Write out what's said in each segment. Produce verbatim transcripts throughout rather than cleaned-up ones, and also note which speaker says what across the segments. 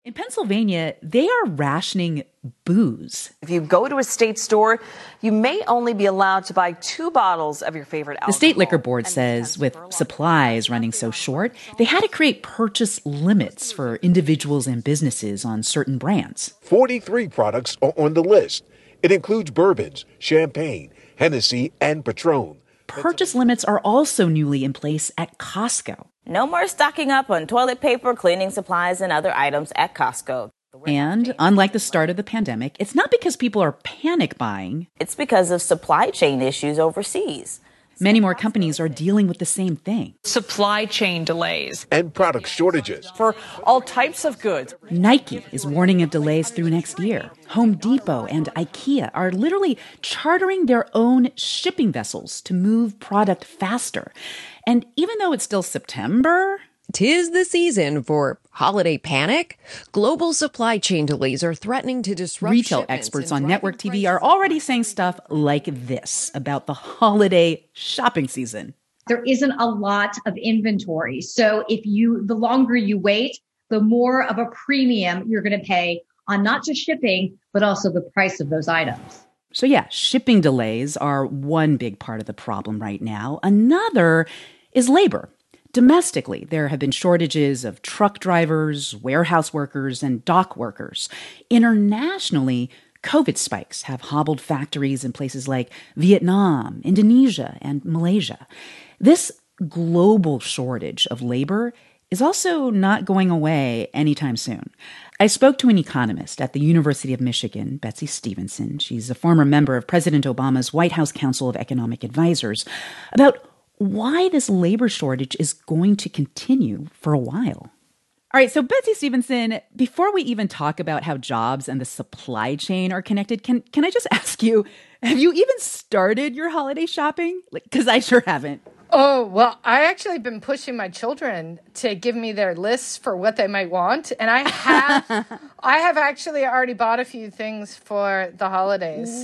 Speaker 1: In Pennsylvania, they are rationing booze.
Speaker 2: If you go to a state store, you may only be allowed to buy two bottles of your favorite alcohol.
Speaker 1: The state liquor board says with supplies running so short, they had to create purchase limits for individuals and businesses on certain brands.
Speaker 3: forty-three products are on the list. It includes bourbons, champagne, Hennessy, and Patron.
Speaker 1: Purchase limits are also newly in place at Costco.
Speaker 4: No more stocking up on toilet paper, cleaning supplies, and other items at Costco.
Speaker 1: And unlike the start of the pandemic, it's not because people are panic buying.
Speaker 4: It's because of supply chain issues overseas.
Speaker 1: Many more companies are dealing with the same thing.
Speaker 5: Supply chain delays.
Speaker 3: And product shortages.
Speaker 2: For all types of goods.
Speaker 1: Nike is warning of delays through next year. Home Depot and IKEA are literally chartering their own shipping vessels to move product faster. And even though it's still September,
Speaker 6: 'tis the season for holiday panic. Global supply chain delays are threatening to disrupt
Speaker 1: retail experts on network T V are already saying stuff like this about the holiday shopping season.
Speaker 7: There isn't a lot of inventory. So if you, the longer you wait, the more of a premium you're going to pay on not just shipping, but also the price of those items.
Speaker 1: So yeah, shipping delays are one big part of the problem right now. Another is labor. Domestically, there have been shortages of truck drivers, warehouse workers, and dock workers. Internationally, COVID spikes have hobbled factories in places like Vietnam, Indonesia, and Malaysia. This global shortage of labor is also not going away anytime soon. I spoke to an economist at the University of Michigan, Betsy Stevenson. She's a former member of President Obama's White House Council of Economic Advisors, about why this labor shortage is going to continue for a while. All right, so Betsy Stevenson, before we even talk about how jobs and the supply chain are connected, can can I just ask you, have you even started your holiday shopping? Like, 'cause I sure haven't.
Speaker 5: Oh, well, I actually been pushing my children to give me their lists for what they might want. And I have, I have actually already bought a few things for the holidays.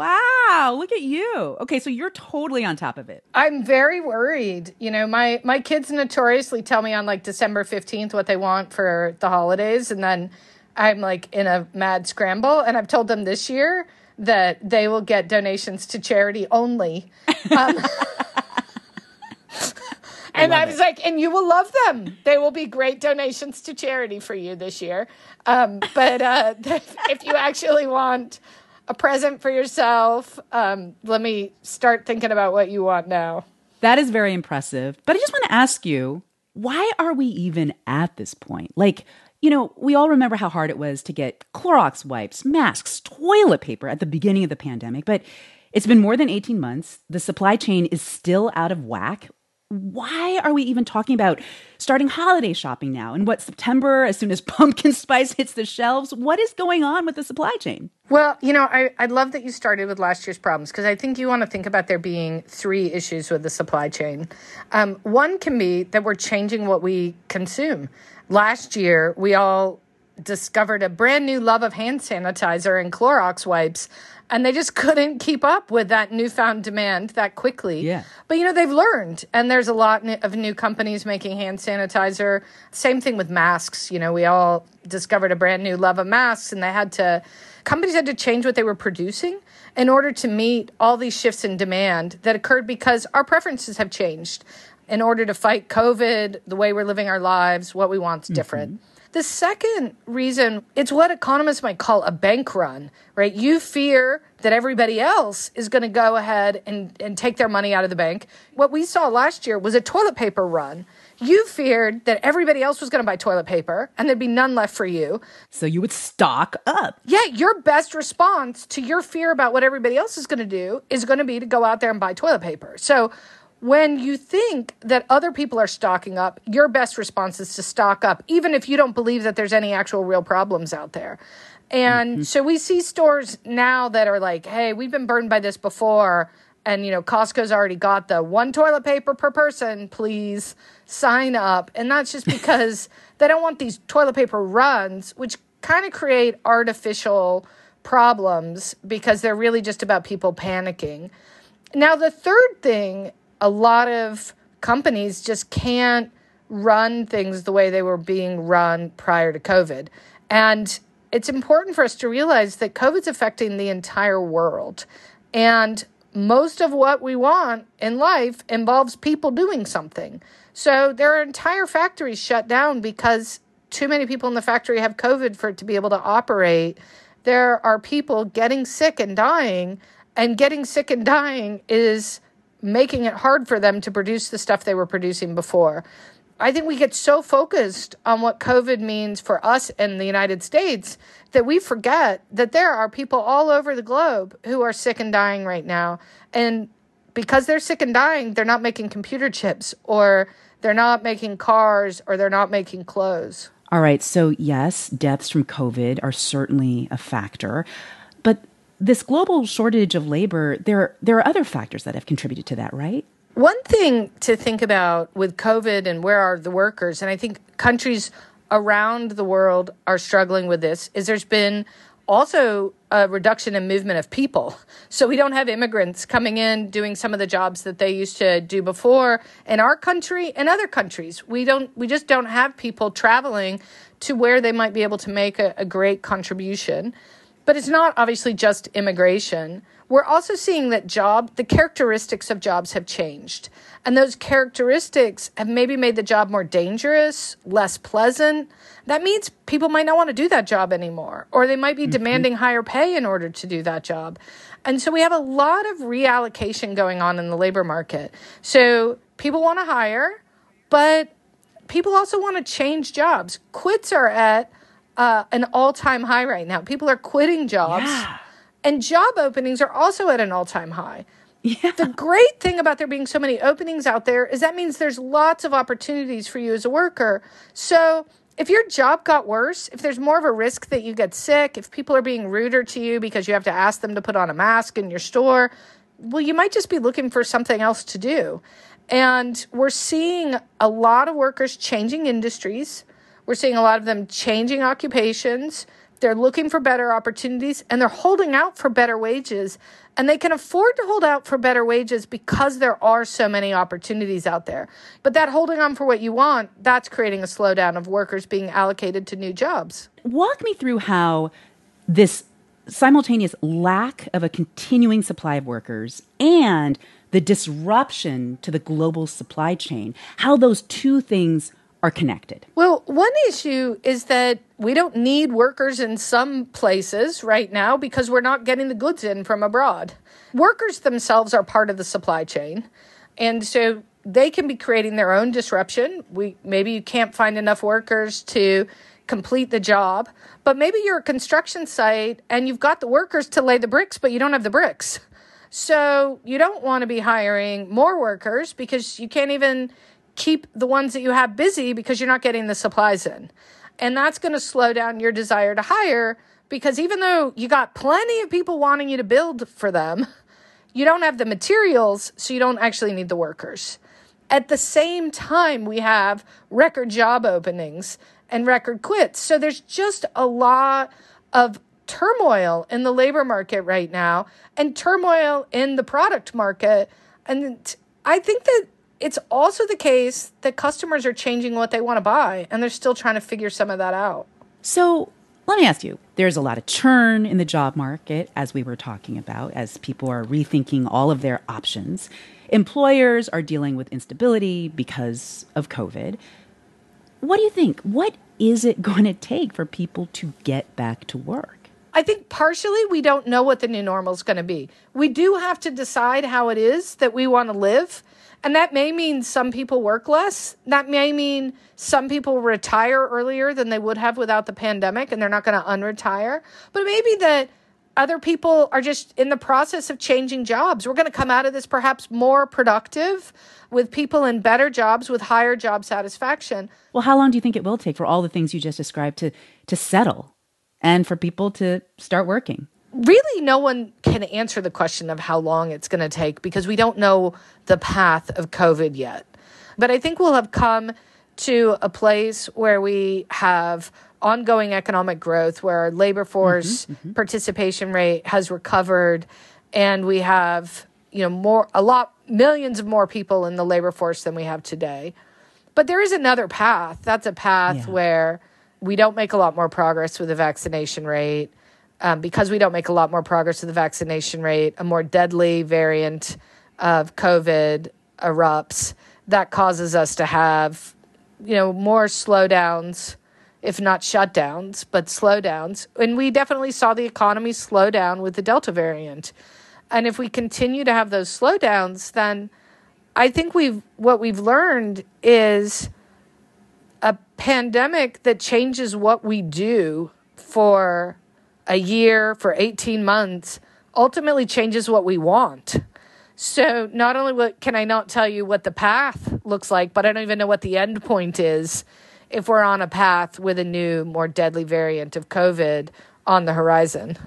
Speaker 1: Wow, look at you. Okay, so you're totally on top of it.
Speaker 5: I'm very worried. You know, my, my kids notoriously tell me on like December fifteenth what they want for the holidays. And then I'm like in a mad scramble. And I've told them this year that they will get donations to charity only. Um, And I, I was it. like, and you will love them. They will be great donations to charity for you this year. Um, but uh, if you actually want a present for yourself, um, let me start thinking about what you want now.
Speaker 1: That is very impressive. But I just want to ask you, why are we even at this point? Like, you know, we all remember how hard it was to get Clorox wipes, masks, toilet paper at the beginning of the pandemic. But it's been more than eighteen months. The supply chain is still out of whack. Why are we even talking about starting holiday shopping now? And what, September, as soon as pumpkin spice hits the shelves? What is going on with the supply chain?
Speaker 5: Well, you know, I, I love that you started with last year's problems, because I think you want to think about there being three issues with the supply chain. Um, one can be that we're changing what we consume. Last year, we all discovered a brand new love of hand sanitizer and Clorox wipes, and they just couldn't keep up with that newfound demand that quickly.
Speaker 1: Yeah.
Speaker 5: But, you know, they've learned, and there's a lot of new companies making hand sanitizer. Same thing with masks. You know, we all discovered a brand new love of masks, and they had to, companies had to change what they were producing in order to meet all these shifts in demand that occurred because our preferences have changed. In order to fight COVID, the way we're living our lives, what we want is different. Mm-hmm. The second reason, it's what economists might call a bank run, right? You fear that everybody else is going to go ahead and, and take their money out of the bank. What we saw last year was a toilet paper run. You feared that everybody else was going to buy toilet paper and there'd be none left for you.
Speaker 1: So you would stock up.
Speaker 5: Yeah, your best response to your fear about what everybody else is going to do is going to be to go out there and buy toilet paper. So when you think that other people are stocking up, your best response is to stock up, even if you don't believe that there's any actual real problems out there. And mm-hmm. so we see stores now that are like, hey, we've been burned by this before. And, you know, Costco's already got the one toilet paper per person, please sign up. And that's just because they don't want these toilet paper runs, which kind of create artificial problems because they're really just about people panicking. Now, the third thing, a lot of companies just can't run things the way they were being run prior to COVID. And it's important for us to realize that COVID's affecting the entire world. And most of what we want in life involves people doing something. So there are entire factories shut down because too many people in the factory have COVID for it to be able to operate. There are people getting sick and dying, and getting sick and dying is making it hard for them to produce the stuff they were producing before. I think we get so focused on what COVID means for us in the United States that we forget that there are people all over the globe who are sick and dying right now. And because they're sick and dying, they're not making computer chips, or they're not making cars, or they're not making clothes.
Speaker 1: All right. So yes, deaths from COVID are certainly a factor, but this global shortage of labor, there, there are other factors that have contributed to that, right?
Speaker 5: One thing to think about with COVID and where are the workers, and I think countries around the world are struggling with this, is there's been also a reduction in movement of people. So we don't have immigrants coming in doing some of the jobs that they used to do before in our country and other countries. We don't. We just don't have people traveling to where they might be able to make a, a great contribution. But it's not obviously just immigration. We're also seeing that job, the characteristics of jobs have changed. And those characteristics have maybe made the job more dangerous, less pleasant. That means people might not want to do that job anymore, or they might be mm-hmm. demanding higher pay in order to do that job. And so we have a lot of reallocation going on in the labor market. So people want to hire, but people also want to change jobs. Quits are at uh, an all-time high right now. People are quitting jobs.
Speaker 1: Yeah.
Speaker 5: And job openings are also at an all-time high.
Speaker 1: Yeah.
Speaker 5: The great thing about there being so many openings out there is that means there's lots of opportunities for you as a worker. So if your job got worse, if there's more of a risk that you get sick, if people are being ruder to you because you have to ask them to put on a mask in your store, well, you might just be looking for something else to do. And we're seeing a lot of workers changing industries. We're seeing a lot of them changing occupations. They're looking for better opportunities, and they're holding out for better wages. And they can afford to hold out for better wages because there are so many opportunities out there. But that holding on for what you want, that's creating a slowdown of workers being allocated to new jobs.
Speaker 1: Walk me through how this simultaneous lack of a continuing supply of workers and the disruption to the global supply chain, how those two things are connected.
Speaker 5: Well, one issue is that we don't need workers in some places right now because we're not getting the goods in from abroad. Workers themselves are part of the supply chain, and so they can be creating their own disruption. We maybe you can't find enough workers to complete the job, but maybe you're a construction site and you've got the workers to lay the bricks, but you don't have the bricks. So you don't want to be hiring more workers because you can't even keep the ones that you have busy because you're not getting the supplies in. And that's going to slow down your desire to hire because even though you got plenty of people wanting you to build for them, you don't have the materials, so you don't actually need the workers. At the same time, we have record job openings and record quits. So there's just a lot of turmoil in the labor market right now and turmoil in the product market. And I think that it's also the case that customers are changing what they want to buy, and they're still trying to figure some of that out.
Speaker 1: So let me ask you, there's a lot of churn in the job market, as we were talking about, as people are rethinking all of their options. Employers are dealing with instability because of COVID. What do you think? What is it going to take for people to get back to work?
Speaker 5: I think partially we don't know what the new normal is going to be. We do have to decide how it is that we want to live. And that may mean some people work less. That may mean some people retire earlier than they would have without the pandemic, and they're not going to unretire. But it may be that other people are just in the process of changing jobs. We're going to come out of this perhaps more productive with people in better jobs with higher job satisfaction.
Speaker 1: Well, how long do you think it will take for all the things you just described to, to settle and for people to start working?
Speaker 5: Really, no one can answer the question of how long it's going to take because we don't know the path of COVID yet. But I think we'll have come to a place where we have ongoing economic growth, where our labor force mm-hmm, mm-hmm. participation rate has recovered, and we have, you know, more a lot millions of more people in the labor force than we have today. But there is another path. That's a path yeah. where we don't make a lot more progress with the vaccination rate. Um, because we don't make a lot more progress with the vaccination rate, a more deadly variant of COVID erupts. That causes us to have, you know, more slowdowns, if not shutdowns, but slowdowns. And we definitely saw the economy slow down with the Delta variant. And if we continue to have those slowdowns, then I think we've what we've learned is a pandemic that changes what we do for a year, for eighteen months, ultimately changes what we want. So not only what, can I not tell you what the path looks like, but I don't even know what the end point is if we're on a path with a new, more deadly variant of COVID on the horizon.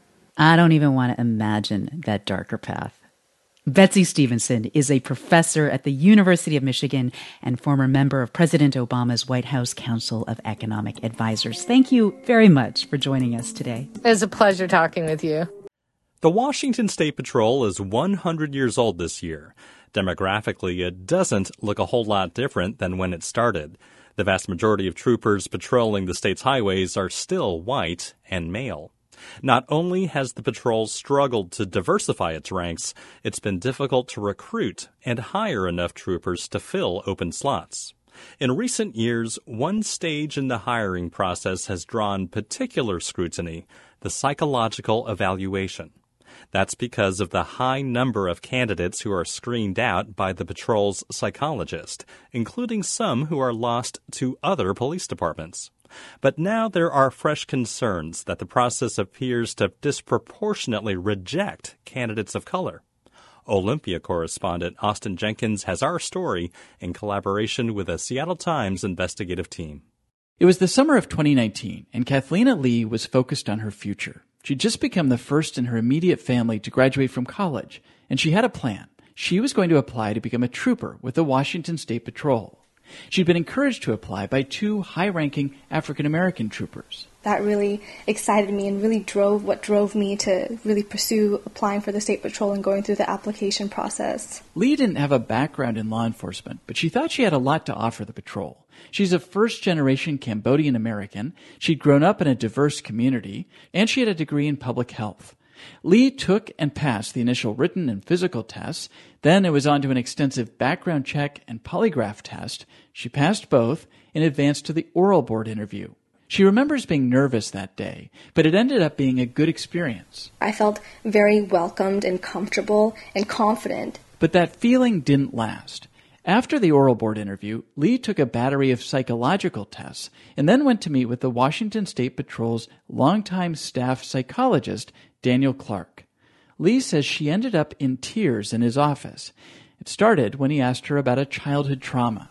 Speaker 1: I don't even want to imagine that darker path. Betsy Stevenson is a professor at the University of Michigan and former member of President Obama's White House Council of Economic Advisors. Thank you very much for joining us today.
Speaker 5: It was a pleasure talking with you.
Speaker 8: The Washington State Patrol is one hundred years old this year. Demographically, it doesn't look a whole lot different than when it started. The vast majority of troopers patrolling the state's highways are still white and male. Not only has the patrol struggled to diversify its ranks, it's been difficult to recruit and hire enough troopers to fill open slots. In recent years, one stage in the hiring process has drawn particular scrutiny, the psychological evaluation. That's because of the high number of candidates who are screened out by the patrol's psychologist, including some who are lost to other police departments. But now there are fresh concerns that the process appears to disproportionately reject candidates of color. Olympia correspondent Austin Jenkins has our story in collaboration with a Seattle Times investigative team.
Speaker 9: It was the summer of twenty nineteen, and Kathlena Lee was focused on her future. She'd just become the first in her immediate family to graduate from college, and she had a plan. She was going to apply to become a trooper with the Washington State Patrol. She'd been encouraged to apply by two high-ranking African-American troopers.
Speaker 10: That really excited me and really drove what drove me to really pursue applying for the State Patrol and going through the application process.
Speaker 9: Lee didn't have a background in law enforcement, but she thought she had a lot to offer the patrol. She's a first-generation Cambodian American, she'd grown up in a diverse community, and she had a degree in public health. Lee took and passed the initial written and physical tests. Then it was on to an extensive background check and polygraph test. She passed both and advanced to the oral board interview. She remembers being nervous that day, but it ended up being a good experience.
Speaker 10: I felt very welcomed and comfortable and confident.
Speaker 9: But that feeling didn't last. After the oral board interview, Lee took a battery of psychological tests and then went to meet with the Washington State Patrol's longtime staff psychologist, Daniel Clark. Lee says she ended up in tears in his office. It started when he asked her about a childhood trauma.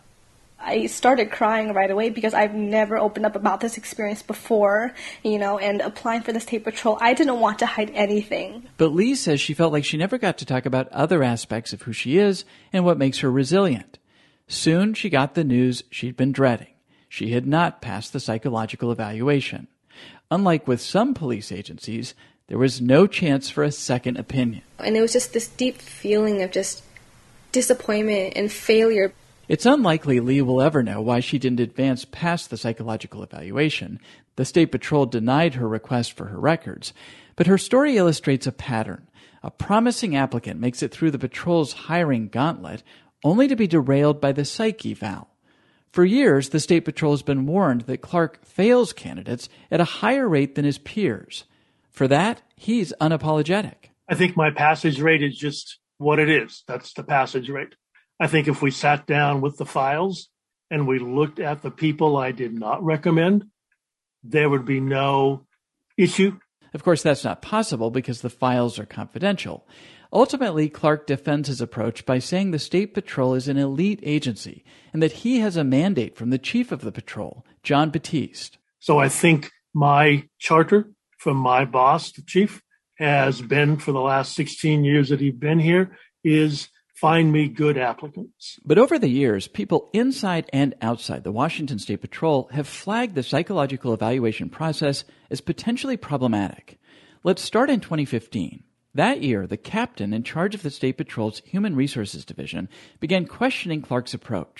Speaker 10: I started crying right away because I've never opened up about this experience before, you know, and applying for the State Patrol, I didn't want to hide anything.
Speaker 9: But Lee says she felt like she never got to talk about other aspects of who she is and what makes her resilient. Soon she got the news she'd been dreading. She had not passed the psychological evaluation. Unlike with some police agencies, there was no chance for a second opinion.
Speaker 10: And it was just this deep feeling of just disappointment and failure.
Speaker 9: It's unlikely Lee will ever know why she didn't advance past the psychological evaluation. The State Patrol denied her request for her records. But her story illustrates a pattern. A promising applicant makes it through the patrol's hiring gauntlet, only to be derailed by the psych eval. For years, the State Patrol has been warned that Clark fails candidates at a higher rate than his peers. For that, he's unapologetic.
Speaker 11: I think my passage rate is just what it is. That's the passage rate. I think if we sat down with the files and we looked at the people I did not recommend, there would be no issue.
Speaker 9: Of course, that's not possible because the files are confidential. Ultimately, Clark defends his approach by saying the State Patrol is an elite agency and that he has a mandate from the chief of the patrol, John Batiste.
Speaker 11: So I think my charter from my boss, the chief, has been for the last sixteen years that he's been here, is find me good applicants.
Speaker 9: But over the years, people inside and outside the Washington State Patrol have flagged the psychological evaluation process as potentially problematic. Let's start in twenty fifteen. That year, the captain in charge of the State Patrol's Human Resources Division began questioning Clark's approach.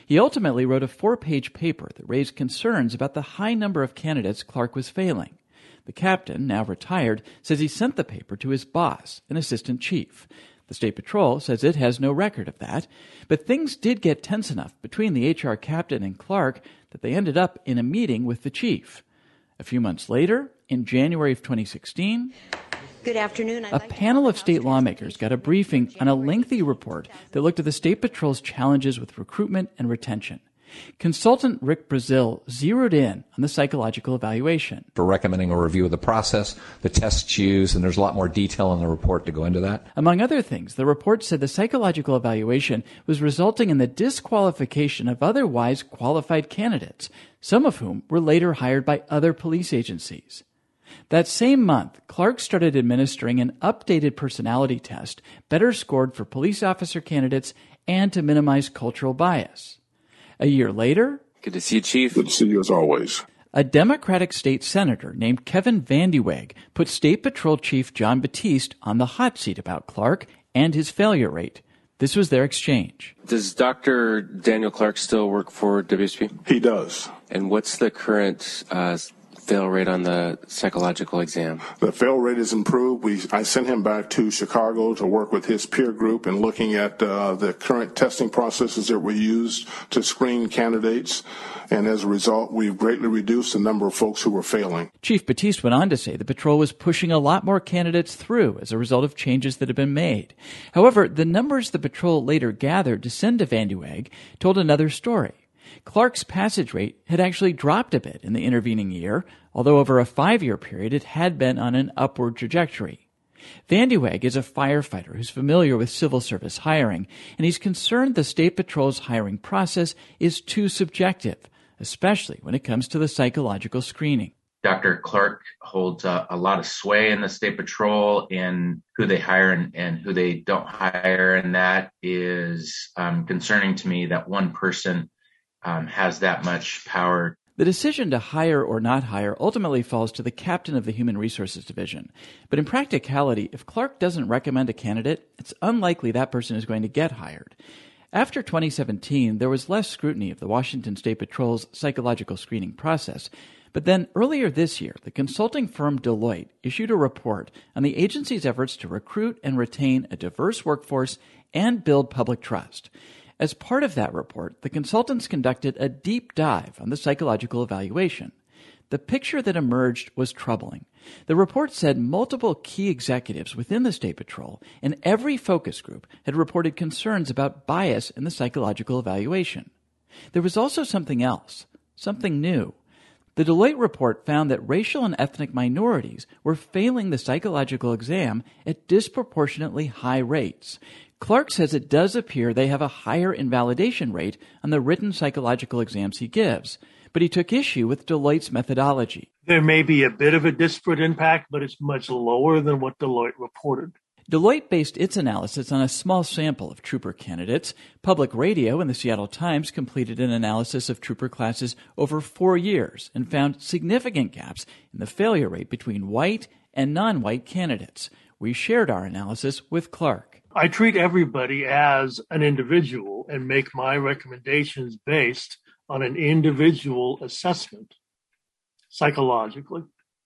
Speaker 9: He ultimately wrote a four-page paper that raised concerns about the high number of candidates Clark was failing. The captain, now retired, says he sent the paper to his boss, an assistant chief. The State Patrol says it has no record of that, but things did get tense enough between the H R captain and Clark that they ended up in a meeting with the chief. A few months later, in January of twenty sixteen,
Speaker 12: Good afternoon.
Speaker 9: a panel of state lawmakers got a briefing on a lengthy report that looked at the State Patrol's challenges with recruitment and retention. Consultant Rick Brazil zeroed in on the psychological evaluation.
Speaker 13: For recommending a review of the process, the tests used, and there's a lot more detail in the report to go into that.
Speaker 9: Among other things, the report said the psychological evaluation was resulting in the disqualification of otherwise qualified candidates, some of whom were later hired by other police agencies. That same month, Clark started administering an updated personality test, better scored for police officer candidates and to minimize cultural bias. A year later,
Speaker 14: good to see you, Chief.
Speaker 15: Good to see you as always.
Speaker 9: A Democratic state senator named Kevin VandeWeghe put State Patrol Chief Jon Batiste on the hot seat about Clark and his failure rate. This was their exchange.
Speaker 14: Does Doctor Daniel Clark still work for W S P?
Speaker 15: He does.
Speaker 14: And what's the current uh, fail rate on the psychological exam?
Speaker 15: The fail rate is improved. We I sent him back to Chicago to work with his peer group and looking at uh, the current testing processes that were used to screen candidates. And as a result, we've greatly reduced the number of folks who were failing.
Speaker 9: Chief Batiste went on to say the patrol was pushing a lot more candidates through as a result of changes that had been made. However, the numbers the patrol later gathered to send to VandeWeghe told another story. Clark's passage rate had actually dropped a bit in the intervening year, although over a five-year period it had been on an upward trajectory. VandeWeghe is a firefighter who's familiar with civil service hiring, and he's concerned the State Patrol's hiring process is too subjective, especially when it comes to the psychological screening.
Speaker 16: Doctor Clark holds uh, a lot of sway in the State Patrol in who they hire and, and who they don't hire, and that is um, concerning to me that one person Um, has that much power.
Speaker 9: The decision to hire or not hire ultimately falls to the captain of the Human Resources Division. But in practicality, if Clark doesn't recommend a candidate, it's unlikely that person is going to get hired. After twenty seventeen, there was less scrutiny of the Washington State Patrol's psychological screening process. But then earlier this year, the consulting firm Deloitte issued a report on the agency's efforts to recruit and retain a diverse workforce and build public trust. As part of that report, the consultants conducted a deep dive on the psychological evaluation. The picture that emerged was troubling. The report said multiple key executives within the State Patrol and every focus group had reported concerns about bias in the psychological evaluation. There was also something else, something new. The Deloitte report found that racial and ethnic minorities were failing the psychological exam at disproportionately high rates. Clark says it does appear they have a higher invalidation rate on the written psychological exams he gives, but he took issue with Deloitte's methodology.
Speaker 11: There may be a bit of a disparate impact, but it's much lower than what Deloitte reported.
Speaker 9: Deloitte based its analysis on a small sample of trooper candidates. Public Radio and the Seattle Times completed an analysis of trooper classes over four years and found significant gaps in the failure rate between white and non-white candidates. We shared our analysis with Clark.
Speaker 11: I treat everybody as an individual and make my recommendations based on an individual assessment psychologically.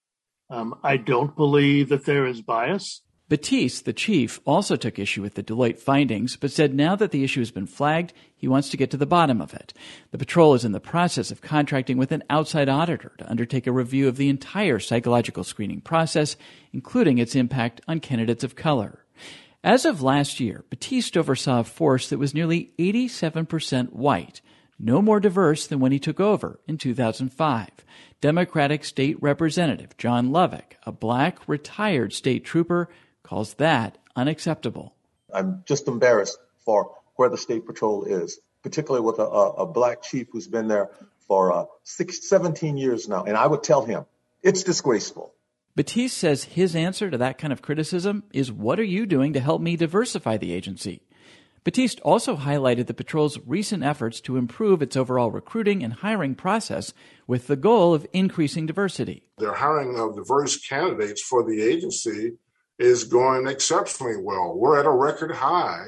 Speaker 11: Um, I don't believe that there is bias.
Speaker 9: Batiste, the chief, also took issue with the Deloitte findings, but said now that the issue has been flagged, he wants to get to the bottom of it. The patrol is in the process of contracting with an outside auditor to undertake a review of the entire psychological screening process, including its impact on candidates of color. As of last year, Batiste oversaw a force that was nearly eighty-seven percent white, no more diverse than when he took over in two thousand five. Democratic State Representative John Lovick, a black retired state trooper, calls that unacceptable.
Speaker 17: I'm just embarrassed for where the State Patrol is, particularly with a, a, a black chief who's been there for uh, six, seventeen years now. And I would tell him, it's disgraceful.
Speaker 9: Batiste says his answer to that kind of criticism is, what are you doing to help me diversify the agency? Batiste also highlighted the patrol's recent efforts to improve its overall recruiting and hiring process with the goal of increasing diversity.
Speaker 15: Their hiring of diverse candidates for the agency is going exceptionally well. We're at a record high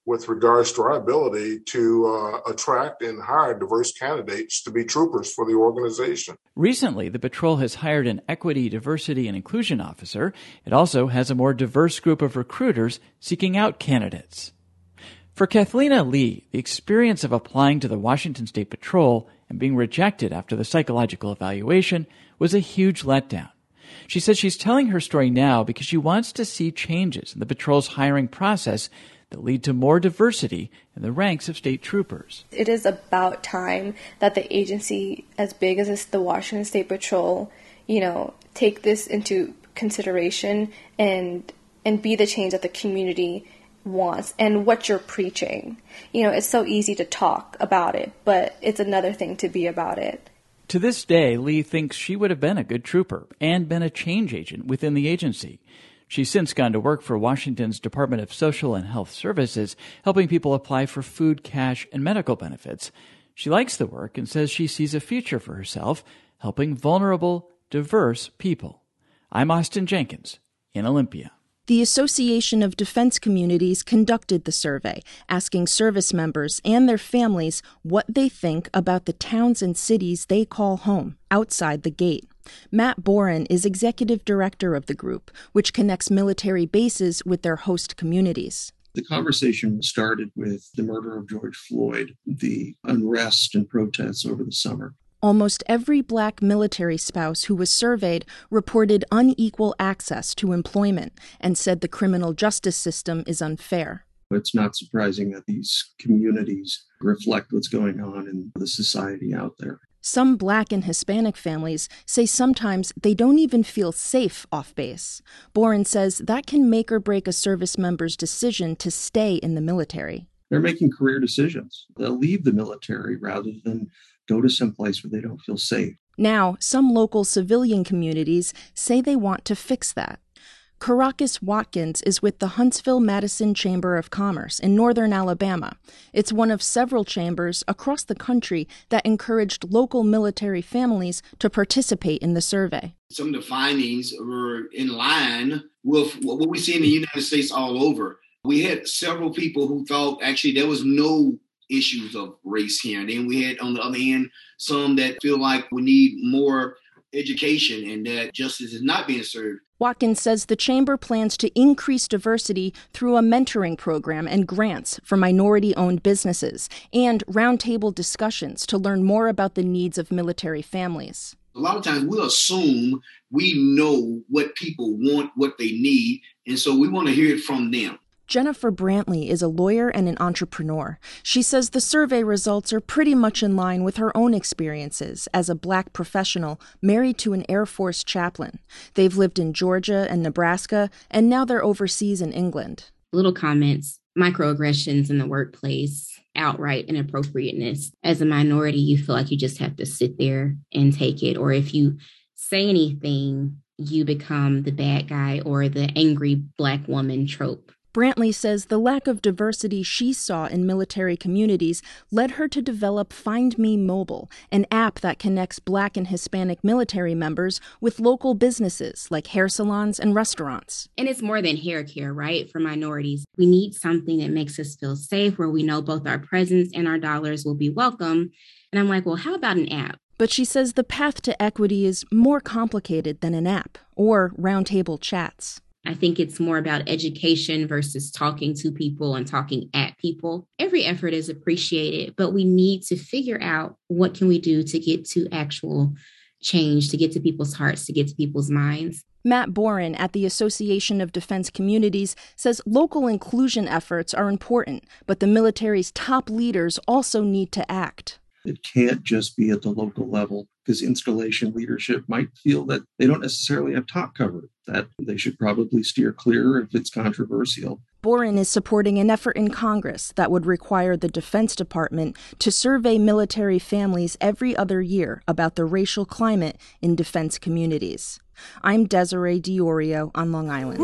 Speaker 15: with regards to our ability to uh, attract and hire diverse candidates to be troopers for the organization.
Speaker 9: Recently, the patrol has hired an equity, diversity, and inclusion officer. It also has a more diverse group of recruiters seeking out candidates. For Kathlena Lee, the experience of applying to the Washington State Patrol and being rejected after the psychological evaluation was a huge letdown. She says she's telling her story now because she wants to see changes in the patrol's hiring process that lead to more diversity in the ranks of state troopers.
Speaker 10: It is about time that the agency as big as the Washington State Patrol, you know, take this into consideration and and be the change that the community wants and what you're preaching. You know, it's so easy to talk about it, but it's another thing to be about it.
Speaker 9: To this day, Lee thinks she would have been a good trooper and been a change agent within the agency. She's since gone to work for Washington's Department of Social and Health Services, helping people apply for food, cash, and medical benefits. She likes the work and says she sees a future for herself, helping vulnerable, diverse people. I'm Austin Jenkins in Olympia.
Speaker 12: The Association of Defense Communities conducted the survey, asking service members and their families what they think about the towns and cities they call home outside the gate. Matt Boren is executive director of the group, which connects military bases with their host communities.
Speaker 18: The conversation started with the murder of George Floyd, the unrest and protests over the summer.
Speaker 12: Almost every Black military spouse who was surveyed reported unequal access to employment and said the criminal justice system is unfair.
Speaker 18: It's not surprising that these communities reflect what's going on in the society out there.
Speaker 12: Some Black and Hispanic families say sometimes they don't even feel safe off base. Boren says that can make or break a service member's decision to stay in the military.
Speaker 18: They're making career decisions. They'll leave the military rather than go to some place where they don't feel safe.
Speaker 12: Now, some local civilian communities say they want to fix that. Caracas Watkins is with the Huntsville-Madison Chamber of Commerce in northern Alabama. It's one of several chambers across the country that encouraged local military families to participate in the survey.
Speaker 19: Some of the findings were in line with what we see in the United States all over. We had several people who thought actually there was no issues of race here. And then we had, on the other hand, some that feel like we need more education and that justice is not being served.
Speaker 12: Watkins says the chamber plans to increase diversity through a mentoring program and grants for minority-owned businesses and roundtable discussions to learn more about the needs of military families.
Speaker 19: A lot of times we'll assume we know what people want, what they need, and so we want to hear it from them.
Speaker 12: Jennifer Brantley is a lawyer and an entrepreneur. She says the survey results are pretty much in line with her own experiences as a Black professional married to an Air Force chaplain. They've lived in Georgia and Nebraska, and now they're overseas in England.
Speaker 20: Little comments, microaggressions in the workplace, outright inappropriateness. As a minority, you feel like you just have to sit there and take it. Or if you say anything, you become the bad guy or the angry Black woman trope.
Speaker 12: Brantley says the lack of diversity she saw in military communities led her to develop Find Me Mobile, an app that connects Black and Hispanic military members with local businesses like hair salons and restaurants.
Speaker 20: And it's more than hair care, right? For minorities, we need something that makes us feel safe, where we know both our presence and our dollars will be welcome. And I'm like, well, how about an app?
Speaker 12: But she says the path to equity is more complicated than an app or roundtable chats.
Speaker 20: I think it's more about education versus talking to people and talking at people. Every effort is appreciated, but we need to figure out what can we do to get to actual change, to get to people's hearts, to get to people's minds.
Speaker 12: Matt Boren at the Association of Defense Communities says local inclusion efforts are important, but the military's top leaders also need to act.
Speaker 18: It can't just be at the local level, because installation leadership might feel that they don't necessarily have top cover, that they should probably steer clear if it's controversial.
Speaker 12: Boren is supporting an effort in Congress that would require the Defense Department to survey military families every other year about the racial climate in defense communities. I'm Desiree Diorio on Long Island.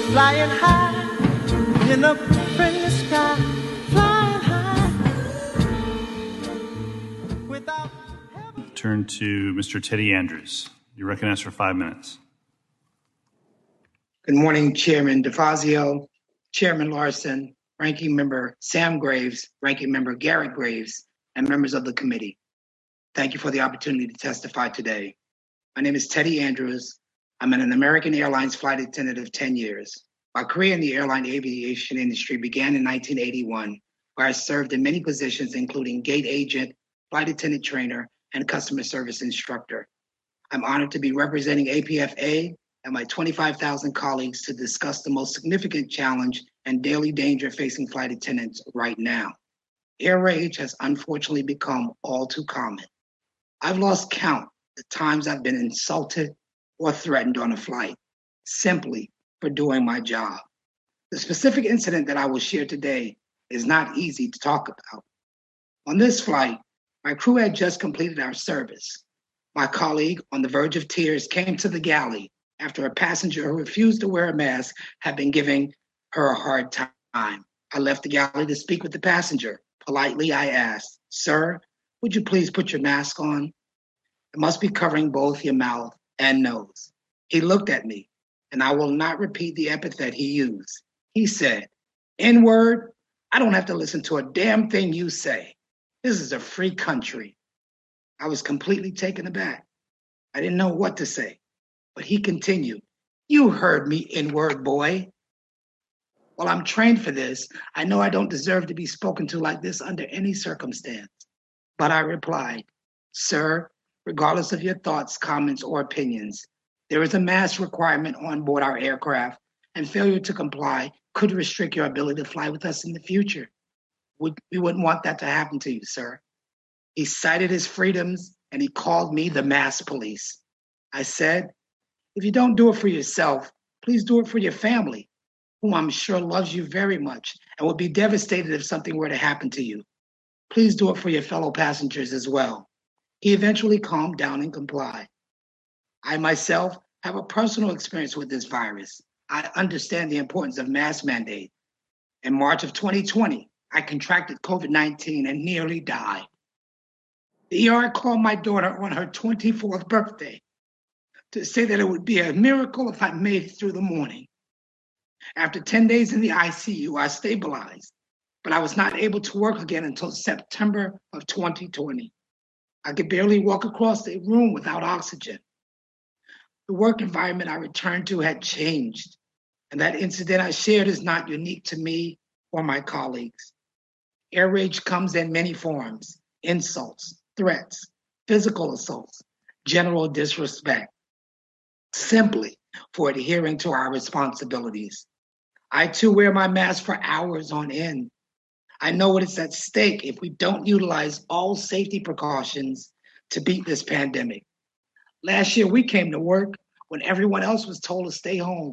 Speaker 21: flying high in the friendly sky, flying high without.
Speaker 22: Turn to Mister Teddy Andrews. You're recognized for five minutes.
Speaker 23: Good morning, Chairman DeFazio, Chairman Larson, Ranking Member Sam Graves, Ranking Member Garrett Graves, and members of the committee. Thank you for the opportunity to testify today. My name is Teddy Andrews. I'm an American Airlines flight attendant of ten years. My career in the airline aviation industry began in nineteen eighty-one, where I served in many positions, including gate agent, flight attendant trainer, and customer service instructor. I'm honored to be representing A P F A and my twenty-five thousand colleagues to discuss the most significant challenge and daily danger facing flight attendants right now. Air rage has unfortunately become all too common. I've lost count the times I've been insulted or threatened on a flight, simply for doing my job. The specific incident that I will share today is not easy to talk about. On this flight, my crew had just completed our service. My colleague, on the verge of tears, came to the galley after a passenger who refused to wear a mask had been giving her a hard time. I left the galley to speak with the passenger. Politely, I asked, "Sir, would you please put your mask on? It must be covering both your mouth and nose." He looked at me, and I will not repeat the epithet he used. He said, "N-word, I don't have to listen to a damn thing you say. This is a free country." I was completely taken aback. I didn't know what to say, but he continued, "You heard me, N-word boy." While I'm trained for this, I know I don't deserve to be spoken to like this under any circumstance. But I replied, "Sir, regardless of your thoughts, comments, or opinions, there is a mask requirement on board our aircraft, and failure to comply could restrict your ability to fly with us in the future. We wouldn't want that to happen to you, sir." He cited his freedoms, and he called me the mask police. I said, "If you don't do it for yourself, please do it for your family, whom I'm sure loves you very much and would be devastated if something were to happen to you. Please do it for your fellow passengers as well." He eventually calmed down and complied. I myself have a personal experience with this virus. I understand the importance of mask mandate. In March of twenty twenty, I contracted COVID nineteen and nearly died. The E R called my daughter on her twenty-fourth birthday to say that it would be a miracle if I made it through the morning. After ten days in the I C U, I stabilized, but I was not able to work again until September of twenty twenty. I could barely walk across the room without oxygen. The work environment I returned to had changed, and that incident I shared is not unique to me or my colleagues. Air rage comes in many forms: insults, threats, physical assaults, general disrespect, simply for adhering to our responsibilities. I too wear my mask for hours on end. I know what is at stake if we don't utilize all safety precautions to beat this pandemic. Last year, we came to work when everyone else was told to stay home.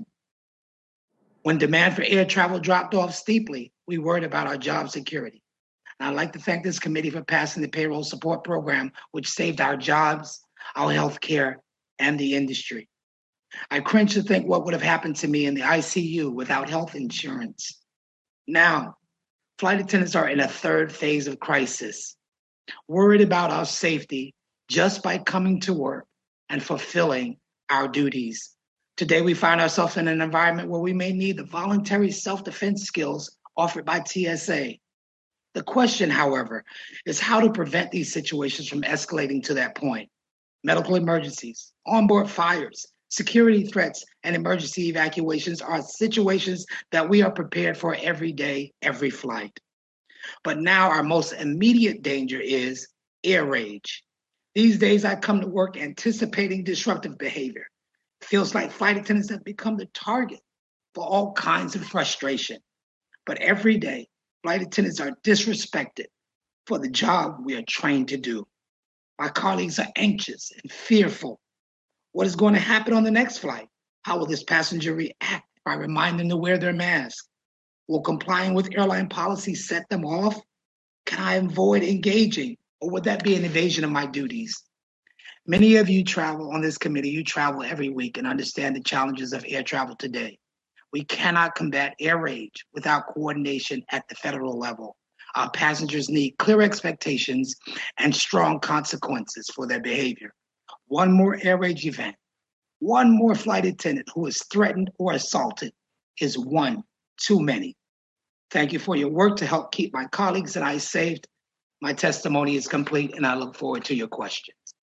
Speaker 23: When demand for air travel dropped off steeply, we worried about our job security. And I'd like to thank this committee for passing the payroll support program, which saved our jobs, our health care, and the industry. I cringe to think what would have happened to me in the I C U without health insurance. Now, flight attendants are in a third phase of crisis, worried about our safety just by coming to work and fulfilling our duties. Today, we find ourselves in an environment where we may need the voluntary self-defense skills offered by T S A. The question, however, is how to prevent these situations from escalating to that point. Medical emergencies, onboard fires, security threats, and emergency evacuations are situations that we are prepared for every day, every flight. But now our most immediate danger is air rage. These days I come to work anticipating disruptive behavior. It feels like flight attendants have become the target for all kinds of frustration. But every day, flight attendants are disrespected for the job we are trained to do. My colleagues are anxious and fearful. What is going to happen on the next flight? How will this passenger react if I remind them to wear their mask? Will complying with airline policy set them off? Can I avoid engaging, or would that be an evasion of my duties? Many of you travel on this committee, you travel every week and understand the challenges of air travel today. We cannot combat air rage without coordination at the federal level. Our passengers need clear expectations and strong consequences for their behavior. One more air rage event, one more flight attendant who is threatened or assaulted is one too many. Thank you for your work to help keep my colleagues and I safe. My testimony is complete, and I look forward to your questions.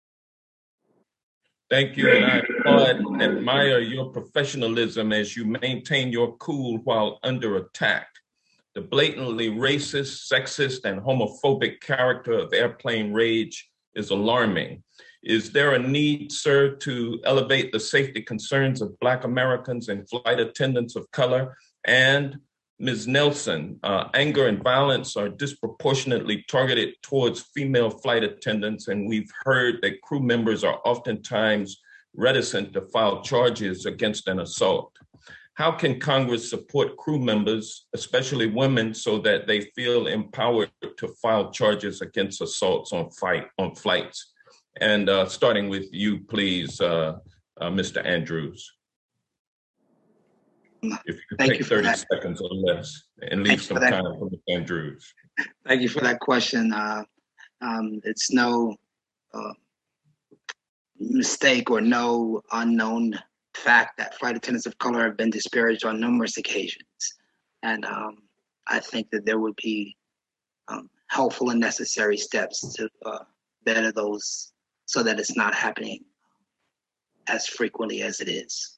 Speaker 2: Thank you, and I applaud and admire your professionalism as you maintain your cool while under attack. The blatantly racist, sexist, and homophobic character of airplane rage is alarming. Is there a need, sir, to elevate the safety concerns of Black Americans and flight attendants of color? And Miz Nelson, uh, anger and violence are disproportionately targeted towards female flight attendants, and we've heard that crew members are oftentimes reticent to file charges against an assault. How can Congress support crew members, especially women, so that they feel empowered to file charges against assaults on, fight, on flights? And uh, starting with you, please, uh, uh, Mister Andrews. If you could
Speaker 23: Thank
Speaker 2: take
Speaker 23: you for
Speaker 2: thirty
Speaker 23: that.
Speaker 2: seconds or less and leave some
Speaker 23: that.
Speaker 2: time for Mister Andrews.
Speaker 23: Thank you for that question. Uh, um, it's no uh, mistake or no unknown fact that flight attendants of color have been disparaged on numerous occasions. And um, I think that there would be um, helpful and necessary steps to uh, better those so that it's not happening as frequently as it is.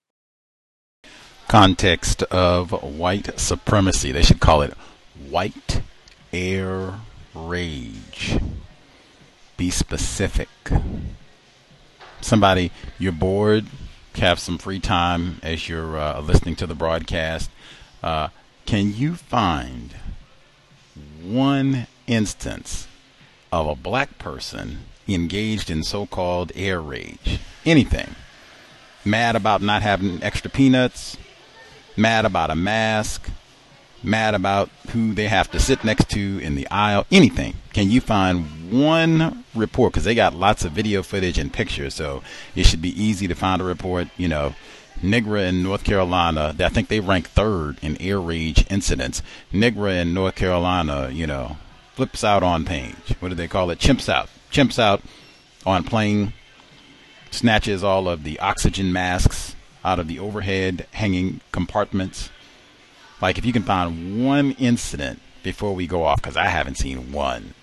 Speaker 3: Context of white supremacy. They should call it white air rage. Be specific. Somebody, you're bored, have some free time as you're uh, listening to the broadcast. Uh, can you find one instance of a black person engaged in so-called air rage? Anything. Mad about not having extra peanuts, mad about a mask, mad about who they have to sit next to in the aisle, anything. Can you find one report? Because they got lots of video footage and pictures, so it should be easy to find a report. You know, NIGRA in North Carolina, I think they rank third in air rage incidents. NIGRA in North Carolina, you know, flips out on page. What do they call it? Chimps out. Chimps out on plane, snatches all of the oxygen masks out of the overhead hanging compartments. Like, if you can find one incident before we go off, because I haven't seen one.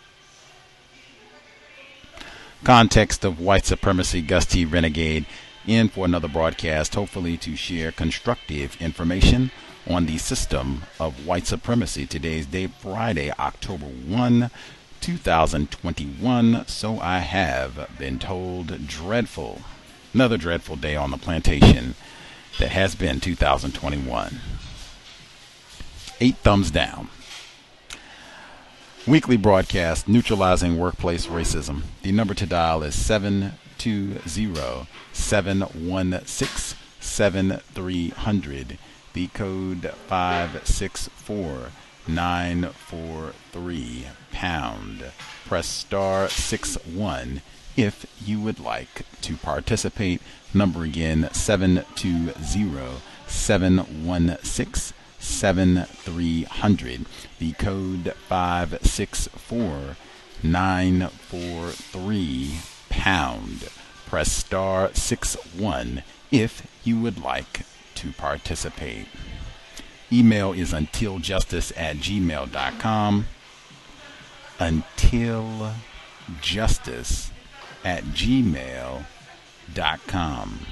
Speaker 3: Context of white supremacy, Gus T. Renegade, in for another broadcast, hopefully to share constructive information on the system of white supremacy. Today's date, Friday, October first, two thousand twenty-one. So I have been told. Dreadful. Another dreadful day on the plantation that has been two thousand twenty-one. Eight thumbs down. Weekly broadcast, Neutralizing Workplace Racism. The number to dial is seven two zero, seven one six, seven three zero zero. The code five six four, nine four three, pound. Press star six one if you would like to participate. Number again, seven two zero, seven one six, seven three zero zero. The code five six four, nine four three, pound. Press star six one if you would like to participate. Email is untiljustice at gmail dot com. Untiljustice at gmail dot com.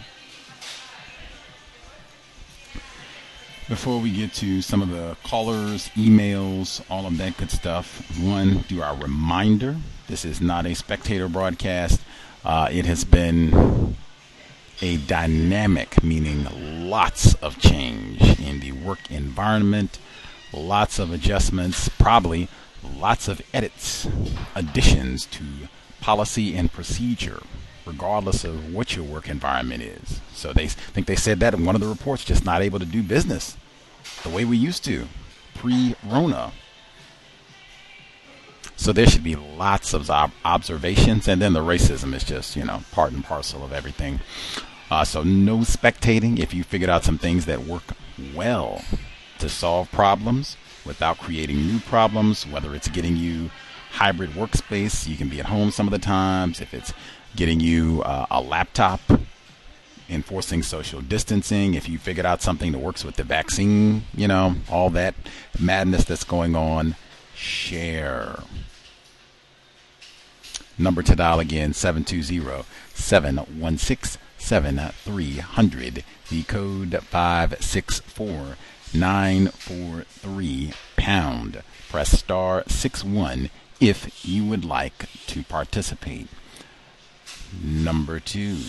Speaker 3: Before we get to some of the callers, emails, all of that good stuff, one, do our reminder. This is not a spectator broadcast. Uh, it has been a dynamic, meaning lots of change in the work environment, lots of adjustments, probably lots of edits, additions to policy and procedure, regardless of what your work environment is. So they think they said that in one of the reports, just not able to do business the way we used to pre-Rona. So there should be lots of ob- observations, and then the racism is just, you know, part and parcel of everything. Uh, so no spectating if you figured out some things that work well to solve problems without creating new problems, whether it's getting you hybrid workspace, you can be at home some of the times, if it's getting you uh, a laptop, enforcing social distancing, if you figured out something that works with the vaccine, you know, all that madness that's going on, share. Number to dial again, seven two zero, seven one six, seven three zero zero. The code five six four nine four three pound. Press star six one if you would like to participate. Number two.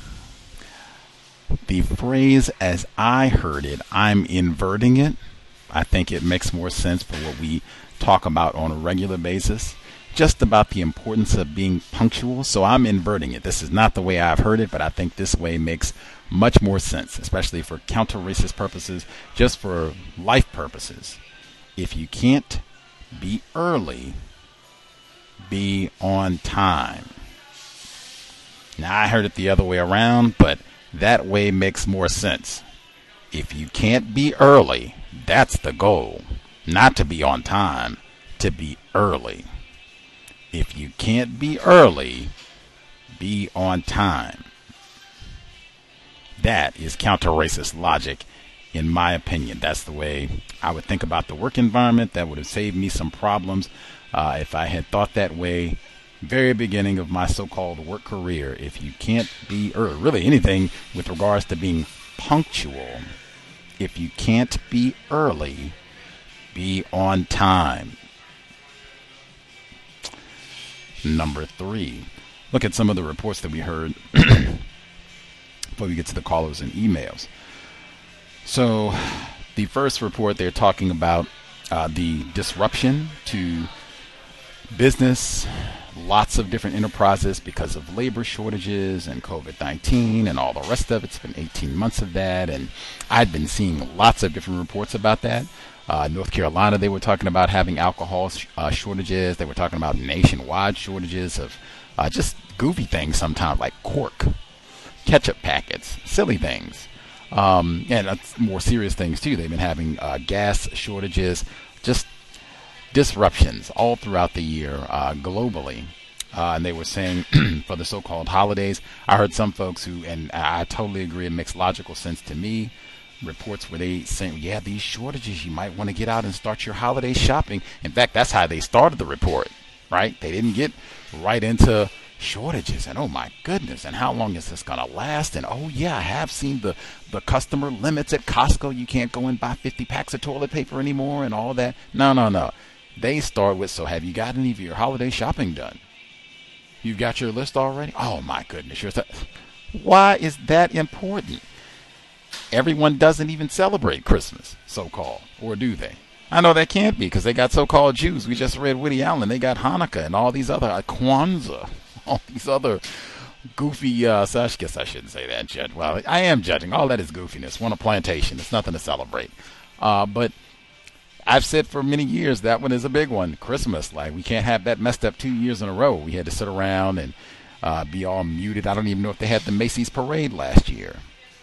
Speaker 3: The phrase as I heard it, I'm inverting it. I think it makes more sense for what we talk about on a regular basis. Just about the importance of being punctual. So I'm inverting it. This is not the way I've heard it, but I think this way makes much more sense, especially for counter-racist purposes, just for life purposes. If you can't be early, be on time. Now, I heard it the other way around, but that way makes more sense. If you can't be early, that's the goal. Not to be on time, to be early. If you can't be early, be on time. That is counter-racist logic, in my opinion. That's the way I would think about the work environment. That would have saved me some problems uh, if I had thought that way very beginning of my so-called work career. If you can't be early, really anything with regards to being punctual, if you can't be early, be on time. Number three, look at some of the reports that we heard before we get to the callers and emails. So the first report, they're talking about uh, the disruption to business, lots of different enterprises because of labor shortages and COVID nineteen and all the rest of it. It's been eighteen months of that, and I'd been seeing lots of different reports about that. Uh, North Carolina, they were talking about having alcohol sh- uh, shortages. They were talking about nationwide shortages of uh, just goofy things sometimes, like cork, ketchup packets, silly things. Um, and uh, more serious things, too. They've been having uh, gas shortages, just disruptions all throughout the year uh, globally. Uh, and they were saying for the so-called holidays, I heard some folks who, and I totally agree, it makes logical sense to me, reports where they saying, yeah, these shortages, you might want to get out and start your holiday shopping. In fact, that's how they started the report, right? They didn't get right into shortages and oh my goodness, and how long is this going to last? And oh yeah, I have seen the, the customer limits at Costco. You can't go and buy fifty packs of toilet paper anymore and all that. No, no, no. They start with, so have you got any of your holiday shopping done? You've got your list already? Oh my goodness. You're th- Why is that important? Everyone doesn't even celebrate Christmas, so-called, or do they? I know they can't be because they got so-called Jews. We just read Woody Allen. They got Hanukkah and all these other, uh, Kwanzaa, all these other goofy, uh, so I guess I shouldn't say that, Judge. Well, I am judging. All that is goofiness. Want a plantation. It's nothing to celebrate. Uh, but I've said for many years that one is a big one. Christmas, like we can't have that messed up two years in a row. We had to sit around and uh, be all muted. I don't even know if they had the Macy's parade last year.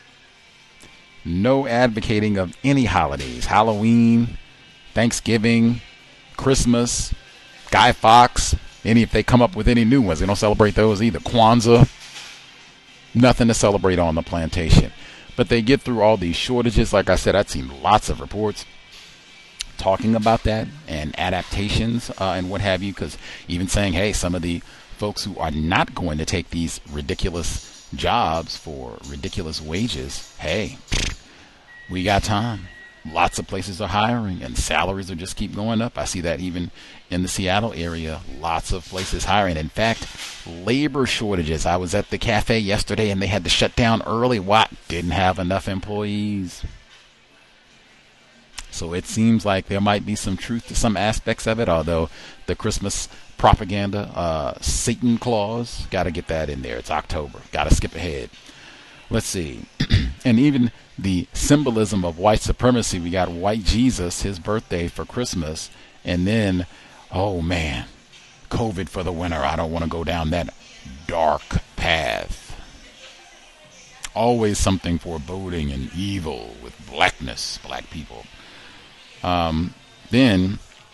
Speaker 3: No advocating of any holidays. Halloween, Thanksgiving, Christmas, Guy Fawkes. Any if they come up with any new ones, they don't celebrate those either. Kwanzaa, nothing to celebrate on the plantation. But they get through all these shortages. Like I said, I've seen lots of reports talking about that and adaptations uh, and what have you, because even saying, hey, some of the folks who are not going to take these ridiculous jobs for ridiculous wages, hey, we got time. Lots of places are hiring and salaries will just keep going up. I see that even in the Seattle area, lots of places hiring. In fact, labor shortages. I was at the cafe yesterday and they had to shut down early. What? Didn't have enough employees. So it seems like there might be some truth to some aspects of it, although the Christmas propaganda, uh, Satan clause, got to get that in there. It's October. Got to skip ahead. Let's see. And even the symbolism of white supremacy, we got white Jesus, his birthday for Christmas, and then, oh man, COVID for the winter. I don't want to go down that dark path. Always something foreboding and evil with blackness, black people. Um, then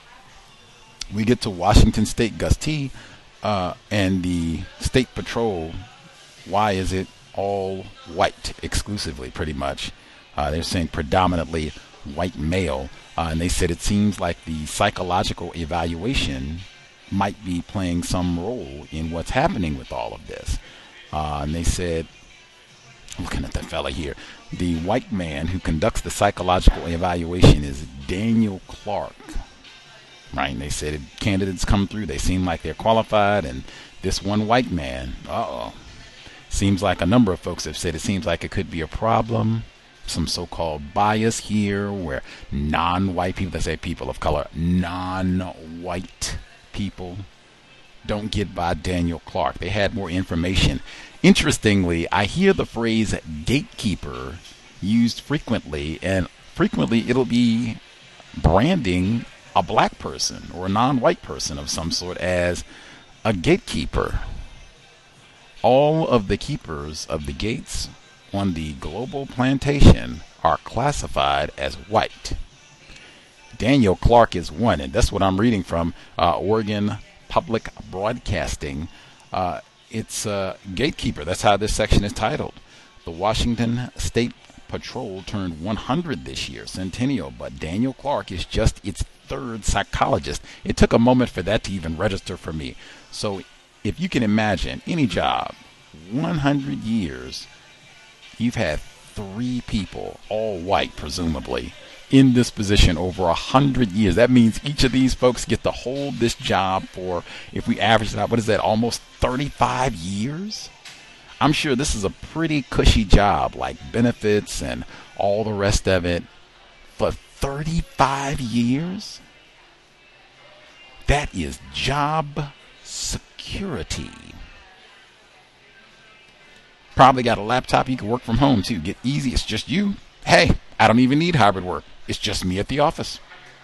Speaker 3: we get to Washington State, Gus T, uh, and the State Patrol. Why is it all white exclusively, pretty much? Uh, they're saying predominantly white male. Uh, and they said it seems like the psychological evaluation might be playing some role in what's happening with all of this. Uh, and they said, looking at that fella here, the white man who conducts the psychological evaluation is Daniel Clark. Right? And they said it, candidates come through, they seem like they're qualified, and this one white man, uh-oh. Seems like a number of folks have said it seems like it could be a problem. Some so-called bias here where non-white people, they say people of color, non-white people don't get by Daniel Clark. They had more information. Interestingly, I hear the phrase gatekeeper used frequently, and frequently it'll be branding a black person or a non-white person of some sort as a gatekeeper. All of the keepers of the gates on the global plantation are classified as white. Daniel Clark is one, and that's what I'm reading from uh, Oregon Public Broadcasting. Uh, it's uh, Gatekeeper. That's how this section is titled. The Washington State Patrol turned one hundred this year, centennial, but Daniel Clark is just its third psychologist. It took a moment for that to even register for me. So if you can imagine any job, one hundred years, you've had three people, all white presumably, in this position over a hundred years. That means each of these folks get to hold this job for, if we average it out, what is that, almost thirty-five years? I'm sure this is a pretty cushy job, like benefits and all the rest of it, for thirty-five years? That is job security. Probably got a laptop. You can work from home too. Get easy. It's just you. Hey, I don't even need hybrid work. It's just me at the office.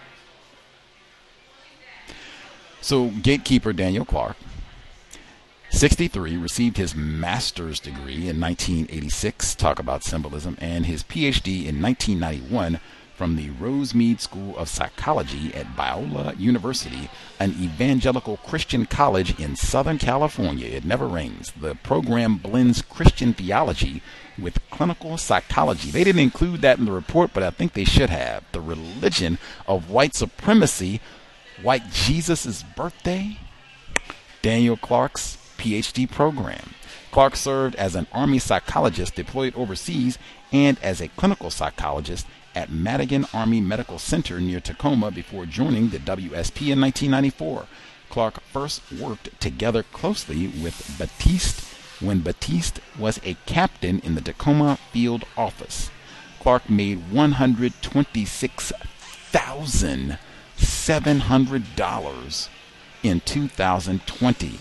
Speaker 3: So gatekeeper Daniel Clark, sixty-three, received his master's degree in nineteen eighty-six, talk about symbolism, and his P H D in nineteen ninety-one from the Rosemead School of Psychology at Biola University, an evangelical Christian college in Southern California. It never rains. The program blends Christian theology with clinical psychology. They didn't include that in the report, but I think they should have. The religion of white supremacy, white Jesus' birthday, Daniel Clark's P H D program. Clark served as an Army psychologist deployed overseas and as a clinical psychologist at Madigan Army Medical Center near Tacoma before joining the W S P in nineteen ninety-four. Clark first worked together closely with Batiste when Batiste was a captain in the Tacoma field office. Clark made one hundred twenty-six thousand seven hundred dollars in two thousand twenty.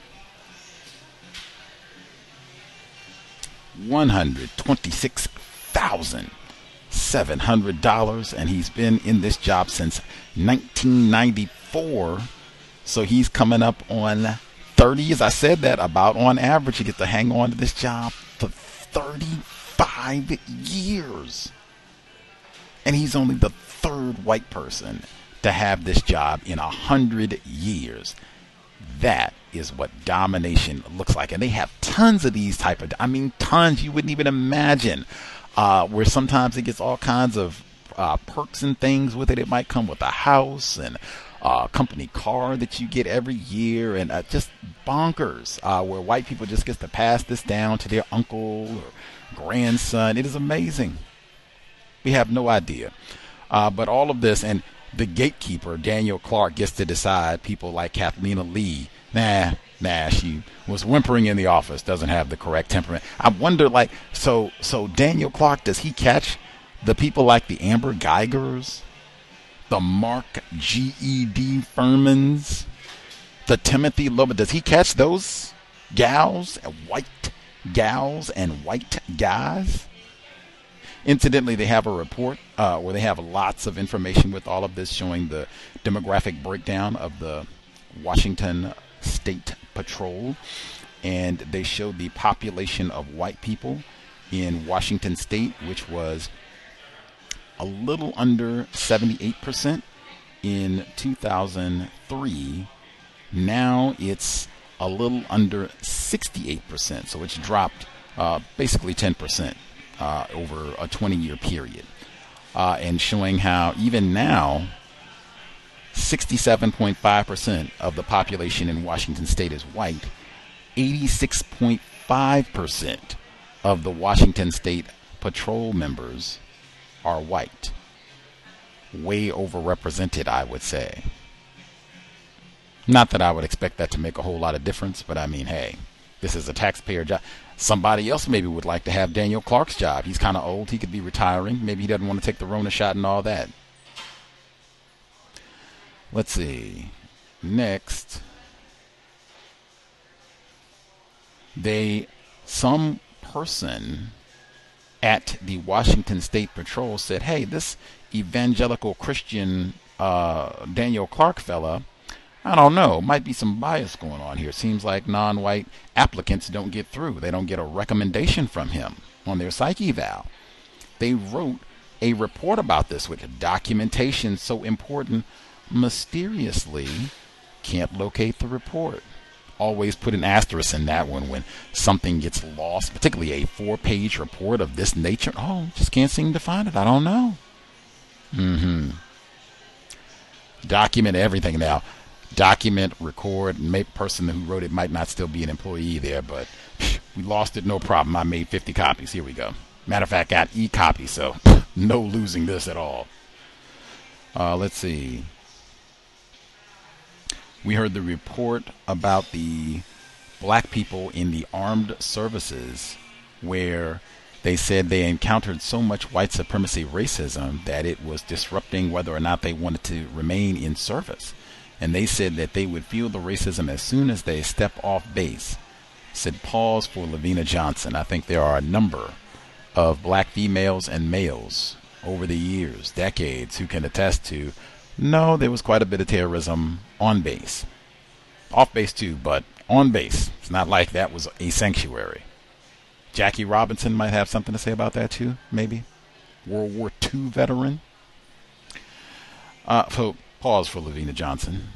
Speaker 3: one hundred twenty-six thousand seven hundred dollars, and he's been in this job since nineteen ninety-four. So he's coming up on thirty years. I said that about on average you get to hang on to this job for thirty-five years. And he's only the third white person to have this job in a hundred years. That is what domination looks like. And they have tons of these type of, I mean, tons you wouldn't even imagine, uh, where sometimes it gets all kinds of uh, perks and things with it. It might come with a house and a company car that you get every year, and uh, just bonkers, uh, where white people just get to pass this down to their uncle or grandson. It is amazing. We have no idea. Uh, but all of this, and the gatekeeper, Daniel Clark, gets to decide. People like Kathleen Lee, nah, nah, she was whimpering in the office, doesn't have the correct temperament. I wonder, like, so, so Daniel Clark, does he catch the people like the Amber Geigers, the Mark G E D Furmans, the Timothy Loba? Does he catch those gals, white gals and white guys? Incidentally, they have a report uh, where they have lots of information with all of this, showing the demographic breakdown of the Washington State Patrol. And they show the population of white people in Washington State, which was a little under seventy-eight percent in two thousand three. Now it's a little under sixty-eight percent. So it's dropped uh, basically ten percent uh, over a twenty-year period. Uh, and showing how even now, sixty-seven point five percent of the population in Washington State is white. eighty-six point five percent of the Washington State Patrol members are white. Way overrepresented, I would say. Not that I would expect that to make a whole lot of difference, but I mean, hey, this is a taxpayer job. Somebody else maybe would like to have Daniel Clark's job. He's kind of old. He could be retiring. Maybe he doesn't want to take the Rona shot and all that. Let's see. Next. They, some person at the Washington State Patrol said, hey, this evangelical Christian uh, Daniel Clark fella, I don't know, might be some bias going on here. Seems like non-white applicants don't get through. They don't get a recommendation from him on their psych eval. They wrote a report about this with documentation so important, mysteriously can't locate the report. Always put an asterisk in that one when something gets lost, particularly a four-page report of this nature. Oh, just can't seem to find it. I don't know. Mm-hmm. Document everything now. Document, record, and maybe the person who wrote it might not still be an employee there, but we lost it, no problem. I made fifty copies. Here we go. Matter of fact, got e-copy, so no losing this at all. Uh, let's see. We heard the report about the black people in the armed services where they said they encountered so much white supremacy racism that it was disrupting whether or not they wanted to remain in service. And they said that they would feel the racism as soon as they step off base. Said pause for Lavina Johnson. I think there are a number of black females and males over the years, decades, who can attest to, no, there was quite a bit of terrorism on base. Off base too, but on base. It's not like that was a sanctuary. Jackie Robinson might have something to say about that too, maybe. World War Two veteran. Uh, so pause for Lavina Johnson.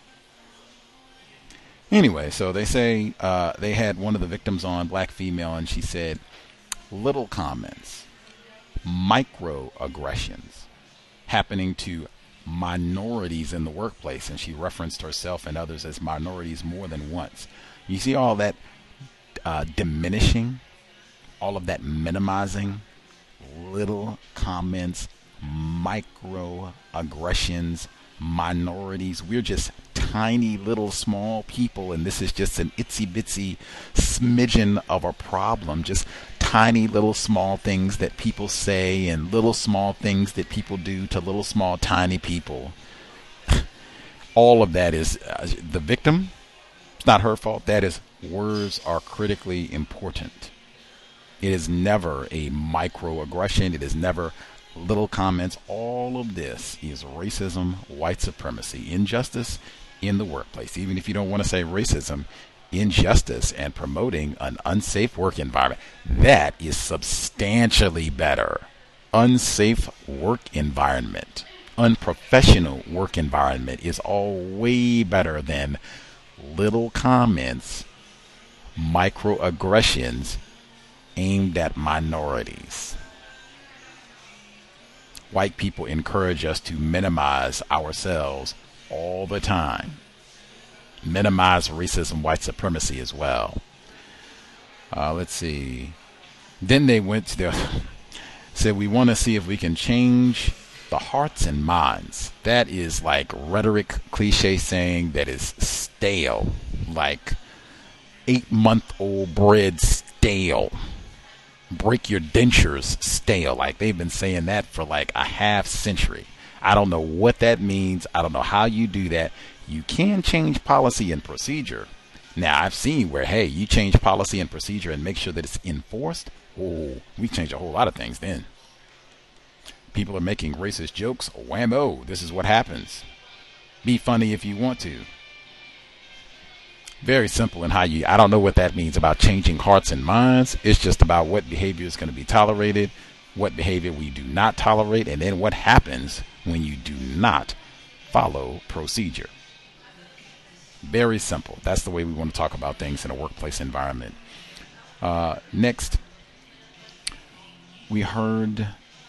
Speaker 3: Anyway, so they say uh, they had one of the victims on, black female, and she said, little comments, microaggressions happening to minorities in the workplace, and she referenced herself and others as minorities more than once. You see all that uh, diminishing, all of that minimizing, little comments, microaggressions, minorities. We're just tiny little small people, and this is just an itsy bitsy smidgen of a problem. Just tiny little small things that people say and little small things that people do to little small tiny people. All of that is uh, the victim. It's not her fault. That is, words are critically important. It is never a microaggression. It is never little comments. All of this is racism, white supremacy, injustice in the workplace. Even if you don't want to say racism, injustice and promoting an unsafe work environment, that is substantially better. Unsafe work environment, unprofessional work environment is all way better than little comments, microaggressions aimed at minorities. White people encourage us to minimize ourselves all the time. Minimize racism, white supremacy as well. Uh, let's see. Then they went to their, said we want to see if we can change the hearts and minds. That is like rhetoric, cliche saying that is stale, like eight-month-old bread stale. Break your dentures stale. Like they've been saying that for like a half century. I don't know what that means. I don't know how you do that. You can change policy and procedure. Now, I've seen where, hey, you change policy and procedure and make sure that it's enforced. Oh, we change a whole lot of things then. People are making racist jokes. Whammo, this is what happens. Be funny if you want to. Very simple in how you, I don't know what that means about changing hearts and minds. It's just about what behavior is going to be tolerated, what behavior we do not tolerate, and then what happens when you do not follow procedure. Very simple. That's the way we want to talk about things in a workplace environment. Uh, next, we heard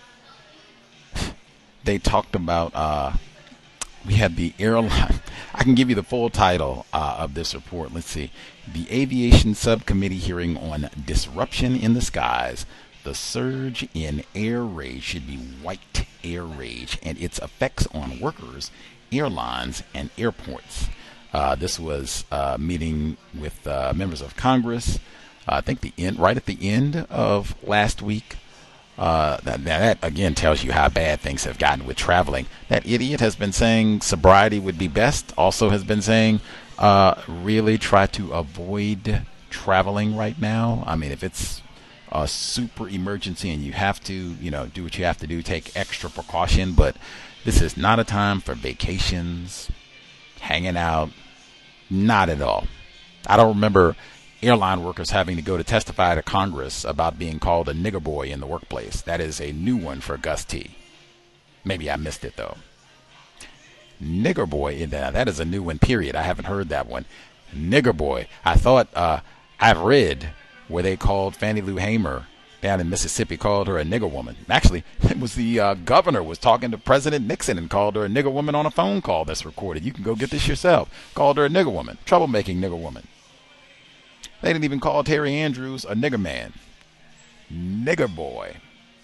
Speaker 3: they talked about, uh, we had the airline. I can give you the full title uh, of this report. Let's see. The Aviation Subcommittee hearing on disruption in the skies. The surge in air rage should be white air rage and its effects on workers, airlines, and airports. Uh, this was a meeting with uh, members of Congress. Uh, I think the end, right at the end of last week. Uh, that, that again tells you how bad things have gotten with traveling. That idiot has been saying sobriety would be best. Also has been saying uh, really try to avoid traveling right now. I mean, if it's a super emergency and you have to, you know, do what you have to do, take extra precaution. But this is not a time for vacations, hanging out. Not at all. I don't remember airline workers having to go to testify to Congress about being called a nigger boy in the workplace. That is a new one for Gus T. Maybe I missed it, though. Nigger boy, that is a new one, period. I haven't heard that one. Nigger boy. I thought, uh, I've read where they called Fannie Lou Hamer down in Mississippi, called her a nigger woman. Actually, it was the uh, governor was talking to President Nixon and called her a nigger woman on a phone call that's recorded. You can go get this yourself. Called her a nigger woman. Troublemaking nigger woman. They didn't even call Terry Andrews a nigger man. Nigger boy.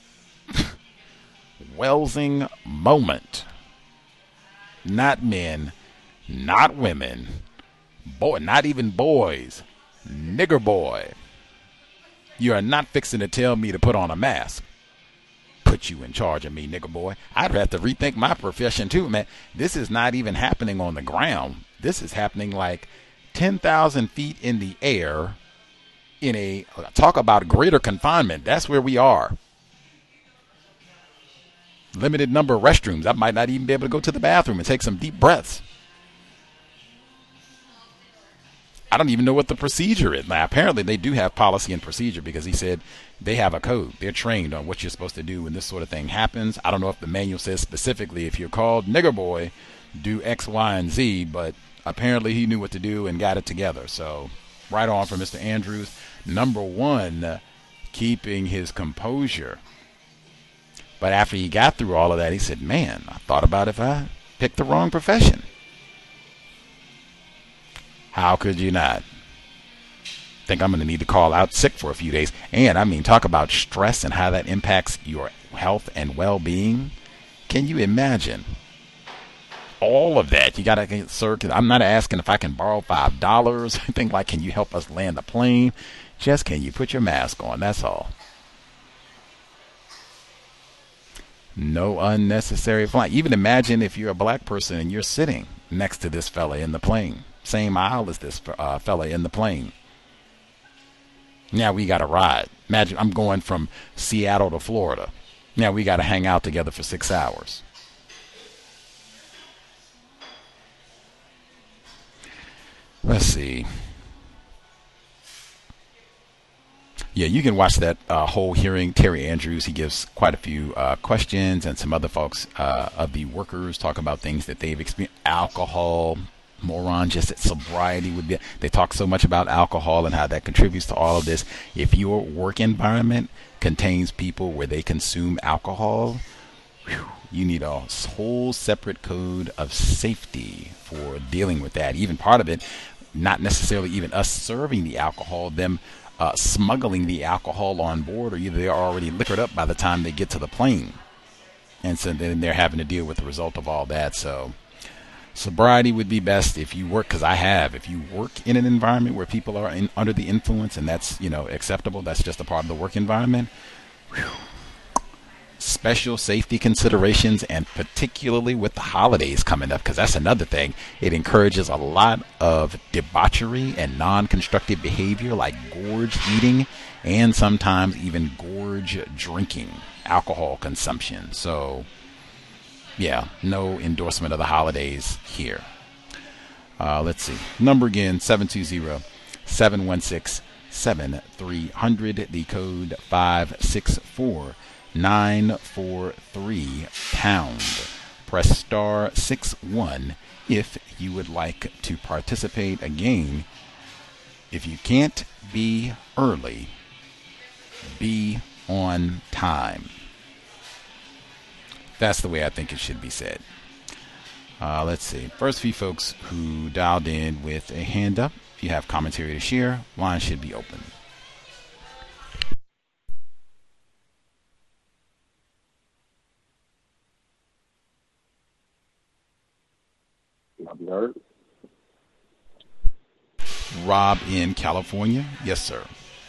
Speaker 3: Welsing moment. Not men, not women, boy, not even boys. Nigger boy. You are not fixing to tell me to put on a mask. Put you in charge of me, nigger boy. I'd have to rethink my profession too, man. This is not even happening on the ground. This is happening like ten thousand feet in the air in a, talk about greater confinement. That's where we are. Limited number of restrooms. I might not even be able to go to the bathroom and take some deep breaths. I don't even know what the procedure is. Now, apparently they do have policy and procedure because he said they have a code. They're trained on what you're supposed to do when this sort of thing happens. I don't know if the manual says specifically if you're called nigger boy, do X, Y, and Z, but apparently he knew what to do and got it together. So right on for Mister Andrews. Number one, uh, keeping his composure. But after he got through all of that, he said, man, I thought about if I picked the wrong profession. How could you not? Think I'm going to need to call out sick for a few days. And I mean, talk about stress and how that impacts your health and well-being. Can you imagine all of that? You got to, sir, I'm not asking if I can borrow five dollars. I think like, can you help us land the plane? Just can you put your mask on? That's all. No unnecessary flying. Even imagine if you're a black person and you're sitting next to this fella in the plane. Same aisle as this uh, fella in the plane. Now we got to ride. Imagine I'm going from Seattle to Florida. Now we got to hang out together for six hours. Let's see. Yeah, you can watch that uh, whole hearing. Terry Andrews, he gives quite a few uh, questions, and some other folks uh, of the workers talk about things that they've experienced. Alcohol, moron, just that sobriety would be. They talk so much about alcohol and how that contributes to all of this. If your work environment contains people where they consume alcohol, whew, you need a whole separate code of safety for dealing with that. Even part of it, not necessarily even us serving the alcohol, them Uh, smuggling the alcohol on board, or either they're already liquored up by the time they get to the plane, and so then they're having to deal with the result of all that. So sobriety would be best if you work, because I have, if you work in an environment where people are in, under the influence, and that's, you know, acceptable, that's just a part of the work environment. Whew. Special safety considerations, and particularly with the holidays coming up, because that's another thing. It encourages a lot of debauchery and non-constructive behavior like gorge eating and sometimes even gorge drinking, alcohol consumption. So yeah, no endorsement of the holidays here. Uh, let's see. Number again, seven two zero, seven one six, seven three zero zero. The code five six four, nine four three pound. Press star six one if you would like to participate. Again, if you can't be early, be on time. That's the way I think it should be said. Uh, let's see. First few folks who dialed in with a hand up. If you have commentary to share, line should be open.
Speaker 4: I'll be heard.
Speaker 3: Rob in California. Yes, sir.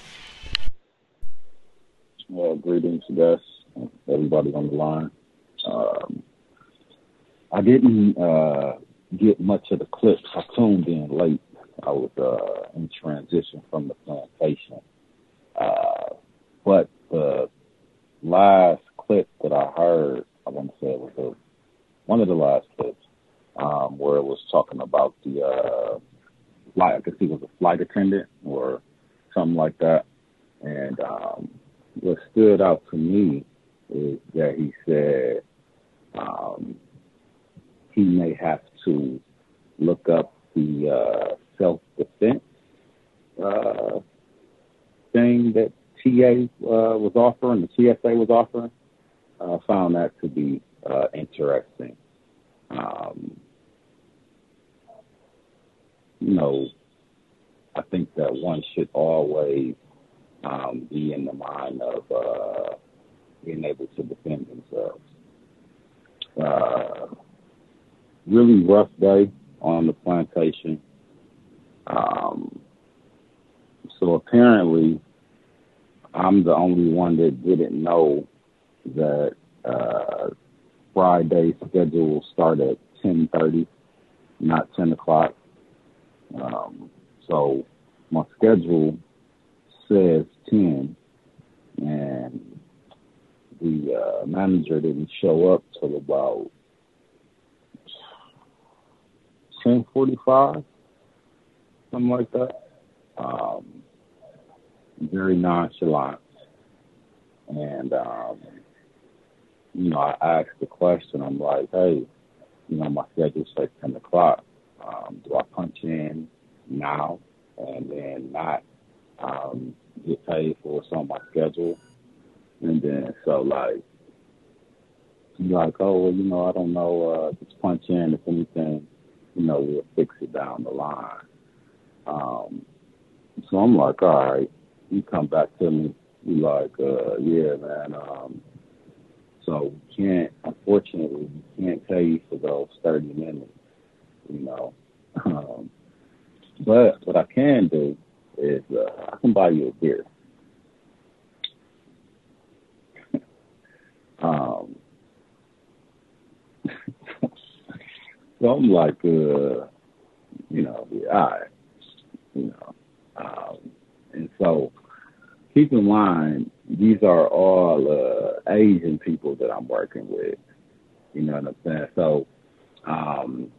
Speaker 4: Well, greetings, guys. Everybody on the line. Um, I didn't uh, get much of the clips. I tuned in late. I was uh, in transition from the plantation. Uh, but the last clip that I heard, I want to say it was the, one of the last clips, um, where it was talking about the uh, flight. I guess he was a flight attendant or something like that. And um, what stood out to me is that he said um, he may have to look up the uh, self-defense uh, thing that T A uh, was offering, the T S A was offering. I uh, found that to be uh, interesting. Um, you know, I think that one should always um, be in the mind of uh, being able to defend themselves. Uh, really rough day on the plantation. Um, so apparently, I'm the only one that didn't know that uh, Friday's schedule will start at ten thirty, not ten o'clock. Um, so my schedule says ten, and the uh, manager didn't show up till about ten forty-five, something like that. Um, very nonchalant. And, um, you know, I asked the question. I'm like, hey, you know, my schedule says ten o'clock. Um, do I punch in now and then not um, get paid for what's on my schedule? And then so, like, he's like, oh, well, you know, I don't know. Uh, just punch in. If anything, you know, we'll fix it down the line. Um, so I'm like, all right. You come back to me. You like, uh, yeah, man. Um, so we can't, unfortunately, we can't pay you for those thirty minutes, you know. Um, but what I can do is uh, I can buy you a beer. um, so I'm like, uh, you know, yeah, all right, you know. Um, and so keep in mind, these are all uh, Asian people that I'm working with. You know what I'm saying? So, um,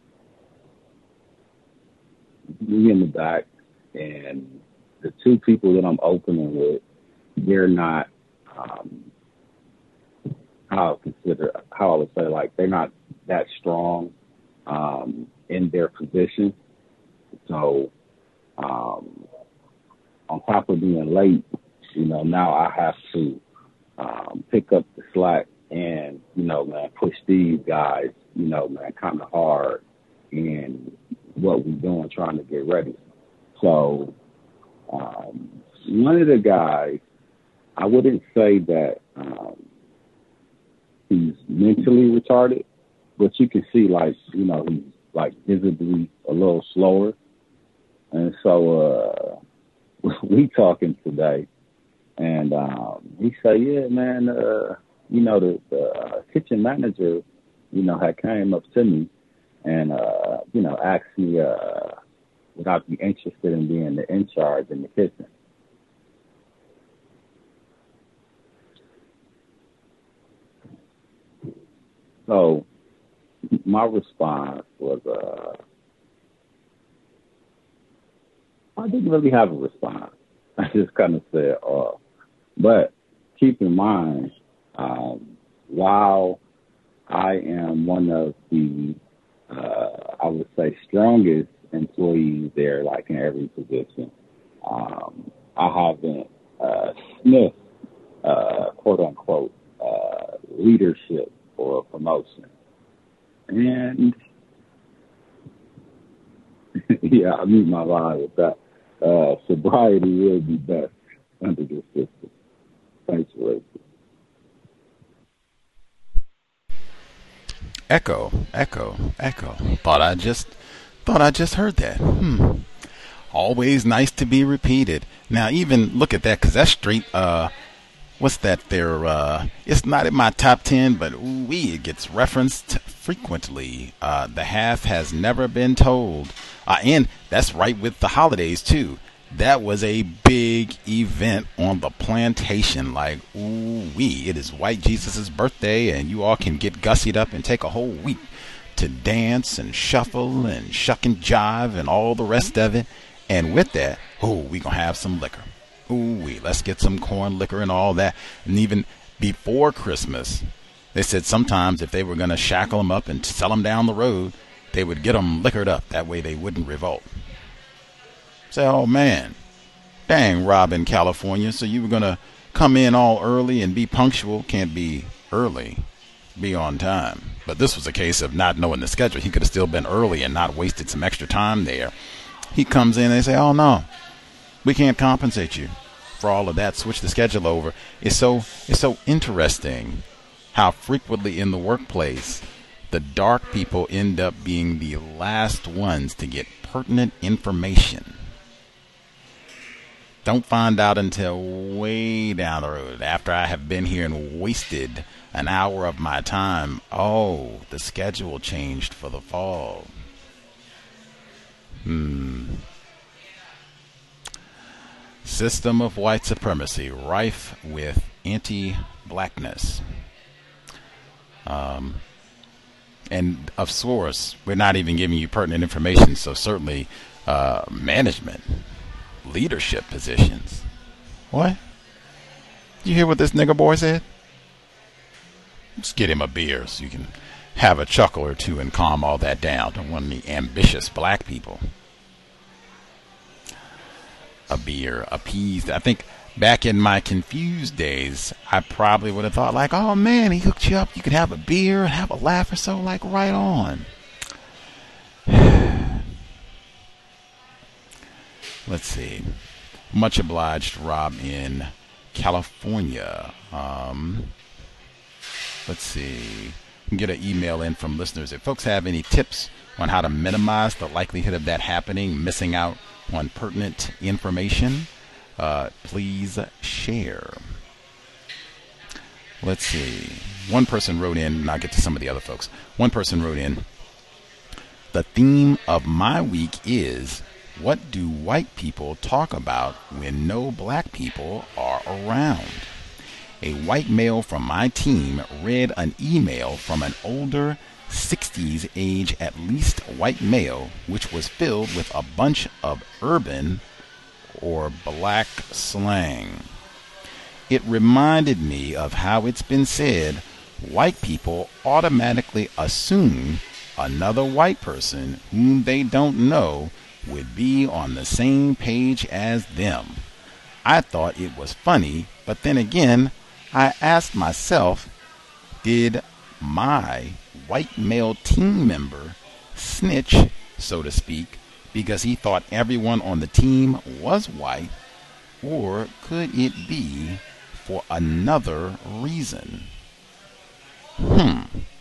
Speaker 4: me in the back, and the two people that I'm opening with, they're not, um, how I consider, how I would say, like, they're not that strong um, in their position. So, um, on top of being late, you know, now I have to um, pick up the slack and, you know, man, push these guys, you know, man, kind of hard in what we're doing, trying to get ready. So um, one of the guys, I wouldn't say that um, he's mentally retarded, but you can see, like, you know, he's, like, visibly a little slower. And so uh, we talking today, and um, he say, yeah, man, uh, you know, the, the uh, kitchen manager, you know, had came up to me and, uh, you know, asked me uh, would I be interested in being the in charge in the kitchen. So my response was, uh, I didn't really have a response. I just kind of said, "Oh," but keep in mind, um, while I am one of the, uh, I would say, strongest employees there, like in every position, um, I haven't uh, sniffed, uh, quote unquote, uh, leadership or promotion. And yeah, I meet my line with that. Uh, sobriety will be best under this system. Thanks for listening.
Speaker 3: Echo, echo, echo. Thought I just, thought I just heard that. Hmm. Always nice to be repeated. Now, even look at that, because that's straight. Uh, what's that? There. Uh, it's not in my top ten, but ooh wee, it gets referenced frequently. Uh, the half has never been told, uh, and that's right with the holidays too. That was a big event on the plantation. Like, ooh wee, it is White Jesus' birthday, and you all can get gussied up and take a whole week to dance and shuffle and shuck and jive and all the rest of it. And with that, oh, we gonna have some liquor. Ooh wee, let's get some corn liquor and all that. And even before Christmas, they said sometimes if they were gonna shackle them up and sell them down the road, they would get them liquored up. That way they wouldn't revolt. Say, oh man, dang, Rob in California, so you were going to come in all early and be punctual. Can't be early, be on time. But this was a case of not knowing the schedule. He could have still been early and not wasted some extra time there. He comes in and they say, oh no, we can't compensate you for all of that. Switch the schedule over. It's so, it's so interesting how frequently in the workplace the dark people end up being the last ones to get pertinent information. Don't find out until way down the road, after I have been here and wasted an hour of my time. Oh, the schedule changed for the fall. Hmm. System of white supremacy, rife with anti-blackness. Um, and of course, we're not even giving you pertinent information, so certainly uh, management. Leadership positions. What? You hear what this nigger boy said? Let's get him a beer so you can have a chuckle or two and calm all that down. Don't want any ambitious black people. A beer, appeased. I think back in my confused days, I probably would have thought like, oh man, he hooked you up. You could have a beer and have a laugh or so, like right on. Let's see. Much obliged, Rob in California. Um, let's see. Get an email in from listeners. If folks have any tips on how to minimize the likelihood of that happening, missing out on pertinent information, uh, please share. Let's see. One person wrote in, and I'll get to some of the other folks. One person wrote in, the theme of my week is, what do white people talk about when no black people are around? A white male from my team read an email from an older sixties age at least white male, which was filled with a bunch of urban or black slang. It reminded me of how it's been said, white people automatically assume another white person whom they don't know would be on the same page as them. I thought it was funny, but then again, I asked myself, did my white male team member snitch, so to speak, because he thought everyone on the team was white, or could it be for another reason? Hmm.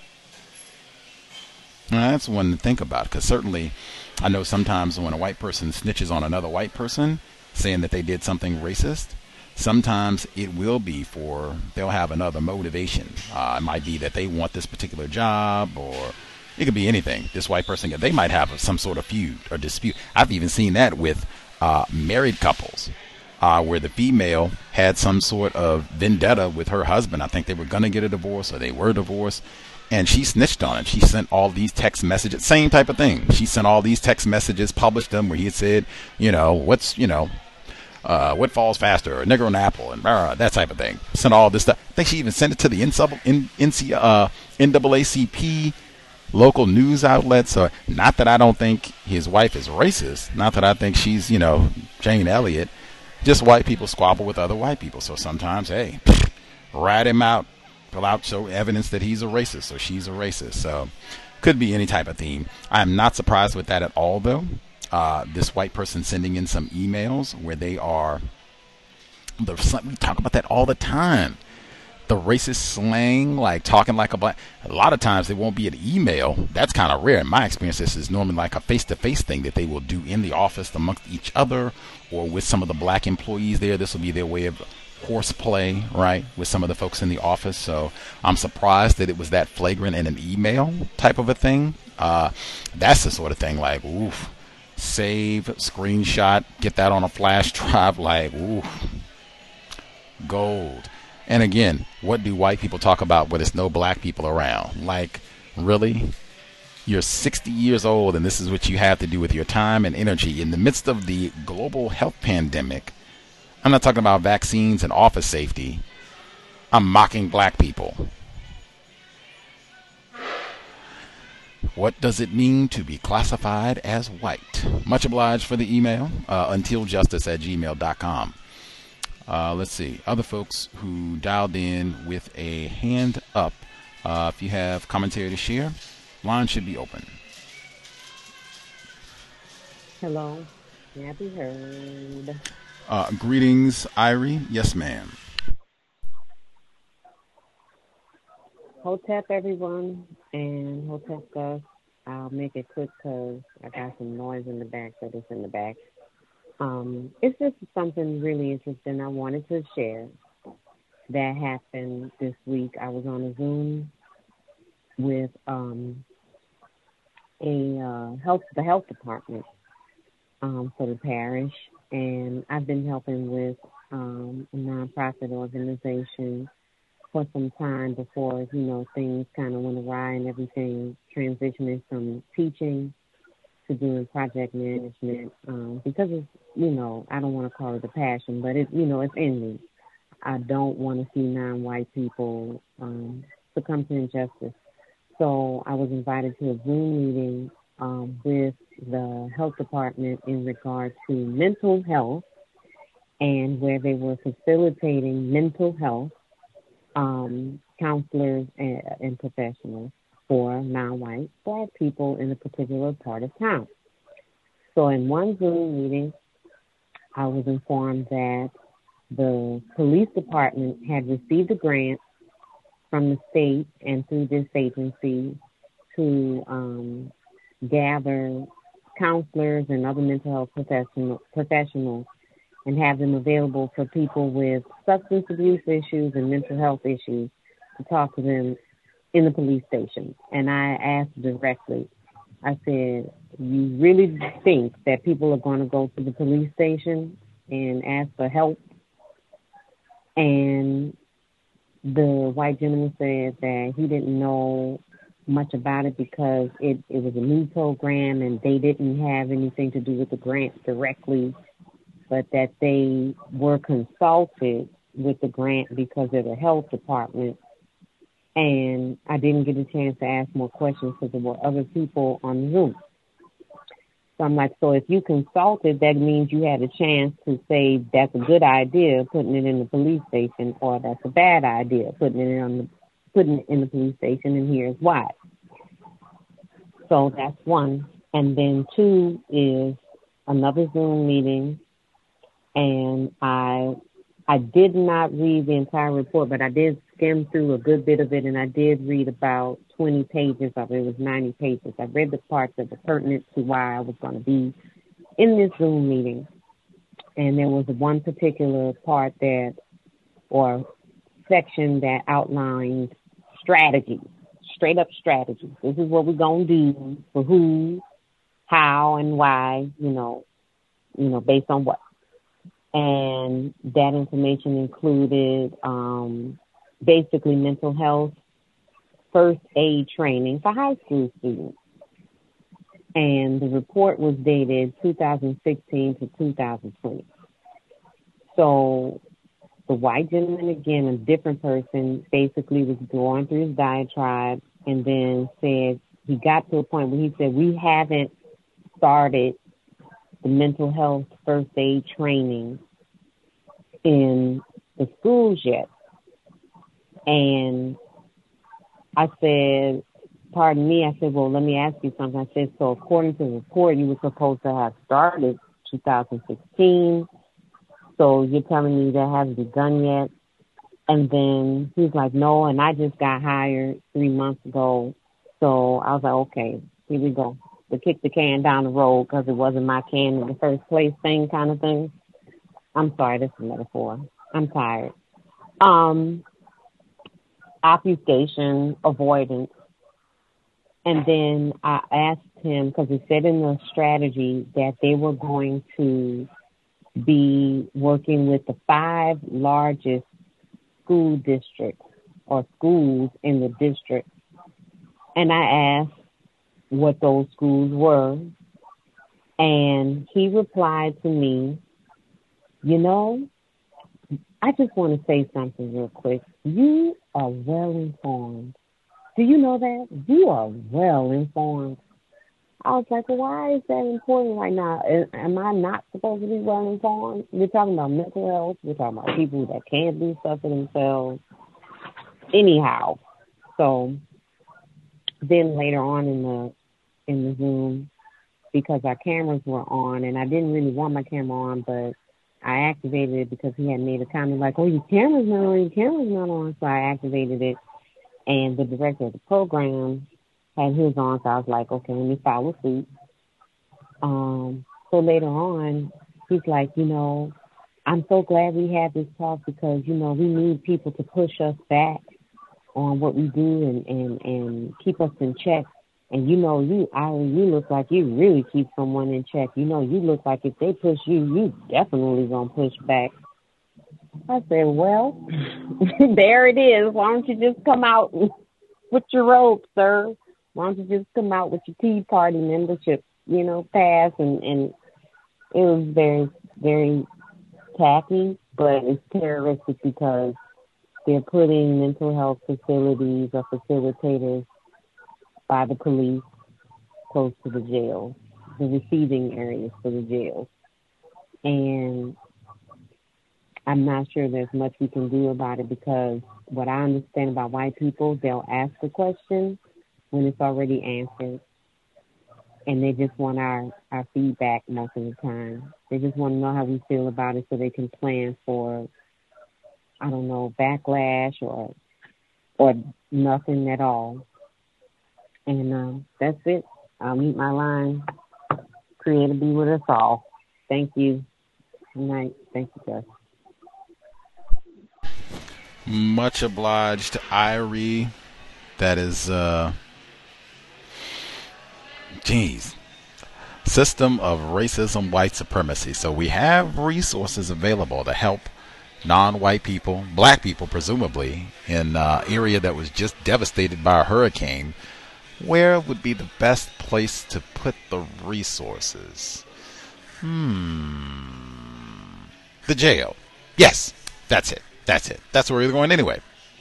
Speaker 3: Now, that's one to think about, because certainly I know sometimes when a white person snitches on another white person, saying that they did something racist, sometimes it will be for, they'll have another motivation. Uh, it might be that they want this particular job, or it could be anything. This white person, they might have some sort of feud or dispute. I've even seen that with uh, married couples, uh, where the female had some sort of vendetta with her husband. I think they were going to get a divorce, or they were divorced. And she snitched on him. She sent all these text messages, same type of thing. She sent all these text messages, published them, where he had said, you know, what's, you know, uh, what falls faster, a nigger or an apple, and uh, that type of thing. Sent all this stuff. I think she even sent it to the N double A C P local news outlets. So not that I don't think his wife is racist. Not that I think she's, you know, Jane Elliott. Just white people squabble with other white people. So sometimes, hey, rat him out. Pull out show evidence that he's a racist or she's a racist. So could be any type of theme. I'm not surprised with that at all, though. Uh, this white person sending in some emails where they are, the, we talk about that all the time. The racist slang, like talking like a black. A lot of times it won't be an email. That's kind of rare. In my experience, this is normally like a face-to-face thing that they will do in the office amongst each other or with some of the black employees there. This will be their way of horseplay, right, with some of the folks in the office. So I'm surprised that it was that flagrant in an email type of a thing. Uh, that's the sort of thing like, oof, save, screenshot, get that on a flash drive, like, oof, gold. And again, what do white people talk about when there's no black people around? Like, really? You're sixty years old and this is what you have to do with your time and energy in the midst of the global health pandemic. I'm not talking about vaccines and office safety. I'm mocking black people. What does it mean to be classified as white? Much obliged for the email, uh, untiljustice at gmail dot com. Uh, let's see. Other folks who dialed in with a hand up. Uh, if you have commentary to share, line should be open.
Speaker 1: Hello. May I be heard?
Speaker 3: Uh, greetings, Irie. Yes, ma'am.
Speaker 1: Hotep, everyone, and Hotep Gus. I'll make it quick because I got some noise in the back, but it's in the back. Um, it's just something really interesting I wanted to share that happened this week. I was on a Zoom with um, a uh, health, the health department um, for the parish. And I've been helping with um, a nonprofit organization for some time before, you know, things kind of went awry and everything, transitioning from teaching to doing project management um, because it's, you know, I don't want to call it a passion, but it, you know, it's in me. I don't want to see non-white people um, succumb to injustice. So I was invited to a Zoom meeting um, with the health department in regard to mental health and where they were facilitating mental health um, counselors and, and professionals for non-white black people in a particular part of town. So in one Zoom meeting, I was informed that the police department had received a grant from the state and through this agency to um, gather counselors and other mental health professional, professionals and have them available for people with substance abuse issues and mental health issues to talk to them in the police station. And I asked directly, I said, you really think that people are going to go to the police station and ask for help? And the white gentleman said that he didn't know much about it because it, it was a new program and they didn't have anything to do with the grant directly, but that they were consulted with the grant because of the health department. And I didn't get a chance to ask more questions because there were other people on Zoom. So I'm like, so if you consulted, that means you had a chance to say that's a good idea, putting it in the police station, or that's a bad idea, putting it on the putting it in the police station, and here's why. So that's one. And then two is another Zoom meeting, and I I did not read the entire report, but I did skim through a good bit of it, and I did read about twenty pages of it. It was ninety pages. I read the parts that were pertinent to why I was going to be in this Zoom meeting. And there was one particular part that, or section that outlined strategies, straight up strategies. This is what we're going to do for who, how, and why, you know, you know, based on what. And that information included um, basically mental health first aid training for high school students. And the report was dated two thousand sixteen to two thousand twenty. So the white gentleman, again, a different person, basically was going through his diatribe and then said he got to a point where he said, we haven't started the mental health first aid training in the schools yet. And I said, pardon me, I said, well, let me ask you something. I said, so according to the report, you were supposed to have started two thousand sixteen. So you're telling me that hasn't begun yet? And then he's like, no, and I just got hired three months ago. So I was like, okay, here we go. To kick the can down the road because it wasn't my can in the first place thing kind of thing. I'm sorry, that's a metaphor. I'm tired. Um, obfuscation, avoidance. And then I asked him, because it said in the strategy that they were going to be working with the five largest school districts or schools in the district. And I asked what those schools were. And he replied to me, you know, I just want to say something real quick. You are well informed. Do you know that? You are well informed. I was like, well, why is that important right now? Am I not supposed to be well informed? We're talking about mental health. We're talking about people that can't do stuff for themselves. Anyhow, so then later on in the in the Zoom, because our cameras were on, and I didn't really want my camera on, but I activated it because he had made a comment like, oh, your camera's not on, your camera's not on. So I activated it, and the director of the program had his on, so I was like, okay, let me follow suit. Um, so later on, he's like, you know, I'm so glad we had this talk because, you know, we need people to push us back on what we do and, and, and keep us in check. And, you know, you, I, you look like you really keep someone in check. You know, you look like if they push you, you definitely gonna push back. I said, well, there it is. Why don't you just come out with your robe, sir? Why don't you just come out with your Tea Party membership, you know, pass? And, and it was very, very tacky, but it's terroristic because they're putting mental health facilities or facilitators by the police close to the jail, the receiving areas for the jails. And I'm not sure there's much we can do about it because what I understand about white people, they'll ask a question when it's already answered. And they just want our, our feedback most of the time. They just want to know how we feel about it so they can plan for, I don't know, backlash or or nothing at all. And um, that's it. I'll meet my line. Creator be with us all. Thank you. Good night. Thank you, Gus.
Speaker 3: Much obliged, Irie. That is, uh, geez, system of racism, white supremacy. So we have resources available to help non-white people, black people, presumably, in an uh, area that was just devastated by a hurricane. Where would be the best place to put the resources? Hmm. The jail. Yes, that's it. That's it. That's where we're going anyway.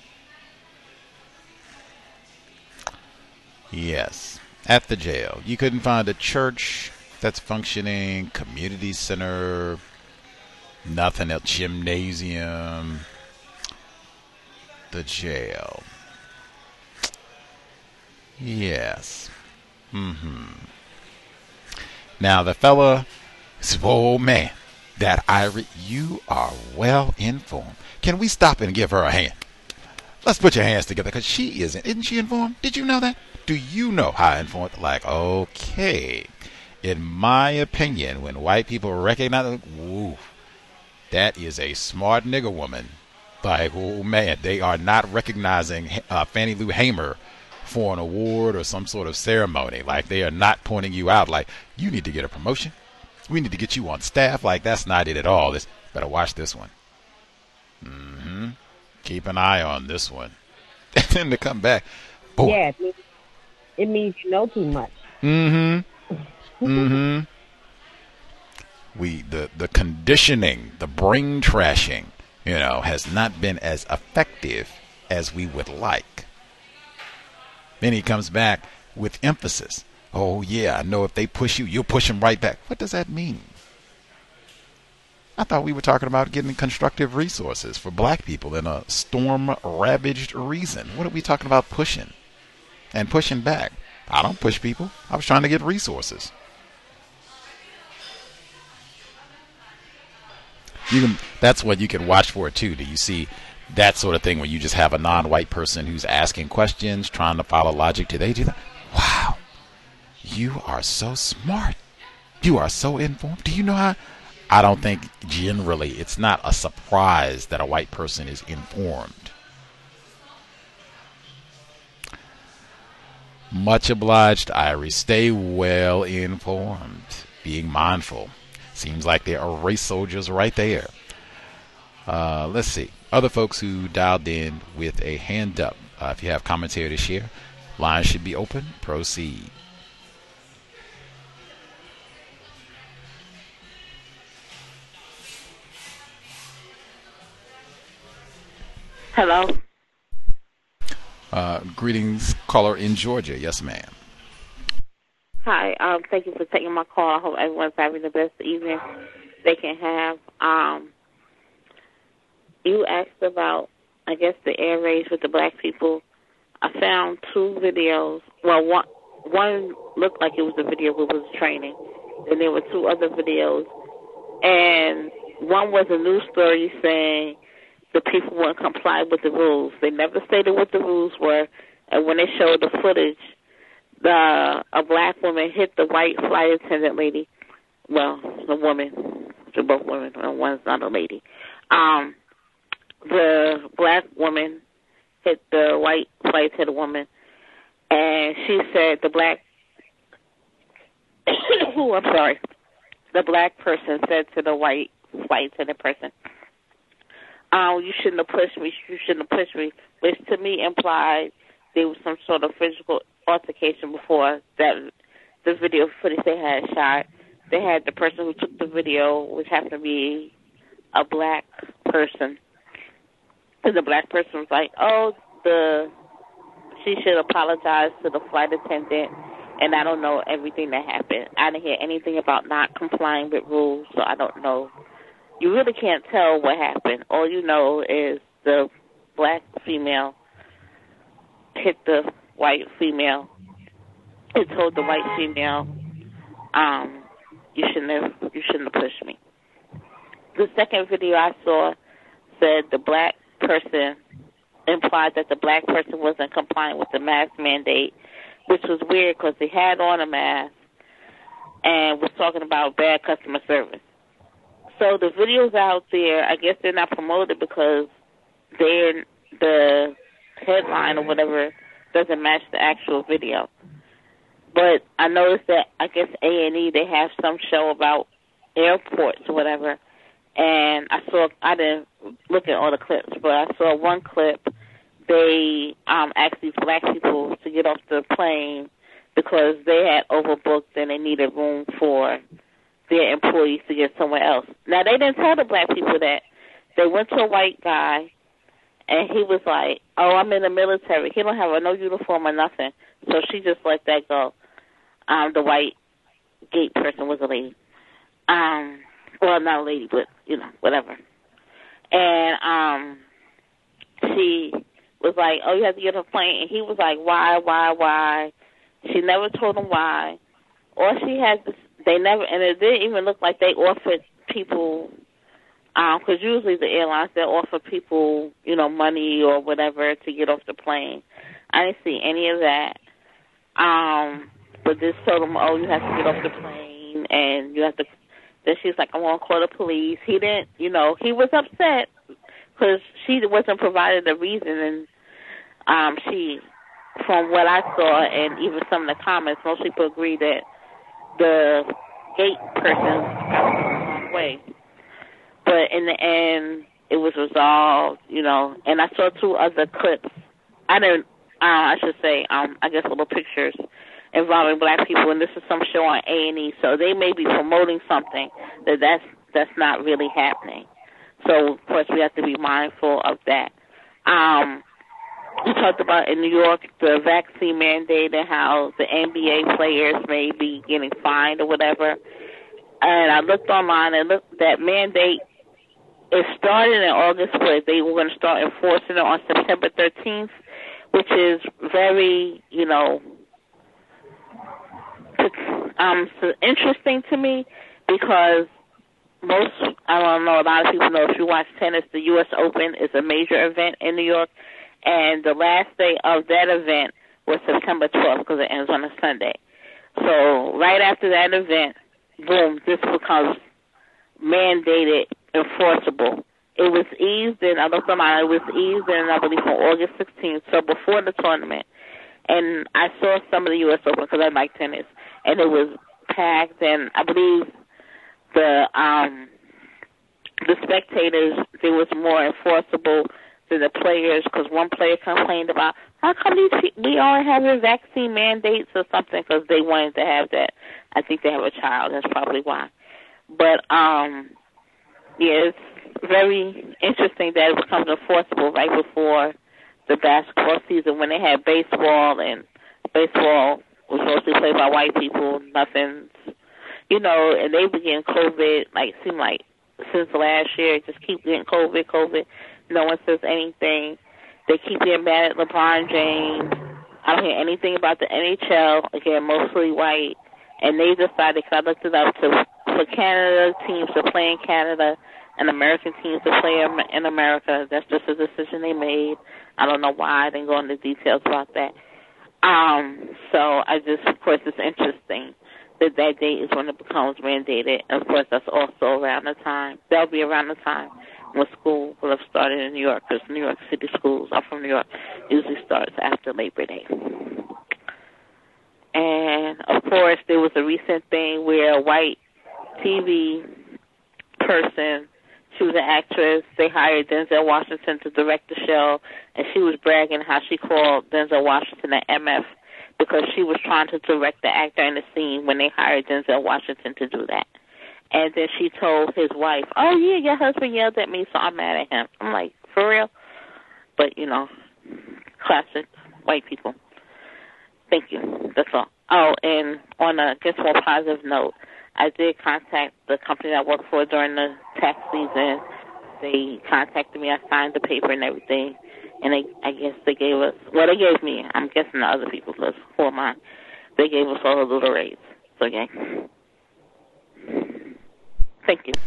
Speaker 3: Yes, at the jail. You couldn't find a church that's functioning, community center, nothing else, gymnasium. The jail. Yes. Mm-hmm. Now the fella said, "Oh man, that Irie, you are well informed. Can we stop and give her a hand? Let's put your hands together because she isn't. Isn't she informed? Did you know that? Do you know how informed? Like, okay. In my opinion, when white people recognize, woo, that is a smart nigger woman. Like, oh man, they are not recognizing uh, Fannie Lou Hamer for an award or some sort of ceremony. Like, they are not pointing you out like, you need to get a promotion. We need to get you on staff. Like, that's not it at all. This, better watch this one. Mm-hmm. Keep an eye on this one. And then to come back, Boy.
Speaker 1: Yeah, it means, it means you know too much.
Speaker 3: Mm-hmm. Mm-hmm. We the the conditioning, the brain trashing, you know, has not been as effective as we would like. Then he comes back with emphasis. Oh yeah, I know if they push you, you'll push them right back. What does that mean? I thought we were talking about getting constructive resources for black people in a storm-ravaged region. What are we talking about pushing and pushing back? I don't push people. I was trying to get resources. You can. That's what you can watch for too. Do you see that sort of thing where you just have a non-white person who's asking questions, trying to follow logic? Do they do that? Wow, you are so smart. You are so informed. Do you know how? I don't think generally it's not a surprise that a white person is informed. Much obliged, Irie. Stay well informed. Being mindful. Seems like there are race soldiers right there. Uh, let's see. Other folks who dialed in with a hand up. Uh, if you have commentary to share, lines should be open. Proceed.
Speaker 5: Hello.
Speaker 3: Uh, greetings, caller in Georgia. Yes, ma'am.
Speaker 5: Hi. Um, thank you for taking my call. I hope everyone's having the best evening they can have. Um, you asked about, I guess, the air raids with the black people. I found two videos. Well, one one looked like it was a video who was training, and there were two other videos. And one was a news story saying the people wouldn't comply with the rules. They never stated what the rules were, and when they showed the footage, the a black woman hit the white flight attendant lady. Well, the woman, they're both women, and one's not a lady. Um, the black woman hit the white flight attendant woman, and she said the black, oh, I'm sorry, the black person said to the white flight attendant person, oh, you shouldn't have pushed me, you shouldn't have pushed me, which to me implied there was some sort of physical altercation before that the video footage they had shot. They had the person who took the video, which happened to be a black person. And the black person was like, oh, the she should apologize to the flight attendant, and I don't know everything that happened. I didn't hear anything about not complying with rules, so I don't know. You really can't tell what happened. All you know is the black female hit the white female. It told the white female, um, you shouldn't have, you shouldn't have pushed me. The second video I saw said the black person implied that the black person wasn't complying with the mask mandate, which was weird because they had on a mask and was talking about bad customer service. So the videos out there, I guess they're not promoted because they're the headline or whatever doesn't match the actual video. But I noticed that I guess A and E, they have some show about airports or whatever, and I saw, I didn't look at all the clips, but I saw one clip. They um, asked these black people to get off the plane because they had overbooked and they needed room for their employees to get somewhere else. Now, they didn't tell the black people that. They went to a white guy, and he was like, oh, I'm in the military. He don't have a, no uniform or nothing. So she just let that go. Um, the white gate person was a lady. Um, well, not a lady, but, you know, whatever. And um, she was like, oh, you have to get on a plane. And he was like, why, why, why? She never told him why. Or she had this, they never, and it didn't even look like they offered people, because um, usually the airlines, they'll offer people, you know, money or whatever to get off the plane. I didn't see any of that. Um, but this told him, oh, you have to get off the plane, and you have to, then she's like, I want to call the police. He didn't, you know, he was upset because she wasn't provided a reason, and um, she, from what I saw, and even some of the comments, most people agree that the gate person got the wrong way. But in the end, it was resolved, you know, and I saw two other clips. I didn't, I should say, um, I guess little pictures involving black people, and this is some show on A and E, so they may be promoting something that that's, that's not really happening. So, of course, we have to be mindful of that. Um, we talked about in New York the vaccine mandate and how the N B A players may be getting fined or whatever. And I looked online and looked that mandate. It started in August, but they were going to start enforcing it on September thirteenth, which is very, you know, um, so interesting to me because most, I don't know, a lot of people know if you watch tennis, the U S Open is a major event in New York, and the last day of that event was September twelfth because it ends on a Sunday. So right after that event, boom, this becomes mandated, enforceable. It was eased in, I looked online, it was eased in, I believe, on August sixteenth, so before the tournament. And I saw some of the U S Open because I like tennis, and it was packed, and I believe the um, the spectators, it was more enforceable than the players because one player complained about, how come these people, we aren't having vaccine mandates or something because they wanted to have that. I think they have a child, that's probably why. But, um, yeah, it's very interesting that it becomes enforceable right before the basketball season when they had baseball, and baseball was mostly played by white people, nothing's, you know, and they were getting COVID, like, it seemed like since last year, just keep getting COVID, COVID. No one says anything. They keep getting mad at LeBron James. I don't hear anything about the N H L. Again, mostly white. And they decided, because I looked it up, to for Canada teams to play in Canada and American teams to play in America. That's just a decision they made. I don't know why. I didn't go into details about that. Um, so I just, of course, it's interesting that that date is when it becomes mandated. And of course, that's also around the time. That'll be around the time when school will have started in New York, because New York City schools, I'm from New York, usually starts after Labor Day. And, of course, there was a recent thing where a white T V person, she was an actress, they hired Denzel Washington to direct the show, and she was bragging how she called Denzel Washington an M F because she was trying to direct the actor in the scene when they hired Denzel Washington to do that. And then she told his wife, oh, yeah, your husband yelled at me, so I'm mad at him. I'm like, for real? But, you know, classic white people. Thank you. That's all. Oh, and on a, I guess, more positive note, I did contact the company I worked for during the tax season. They contacted me. I signed the paper and everything. And they, I guess they gave us, well, they gave me, I'm guessing the other people, because who am I? They gave us all a little raise. So, yeah. Thank you.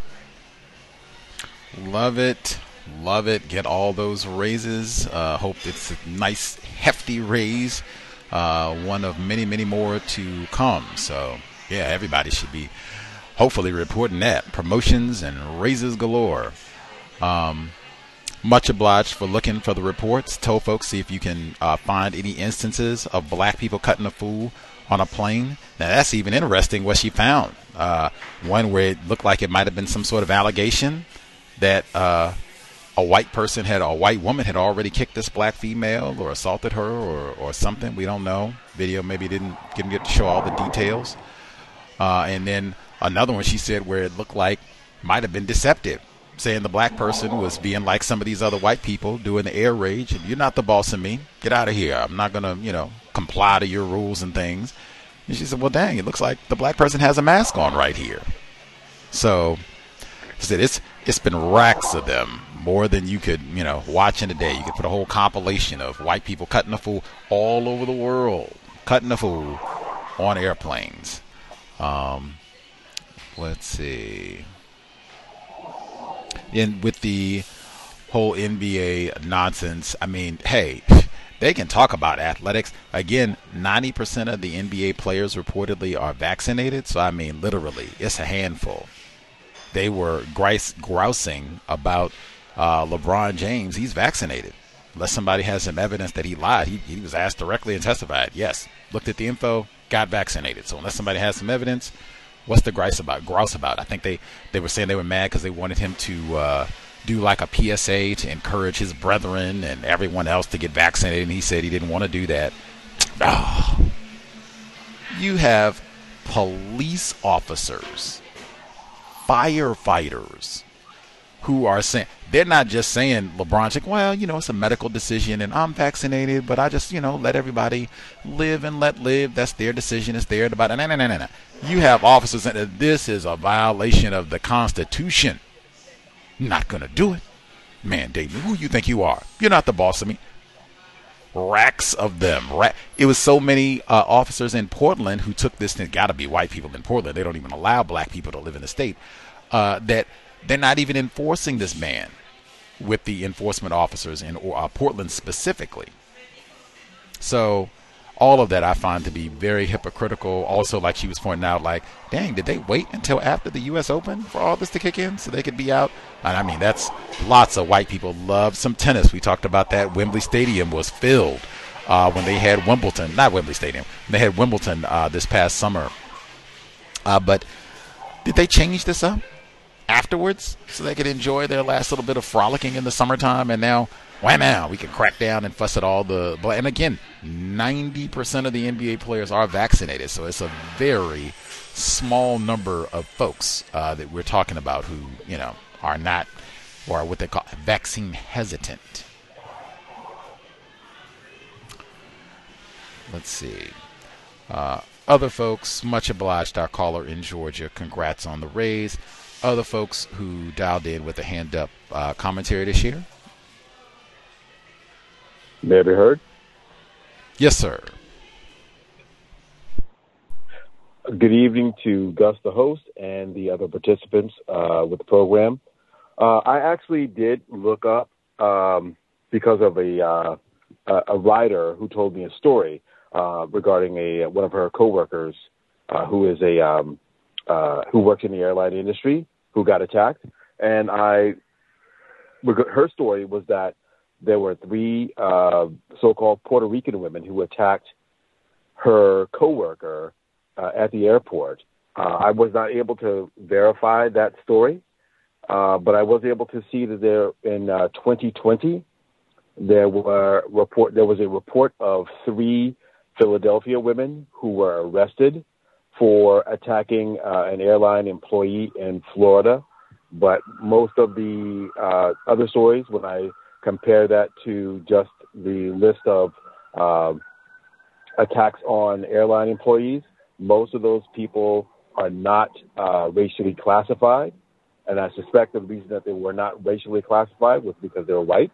Speaker 3: Love it. Love it. Get all those raises. Uh, hope it's a nice, hefty raise. Uh, one of many, many more to come. So, yeah, everybody should be hopefully reporting that. Promotions and raises galore. Um, much obliged for looking for the reports. Tell folks, see if you can uh, find any instances of black people cutting a fool on a plane. Now, that's even interesting what she found. Uh, one where it looked like it might have been some sort of allegation that uh, a white person had, a white woman had already kicked this black female or assaulted her or, or something. We don't know. Video maybe didn't, didn't get to show all the details. Uh, and then another one she said where it looked like might have been deceptive, saying the black person was being like some of these other white people doing the air rage. And you're not the boss of me. Get out of here. I'm not going to, you know, comply to your rules and things. And she said, well, dang, it looks like the black person has a mask on right here. So she said it's it's been racks of them, more than you could, you know, watch in a day. You could put a whole compilation of white people cutting a fool all over the world, cutting a fool on airplanes. Um, let's see. And with the whole N B A nonsense, I mean, hey, they can talk about athletics. Again, ninety percent of the N B A players reportedly are vaccinated. So, I mean, literally, it's a handful. They were grice, grousing about uh, LeBron James. He's vaccinated. Unless somebody has some evidence that he lied. He, he was asked directly and testified. Yes, looked at the info, got vaccinated. So unless somebody has some evidence, what's the grice about? Grouse about? I think they, they were saying they were mad because they wanted him to uh, do like a P S A to encourage his brethren and everyone else to get vaccinated, and he said he didn't want to do that. Oh. You have police officers, firefighters, who are saying, they're not just saying, LeBron's like, well, you know, it's a medical decision and I'm vaccinated, but I just, you know, let everybody live and let live. That's their decision. It's their debate. No, no, no, no, no. You have officers saying this is a violation of the Constitution. Not going to do it. Man, David, who you think you are? You're not the boss of me. Racks of them. It was so many uh, officers in Portland who took this, and it got to be white people in Portland. They don't even allow black people to live in the state, uh, that they're not even enforcing this ban with the enforcement officers in uh, Portland specifically. So all of that I find to be very hypocritical. Also, like she was pointing out, like, dang, did they wait until after the U S Open for all this to kick in so they could be out? And I mean, that's lots of white people love some tennis. We talked about that. Wembley Stadium was filled uh, when they had Wimbledon, not Wembley Stadium, they had Wimbledon uh, this past summer. Uh, but did they change this up afterwards so they could enjoy their last little bit of frolicking in the summertime? And now, wham, now we can crack down and fuss at all the. And again, ninety percent of the N B A players are vaccinated, so it's a very small number of folks uh, that we're talking about who, you know, are not, or what they call vaccine hesitant. Let's see. Uh, other folks, much obliged, our caller in Georgia. Congrats on the raise. Other folks who dialed in with a hand up, uh, commentary to share.
Speaker 6: May I be heard?
Speaker 3: Yes, sir.
Speaker 6: Good evening to Gus, the host, and the other participants uh, with the program. Uh, I actually did look up um, because of a uh, a writer who told me a story uh, regarding a one of her coworkers uh, who is a um, uh, who works in the airline industry who got attacked, and I her story was that there were three uh, so-called Puerto Rican women who attacked her coworker uh, at the airport. Uh, I was not able to verify that story, uh, but I was able to see that there in uh, twenty twenty there were report there was a report of three Philadelphia women who were arrested for attacking uh, an airline employee in Florida. But most of the uh, other stories, when I compare that to just the list of uh, attacks on airline employees, most of those people are not uh, racially classified. And I suspect the reason that they were not racially classified was because they were white.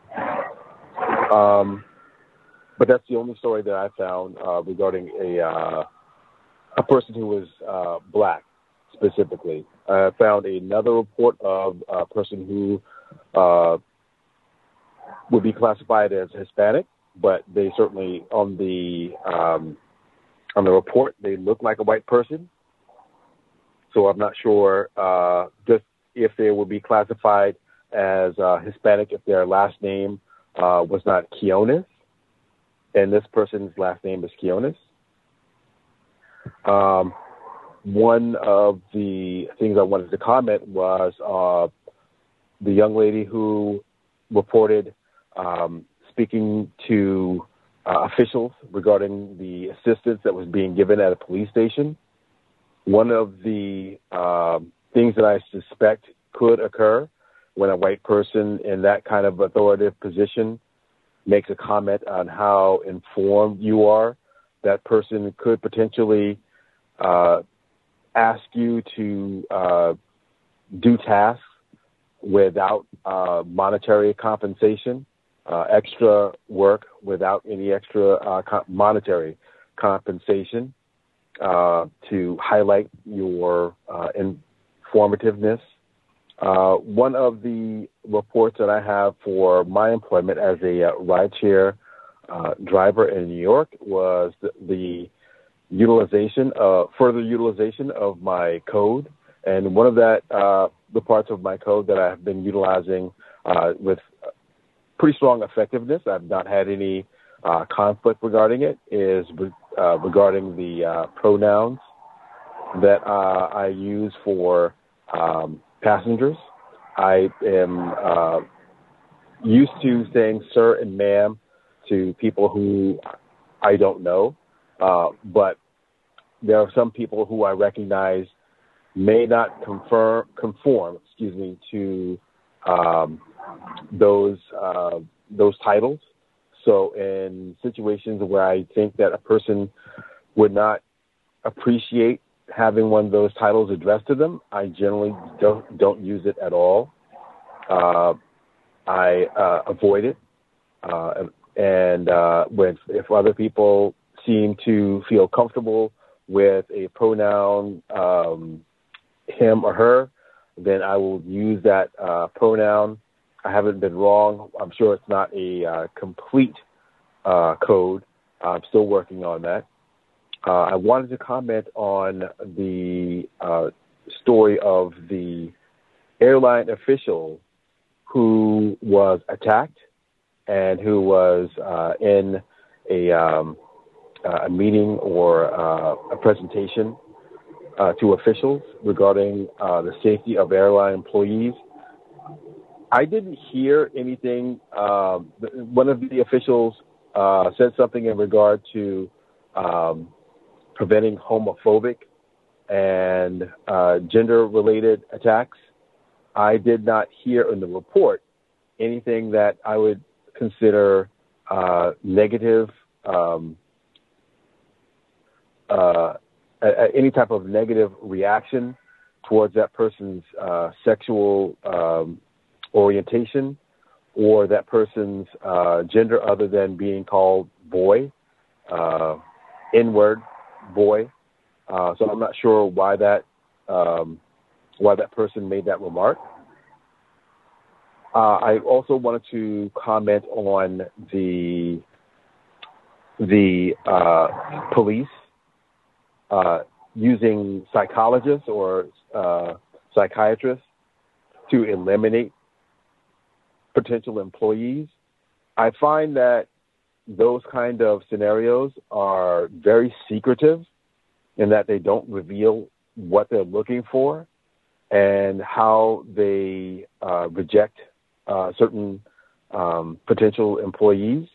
Speaker 6: Um, but that's the only story that I found uh, regarding a uh, a person who was uh, black specifically. I found another report of a person who uh, would be classified as Hispanic, but they certainly on the um, on the report they look like a white person. So I'm not sure uh, just if they would be classified as uh, Hispanic if their last name uh, was not Quiones, and this person's last name is Quiones. Um, one of the things I wanted to comment was uh, the young lady who reported um, speaking to uh, officials regarding the assistance that was being given at a police station. One of the um, things that I suspect could occur when a white person in that kind of authoritative position makes a comment on how informed you are, that person could potentially uh, ask you to uh, do tasks without uh, monetary compensation, uh, extra work without any extra uh, co- monetary compensation, uh, to highlight your uh, informativeness. Uh, one of the reports that I have for my employment as a uh, rideshare uh, driver in New York was the, the utilization, uh, further utilization of my code. And one of that, uh, the parts of my code that I've been utilizing uh, with pretty strong effectiveness, I've not had any uh, conflict regarding it, is uh, regarding the uh, pronouns that uh, I use for um, passengers. I am uh, used to saying sir and ma'am to people who I don't know, uh, but there are some people who I recognize may not confirm, conform, excuse me, to um, those uh, those titles. So in situations where I think that a person would not appreciate having one of those titles addressed to them, I generally don't don't use it at all. Uh, I uh, avoid it, uh, and uh, with if other people seem to feel comfortable with a pronoun um, him or her, then I will use that uh, pronoun. I haven't been wrong. I'm sure it's not a uh, complete uh, code. I'm still working on that. Uh, I wanted to comment on the uh, story of the airline official who was attacked and who was uh, in a, um, a meeting or uh, a presentation uh, to officials regarding uh, the safety of airline employees. I didn't hear anything. Uh, one of the officials uh, said something in regard to um, preventing homophobic and uh, gender-related attacks. I did not hear in the report anything that I would consider uh, negative, um, uh, any type of negative reaction towards that person's uh, sexual um, orientation or that person's uh, gender other than being called boy, uh, N-word boy. Uh, so I'm not sure why that um, why that person made that remark. Uh, I also wanted to comment on the the uh, police uh, using psychologists or uh, psychiatrists to eliminate potential employees. I find that those kind of scenarios are very secretive in that they don't reveal what they're looking for and how they uh, reject uh, certain um, potential employees.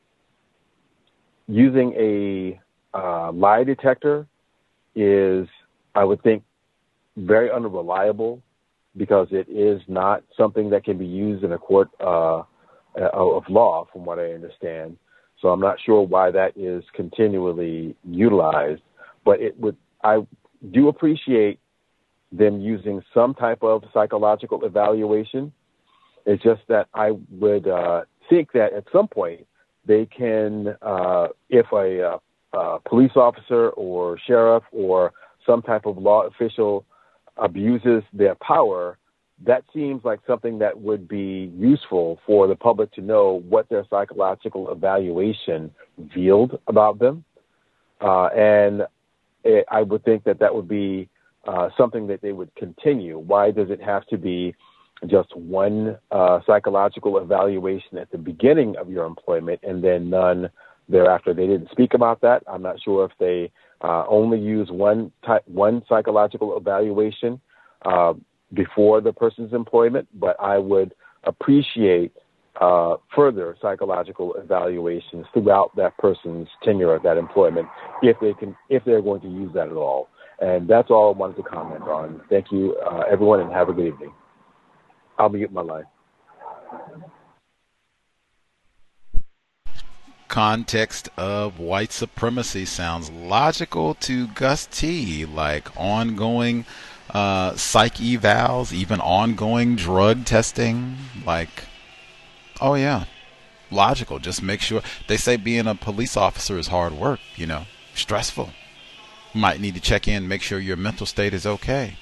Speaker 6: Using a uh, lie detector is, I would think, very unreliable because it is not something that can be used in a court uh, of law, from what I understand. So I'm not sure why that is continually utilized, but it would. I do appreciate them using some type of psychological evaluation. It's just that I would uh, think that at some point they can, uh, if a, uh, a police officer or sheriff or some type of law official abuses their power, that seems like something that would be useful for the public to know what their psychological evaluation revealed about them. Uh, and it, I would think that that would be uh, something that they would continue. Why does it have to be just one uh, psychological evaluation at the beginning of your employment and then none thereafter? They didn't speak about that. I'm not sure if they uh, only use one type, one psychological evaluation uh, before the person's employment, but I would appreciate uh, further psychological evaluations throughout that person's tenure at that employment, if they can, if they're going to use that at all. And that's all I wanted to comment on. Thank you, uh, everyone, and have a good evening. I'll mute my line.
Speaker 3: Context of white supremacy sounds logical to Gus T, like ongoing uh, psych evals, even ongoing drug testing. Like, oh yeah, logical. Just make sure. They say being a police officer is hard work, you know, stressful. You might need to check in, make sure your mental state is okay.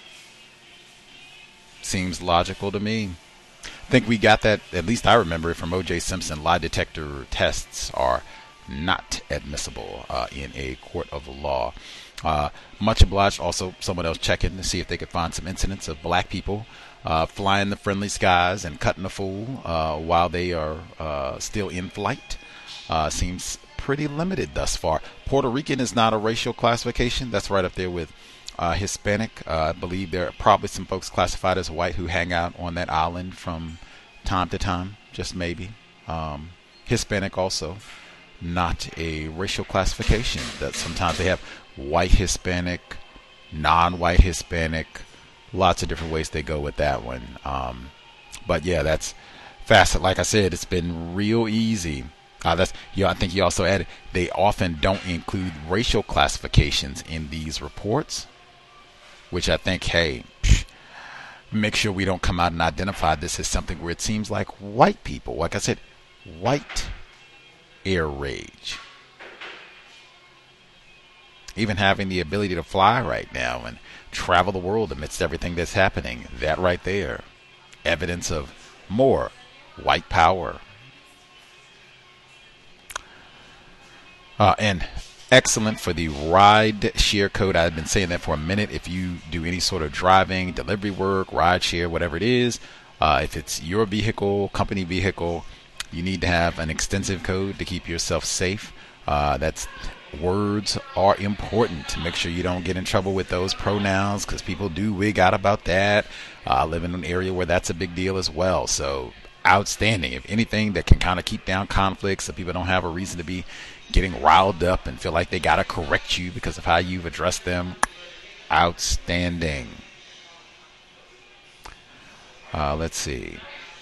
Speaker 3: Seems logical to me. I think we got that, at least I remember it from O J Simpson. Lie detector tests are not admissible uh, in a court of law. Uh, much obliged. Also, someone else checking to see if they could find some incidents of black people uh, flying the friendly skies and cutting a fool uh, while they are uh, still in flight. Uh, seems pretty limited thus far. Puerto Rican is not a racial classification. That's right up there with uh, Hispanic. Uh, I believe there are probably some folks classified as white who hang out on that island from time to time, just maybe. Um, Hispanic also, not a racial classification. That sometimes they have white Hispanic, non-white Hispanic, lots of different ways they go with that one. Um, but yeah, that's fast. Like I said, it's been real easy. Uh, that's yeah. I think you also added they often don't include racial classifications in these reports, which I think, hey, psh, make sure we don't come out and identify this as something where it seems like white people, like I said, white air rage. Even having the ability to fly right now and travel the world amidst everything that's happening, that right there, evidence of more white power. Uh, and excellent for the ride share code. I've been saying that for a minute. If you do any sort of driving, delivery work, ride share, whatever it is, uh, if it's your vehicle, company vehicle, you need to have an extensive code to keep yourself safe. Uh, that's words are important to make sure you don't get in trouble with those pronouns, because people do wig out about that. Uh, I live in an area where that's a big deal as well. So outstanding. If anything that can kind of keep down conflicts so people don't have a reason to be getting riled up and feel like they got to correct you because of how you've addressed them, outstanding. Uh, let's see.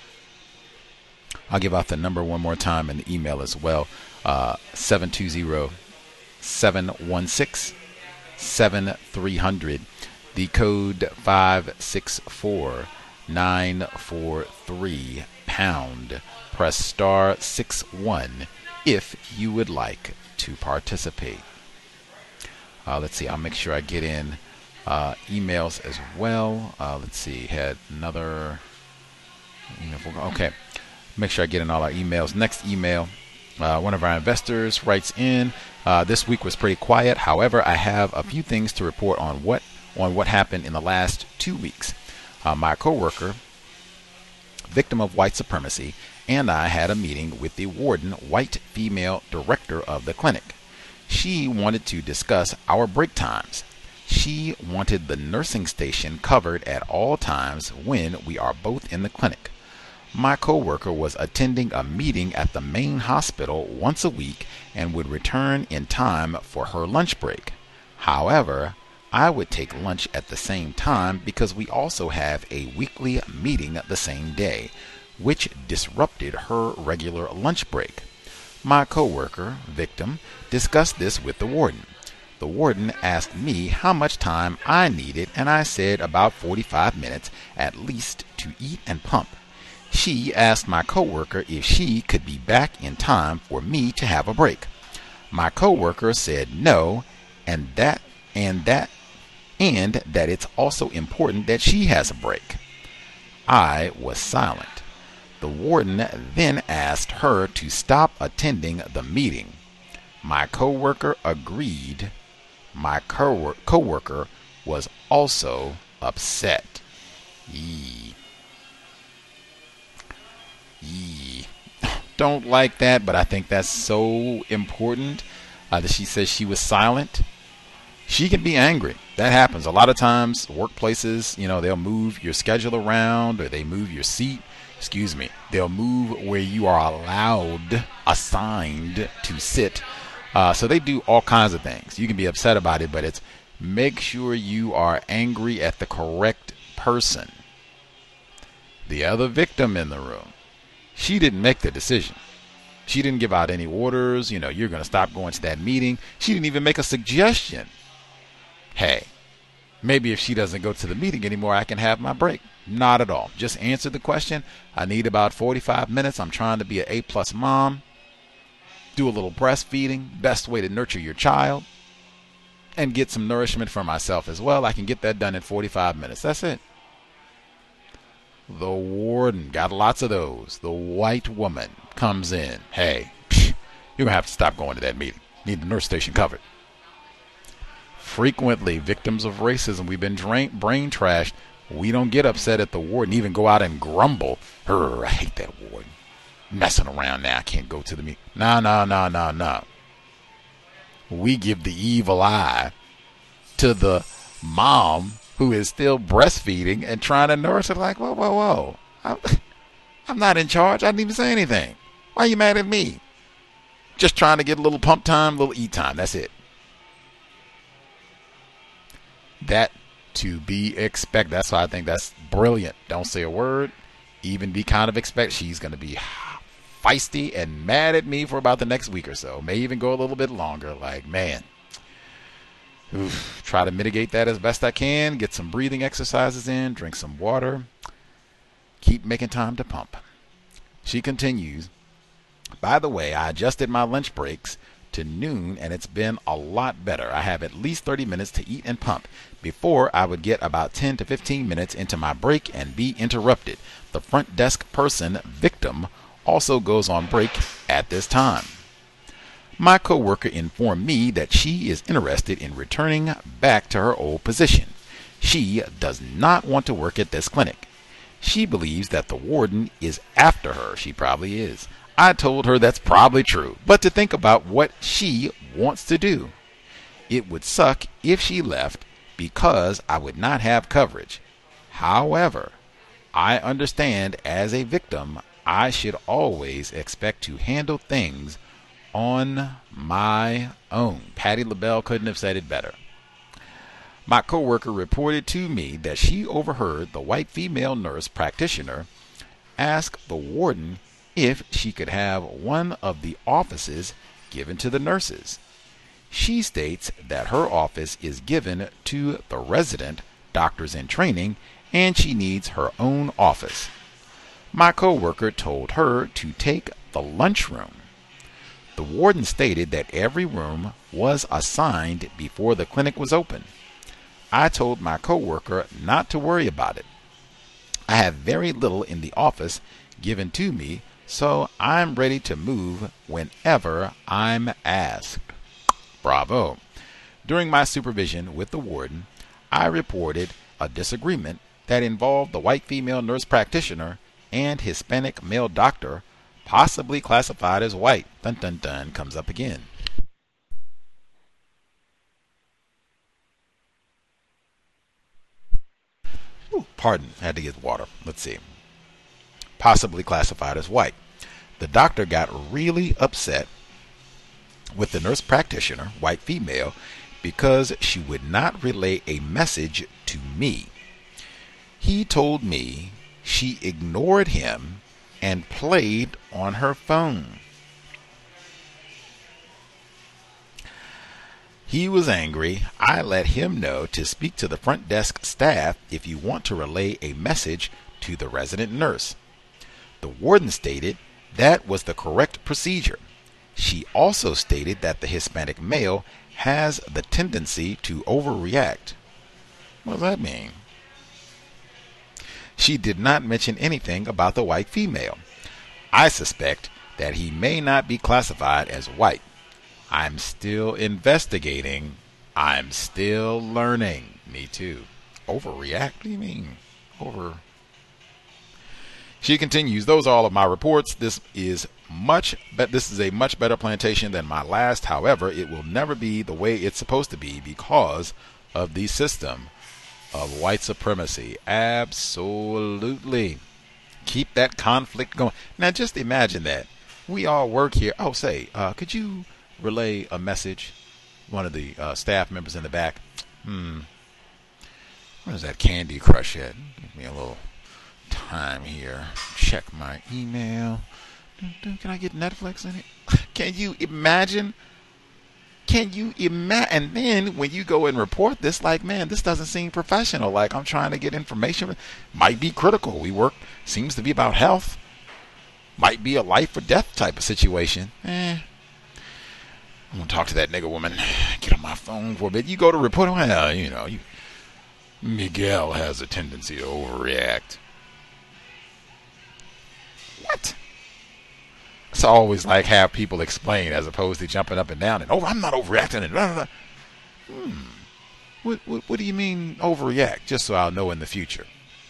Speaker 3: I'll give out the number one more time and the email as well. Uh, seven two zero, seven one six, seven three zero zero. The code five six four nine four three pound. Press star six one if you would like to participate. Uh, let's see. I'll make sure I get in uh, emails as well. Uh, let's see. Had another. Okay. Make sure I get in all our emails. Next email. Uh, one of our investors writes in. Uh, this week was pretty quiet. However, I have a few things to report on what on what happened in the last two weeks. Uh, my coworker, victim of white supremacy, and I had a meeting with the warden, white female director of the clinic. She wanted to discuss our break times. She wanted the nursing station covered at all times when we are both in the clinic. My coworker was attending a meeting at the main hospital once a week and would return in time for her lunch break. However, I would take lunch at the same time because we also have a weekly meeting the same day, which disrupted her regular lunch break. My coworker, victim, discussed this with the warden. The warden asked me how much time I needed, and I said about forty-five minutes at least to eat and pump. She asked my coworker if she could be back in time for me to have a break. My coworker said no, and that and that and that it's also important that she has a break. I was silent. The warden then asked her to stop attending the meeting. My coworker agreed. My co- coworker was also upset. Yee. Yee. Don't like that, but I think that's so important uh, that she says she was silent. She can be angry. That happens. A lot of times, workplaces, you know, they'll move your schedule around or they move your seat. Excuse me. They'll move where you are allowed, assigned to sit. Uh, so they do all kinds of things. You can be upset about it, but it's make sure you are angry at the correct person. The other victim in the room, she didn't make the decision. She didn't give out any orders. You know, you're going to stop going to that meeting. She didn't even make a suggestion. Hey, maybe if she doesn't go to the meeting anymore, I can have my break. Not at all. Just answer the question. I need about forty-five minutes. I'm trying to be an A-plus mom. Do a little breastfeeding. Best way to nurture your child. And get some nourishment for myself as well. I can get that done in forty-five minutes. That's it. The warden, got lots of those. The white woman comes in. Hey, psh, you're going to have to stop going to that meeting. Need the nurse station covered. Frequently, victims of racism, we've been drain, brain trashed. We don't get upset at the warden, even go out and grumble. I hate that warden. Messing around now. I can't go to the meeting. No, no, no, no, no. We give the evil eye to the mom who is still breastfeeding and trying to nurse her. Like, whoa, whoa, whoa. I'm, I'm not in charge. I didn't even say anything. Why are you mad at me? Just trying to get a little pump time, a little eat time. That's it. That to be expected. That's why I think that's brilliant. Don't say a word. Even be kind of expect. She's going to be feisty and mad at me for about the next week or so. May even go a little bit longer. Like, man. Oof, try to mitigate that as best I can. Get some breathing exercises in. Drink some water. Keep making time to pump. She continues. By the way, I adjusted my lunch breaks to noon, and it's been a lot better. I have at least thirty minutes to eat and pump. Before, I would get about ten to fifteen minutes into my break and be interrupted. The front desk person, victim, also goes on break at this time. My coworker informed me that she is interested in returning back to her old position. She does not want to work at this clinic. She believes that the warden is after her. She probably is. I told her that's probably true, but to think about what she wants to do. It would suck if she left because I would not have coverage. However, I understand as a victim, I should always expect to handle things on my own. Patti LaBelle couldn't have said it better. My coworker reported to me that she overheard the white female nurse practitioner ask the warden if she could have one of the offices given to the nurses. She states that her office is given to the resident doctors in training and she needs her own office. My coworker told her to take the lunchroom. The warden stated that every room was assigned before the clinic was open. I told my coworker not to worry about it. I have very little in the office given to me, so I'm ready to move whenever I'm asked. Bravo. During my supervision with the warden, I reported a disagreement that involved the white female nurse practitioner and Hispanic male doctor, possibly classified as white. Dun dun dun comes up again. Ooh, pardon, had to get water. Let's see. Possibly classified as white. The doctor got really upset with the nurse practitioner, white female, because she would not relay a message to me. He told me she ignored him and played on her phone. He was angry. I let him know to speak to the front desk staff if you want to relay a message to the resident nurse. The warden stated that was the correct procedure. She also stated that the Hispanic male has the tendency to overreact. What does that mean? She did not mention anything about the white female. I suspect that he may not be classified as white. I'm still investigating. I'm still learning. Me too. Overreact? What do you mean? Over. She continues, those are all of my reports. This is much but this is a much better plantation than my last. However, it will never be the way it's supposed to be because of the system of white supremacy. Absolutely. Keep that conflict going. Now just imagine that. We all work here. Oh, say, uh, could you relay a message? One of the uh, staff members in the back. Hmm. Where's that Candy Crush at? Give me a little time here. Check my email. Can I get Netflix in it? Can you imagine? Can you imagine? And then when you go and report this, like, man, this doesn't seem professional. Like, I'm trying to get information. Might be critical. We work, seems to be about health. Might be a life or death type of situation. Eh. I'm going to talk to that nigga woman. Get on my phone for a bit. You go to report. Well, you know, you, Miguel has a tendency to overreact. What? It's always like have people explain as opposed to jumping up and down and, oh, I'm not overreacting. And blah, blah, blah. Hmm. What, what, what do you mean overreact? Just so I'll know in the future.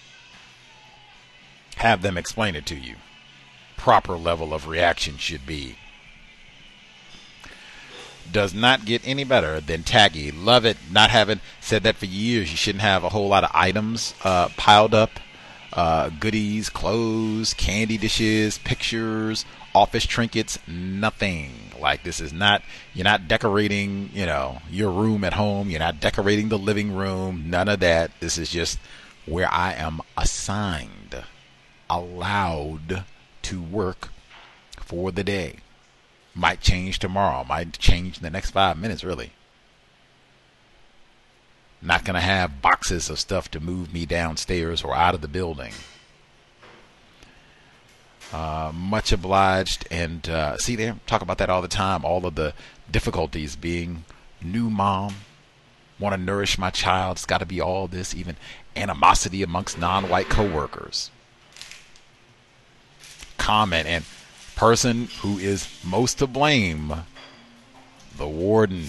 Speaker 3: Have them explain it to you. Proper level of reaction should be. does not get any better than Taggy. Love it. Not having said that for years. You shouldn't have a whole lot of items uh, piled up. Uh, goodies, clothes, candy dishes, pictures, office trinkets, nothing. Like, this is not, you're not decorating, you know, your room at home. You're not decorating the living room. None of that. This is just where I am assigned, allowed to work for the day. Might change tomorrow. Might change in the next five minutes, really. Not going to have boxes of stuff to move me downstairs or out of the building. Uh, much obliged. And uh, see there, talk about that all the time. All of the difficulties being new mom. Want to nourish my child. It's got to be all this, even animosity amongst non-white coworkers. Comment and person who is most to blame, the warden.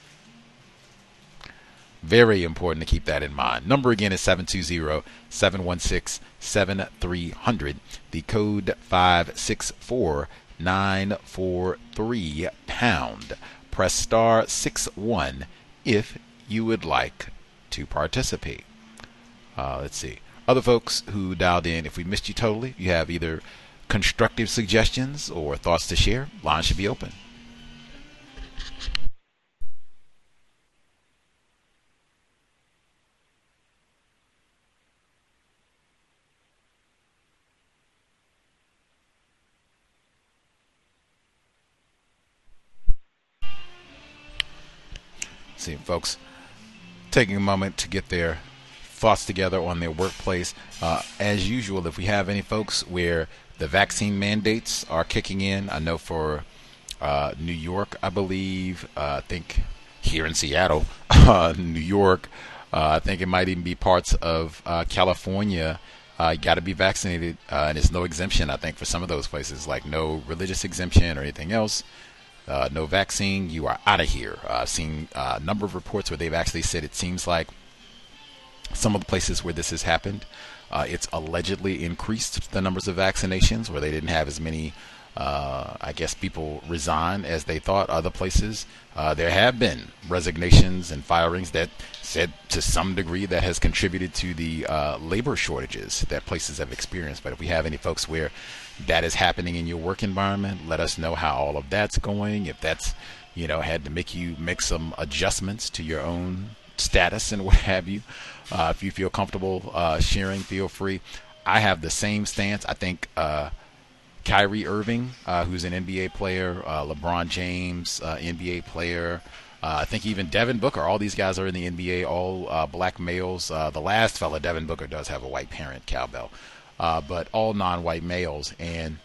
Speaker 3: Very important to keep that in mind. Number again is seven two zero, seven one six, seven three zero zero. The code five six four, nine four three pound. Press star six one if you would like to participate. Uh, let's see. Other folks who dialed in, if we missed you totally, you have either constructive suggestions or thoughts to share, line should be open. See, folks taking a moment to get their thoughts together on their workplace. Uh, as usual, if we have any folks where the vaccine mandates are kicking in, I know for uh, New York, I believe, uh, I think here in Seattle, uh, New York, uh, I think it might even be parts of uh, California. Uh, you got to be vaccinated, uh, and there's no exemption, I think, for some of those places, like no religious exemption or anything else. Uh, no vaccine, you are out of here. Uh, I've seen uh, a number of reports where they've actually said it seems like some of the places where this has happened, uh, it's allegedly increased the numbers of vaccinations, where they didn't have as many, uh, I guess, people resign as they thought. Other places, uh, there have been resignations and firings that said to some degree that has contributed to the uh, labor shortages that places have experienced. But if we have any folks where that is happening in your work environment, let us know how all of that's going. If that's, you know, had to make you make some adjustments to your own status and what have you. Uh, if you feel comfortable uh, sharing, feel free. I have the same stance. I think uh, Kyrie Irving, uh, who's an N B A player, uh, LeBron James, uh, N B A player, uh, I think even Devin Booker, all these guys are in the N B A, all uh, black males. Uh, the last fella, Devin Booker, does have a white parent, cowbell. Uh, but all non-white males, and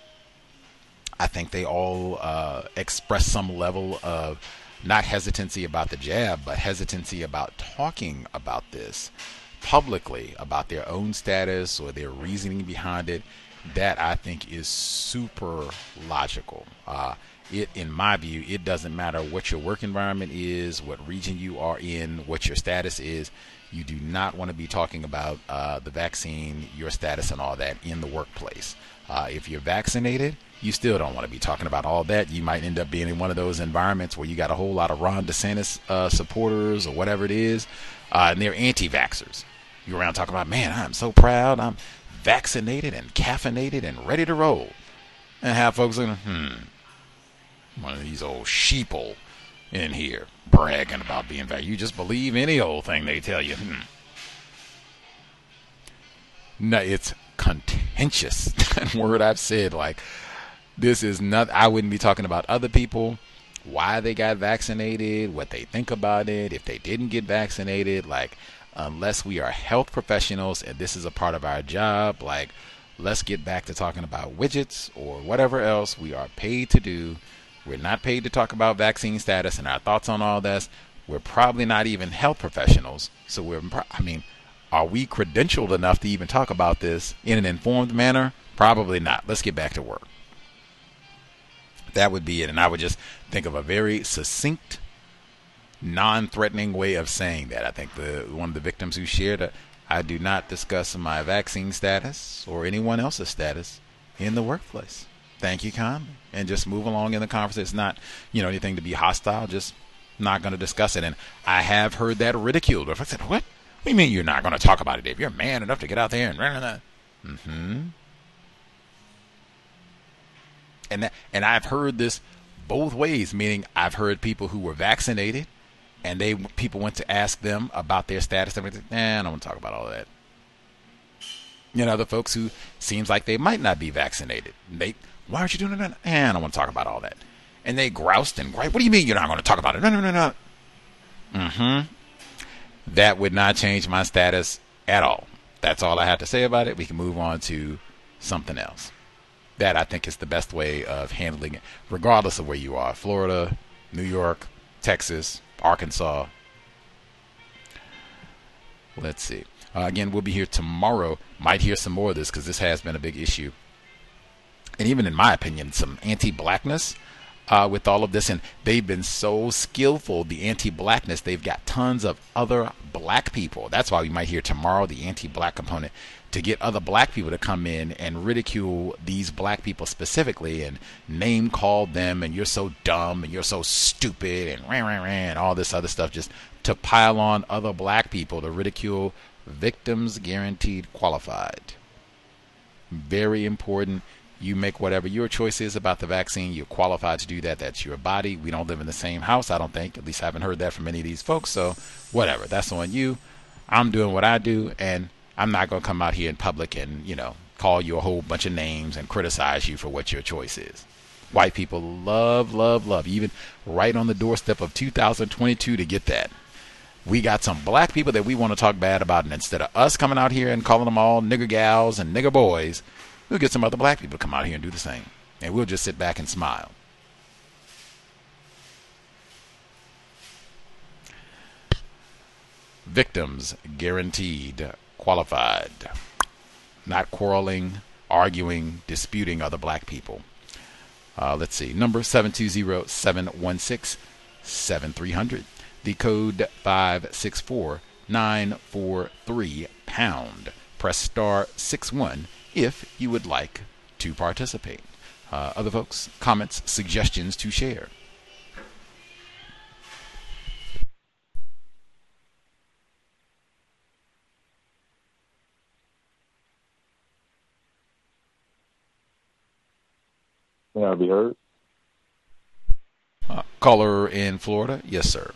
Speaker 3: I think they all uh, express some level of not hesitancy about the jab, but hesitancy about talking about this publicly, about their own status or their reasoning behind it. That I think is super logical. Uh, it, in my view, it doesn't matter what your work environment is, what region you are in, what your status is. You do not want to be talking about uh, the vaccine, your status, and all that in the workplace. Uh, if you're vaccinated, you still don't want to be talking about all that. You might end up being in one of those environments where you got a whole lot of Ron DeSantis uh, supporters or whatever it is, uh, and they're anti-vaxxers. You're around talking about, man, I'm so proud. I'm vaccinated and caffeinated and ready to roll. And have folks in, hmm, one of these old sheeple in here bragging about being vaccinated. You just believe any old thing they tell you. Hmm. No, it's contentious. That word I've said, like, this is not, I wouldn't be talking about other people, why they got vaccinated, what they think about it, if they didn't get vaccinated, like, unless we are health professionals and this is a part of our job, like, let's get back to talking about widgets or whatever else we are paid to do. We're not paid to talk about vaccine status and our thoughts on all this. We're probably not even health professionals. So we're, I mean, are we credentialed enough to even talk about this in an informed manner? Probably not. Let's get back to work. That would be it. And I would just think of a very succinct, non-threatening way of saying that. I think the one of the victims who shared it, I do not discuss my vaccine status or anyone else's status in the workplace. thank you kindly, and just move along in the conversation. It's not, you know, anything to be hostile, just not going to discuss it. And I have heard that ridiculed. If I said, what? What do you mean you're not going to talk about it, Dave? You're man enough to get out there and rah, rah, rah. Mm-hmm. And that, and I've heard this both ways, meaning I've heard people who were vaccinated and they people went to ask them about their status and everything. Nah, I don't want to talk about all of that. You know, the folks who seems like they might not be vaccinated. They, why aren't you doing that? Eh, I don't want to talk about all that. And they groused and griped. What do you mean you're not going to talk about it? No, no, no, no. Mm-hmm. That would not change my status at all. That's all I have to say about it. We can move on to something else. That, I think, is the best way of handling it, regardless of where you are. Florida, New York, Texas, Arkansas. Let's see. Uh, again, we'll be here tomorrow. Might hear some more of this because this has been a big issue. And even in my opinion, some anti-blackness uh, with all of this. And they've been so skillful, the anti-blackness. They've got tons of other black people. That's why we might hear tomorrow the anti-black component, to get other black people to come in and ridicule these black people specifically and name call them, and you're so dumb and you're so stupid and rah, rah, rah, and all this other stuff, just to pile on other black people to ridicule Victims Guaranteed Qualified. Very important. You make whatever your choice is about the vaccine. You're qualified to do that. That's your body. We don't live in the same house, I don't think. At least I haven't heard that from any of these folks. So whatever. That's on you. I'm doing what I do, and I'm not going to come out here in public and, you know, call you a whole bunch of names and criticize you for what your choice is. White people love, love, love, even right on the doorstep of two thousand twenty-two to get that. We got some black people that we want to talk bad about, and instead of us coming out here and calling them all nigger gals and nigger boys, we'll get some other black people to come out here and do the same. And we'll just sit back and smile. Victims Guaranteed Qualified. Not quarreling, arguing, disputing other black people. Uh, let's see. Number seven two zero, seven one six, seven three zero zero. The code five six four, nine four three pound. Press star six one if you would like to participate. Uh, other folks, comments, suggestions to share.
Speaker 7: May I be heard?
Speaker 3: Uh, caller in Florida. Yes, sir.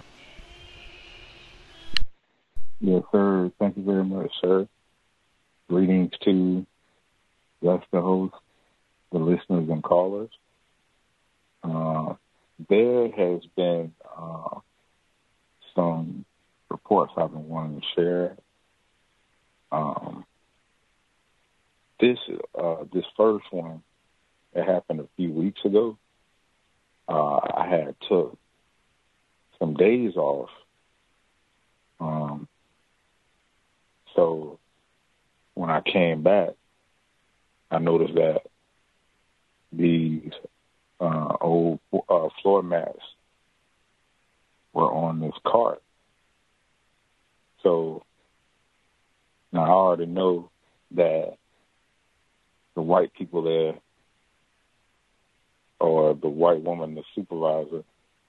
Speaker 7: Yes, sir. Thank you very much, sir. Greetings to that's the host, the listeners and callers. Uh, there has been uh, some reports I've been wanting to share. Um, this uh, this first one, it happened a few weeks ago. Uh, I had took some days off. Um, so when I came back, I noticed that these uh, old uh, floor mats were on this cart. So now I already know that the white people there, or the white woman, the supervisor,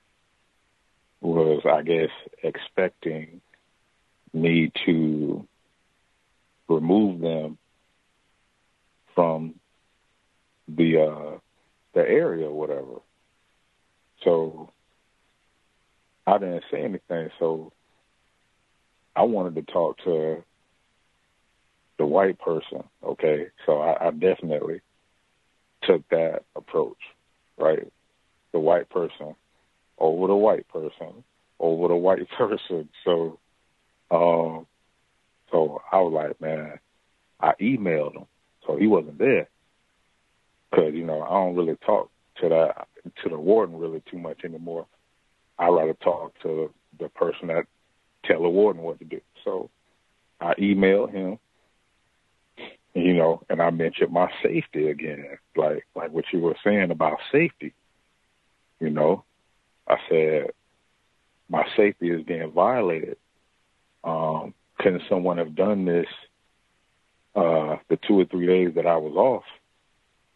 Speaker 7: was, I guess, expecting me to remove them from the uh, the area or whatever. So I didn't say anything. So I wanted to talk to the white person. Okay, so I, I definitely took that approach. Right, the white person over the white person over the white person. So, um, so I was like, man, I emailed him, so he wasn't there, because you know I don't really talk to that to the warden really too much anymore. I rather talk to the person that tell the warden what to do. So I emailed him, you know, and I mentioned my safety again, like like what you were saying about safety. You know, I said my safety is being violated. Um, couldn't someone have done this uh, the two or three days that I was off?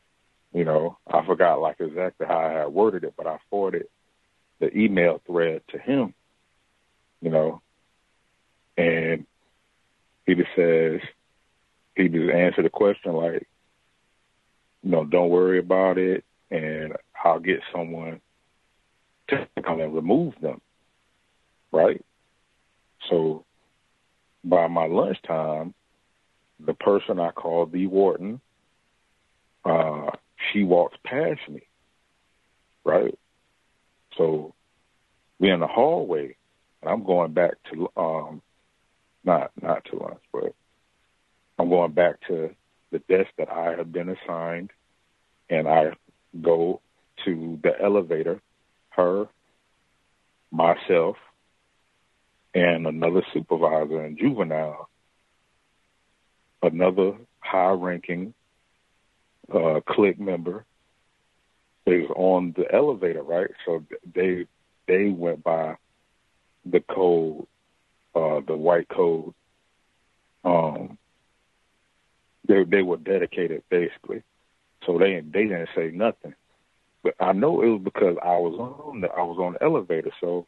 Speaker 7: You know, I forgot like exactly how I had worded it, but I forwarded the email thread to him, you know, and he just says, he just answered the question like, you know, don't worry about it, and I'll get someone to come and remove them, right? So by my lunchtime, the person I called the warden, uh, she walks past me, right? So we're in the hallway, and I'm going back to, um, not not to lunch, but I'm going back to the desk that I have been assigned, and I go to the elevator, her, myself, and another supervisor in juvenile, another high-ranking uh, clique member is on the elevator, right? So they they went by the code, uh, the white code. Um, they they were dedicated basically, so they they didn't say nothing. But I know it was because I was on the I was on the elevator, so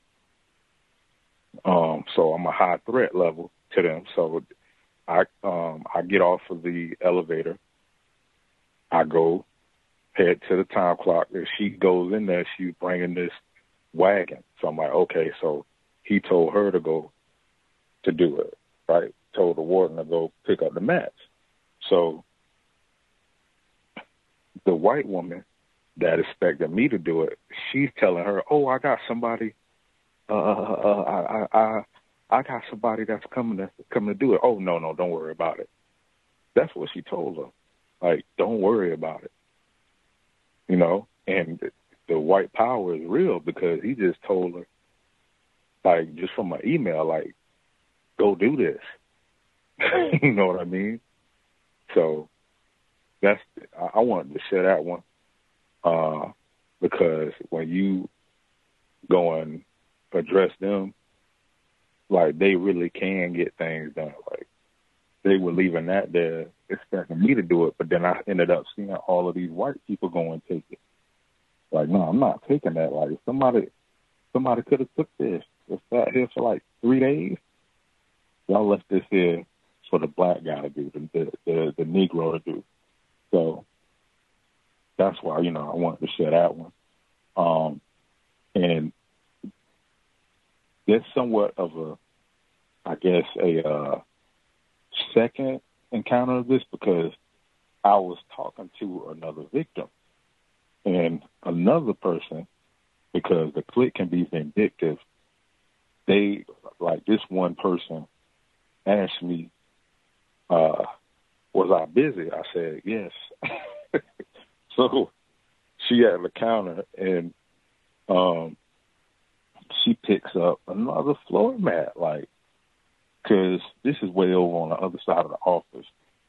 Speaker 7: um, so I'm a high threat level to them. So I um I get off of the elevator, I go head to the time clock. If she goes in there, she's bringing this wagon. So I'm like, okay, so he told her to go to do it, right? Told the warden to go pick up the mats. So the white woman that expected me to do it, she's telling her, oh, I got somebody, uh, uh, I, I, I, I got somebody that's coming to coming to do it. Oh, no, no, don't worry about it. That's what she told her. Like, don't worry about it. You know, and the white power is real because he just told her, like, just from an email, like, go do this. You know what I mean? So that's, I, I wanted to share that one uh, because when you go and address them, like, they really can get things done. Like, they were leaving that there expecting me to do it, but then I ended up seeing all of these white people go and take it. Like, no, I'm not taking that. Like, somebody somebody could have took this. It's sat here for like three days. Y'all left this here for the black guy to do, the, the, the, the Negro to do. So that's why, you know, I wanted to share that one. Um, and there's somewhat of a, I guess, a uh, second encounter of this because I was talking to another victim and another person, because the clique can be vindictive. They, like this one person asked me, uh, was I busy? I said, yes. So she had the counter and um, she picks up another floor mat, like, because this is way over on the other side of the office.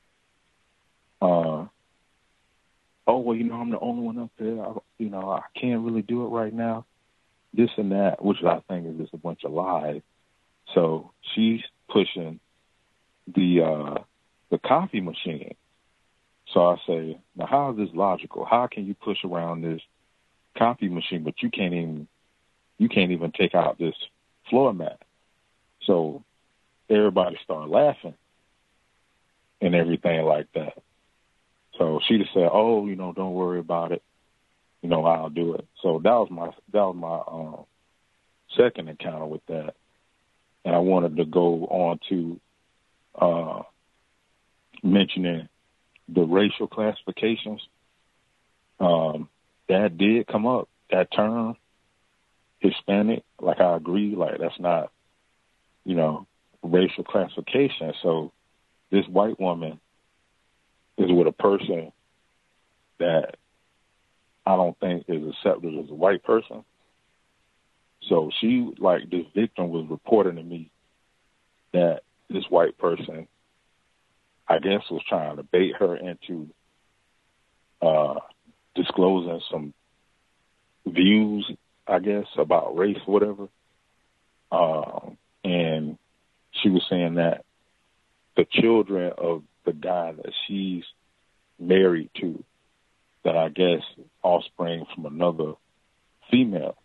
Speaker 7: Uh, oh, well, you know, I'm the only one up there. I, you know, I can't really do it right now. This and that, which I think is just a bunch of lies. So she's pushing the uh, the coffee machine. So I say, now how is this logical? How can you push around this coffee machine, but you can't even you can't even take out this floor mat? So everybody started laughing and everything like that. So she just said, oh, you know, don't worry about it. You know, I'll do it. So that was my that was my um, second encounter with that. And I wanted to go on to uh, mentioning the racial classifications. Um, that did come up, that term, Hispanic. Like, I agree, like, that's not, you know, racial classification. So this white woman is with a person that I don't think is accepted as a white person. So she, like, this victim was reporting to me that this white person, I guess, was trying to bait her into uh, disclosing some views, I guess, about race, whatever. Um, and she was saying that the children of the guy that she's married to that I guess offspring from another female.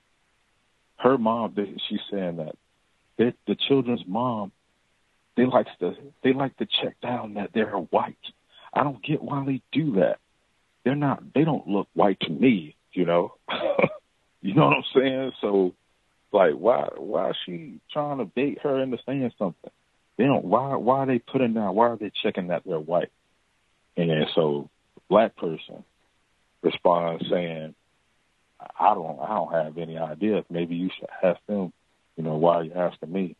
Speaker 7: Her mom, they, she's saying that they, the children's mom, they likes to they like to check down that they're white. I don't get why they do that. They're not. They don't look white to me. You know. You know what I'm saying? So, like, why why is she trying to bait her into saying something? They don't. Why why are they putting down? Why are they checking that they're white? And then so, the black person responds saying, I don't, I don't have any idea. Maybe you should ask them, you know, why are you asking me?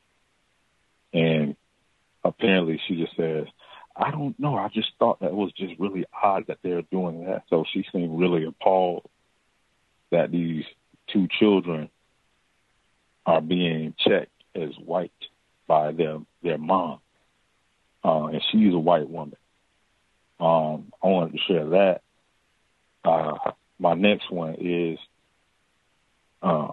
Speaker 7: And apparently she just says, I don't know. I just thought that was just really odd that they're doing that. So she seemed really appalled that these two children are being checked as white by their, their mom. Uh, and she's a white woman. Um, I wanted to share that. Uh, my next one is, um,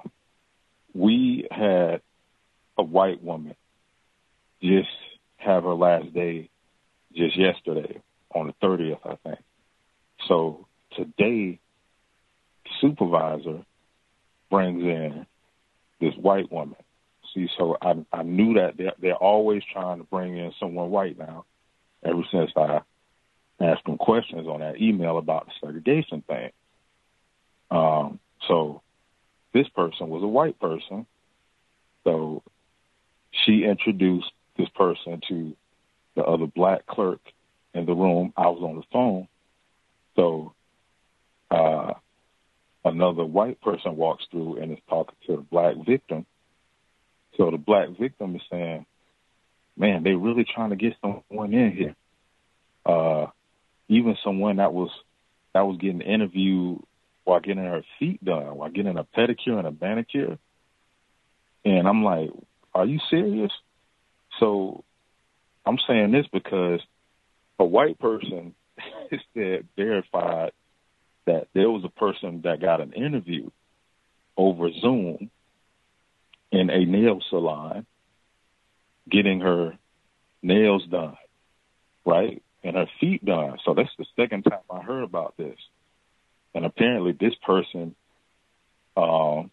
Speaker 7: we had a white woman just have her last day just yesterday on the thirtieth, I think. So today, the supervisor brings in this white woman. See, so I, I knew that they're, they're always trying to bring in someone white now, ever since I asked them questions on that email about the segregation thing. Um, so this person was a white person. So she introduced this person to the other black clerk in the room. I was on the phone. So uh, another white person walks through and is talking to the black victim. So the black victim is saying, man, they really trying to get someone in here. Uh, even someone that was that was getting interviewed while getting her feet done, while getting a pedicure and a manicure. And I'm like, are you serious? So I'm saying this because a white person said verified that there was a person that got an interview over Zoom in a nail salon getting her nails done, right? And her feet done. So that's the second time I heard about this. And apparently this person um,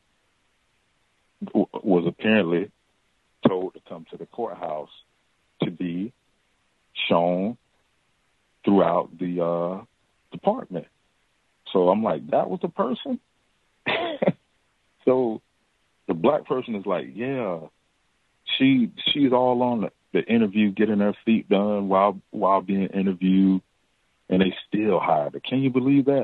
Speaker 7: w- was apparently told to come to the courthouse to be shown throughout the uh, department. So I'm like, that was the person? So the black person is like, yeah, she she's all on the, the interview, getting her feet done while while being interviewed, and they still hired her. Can you believe that?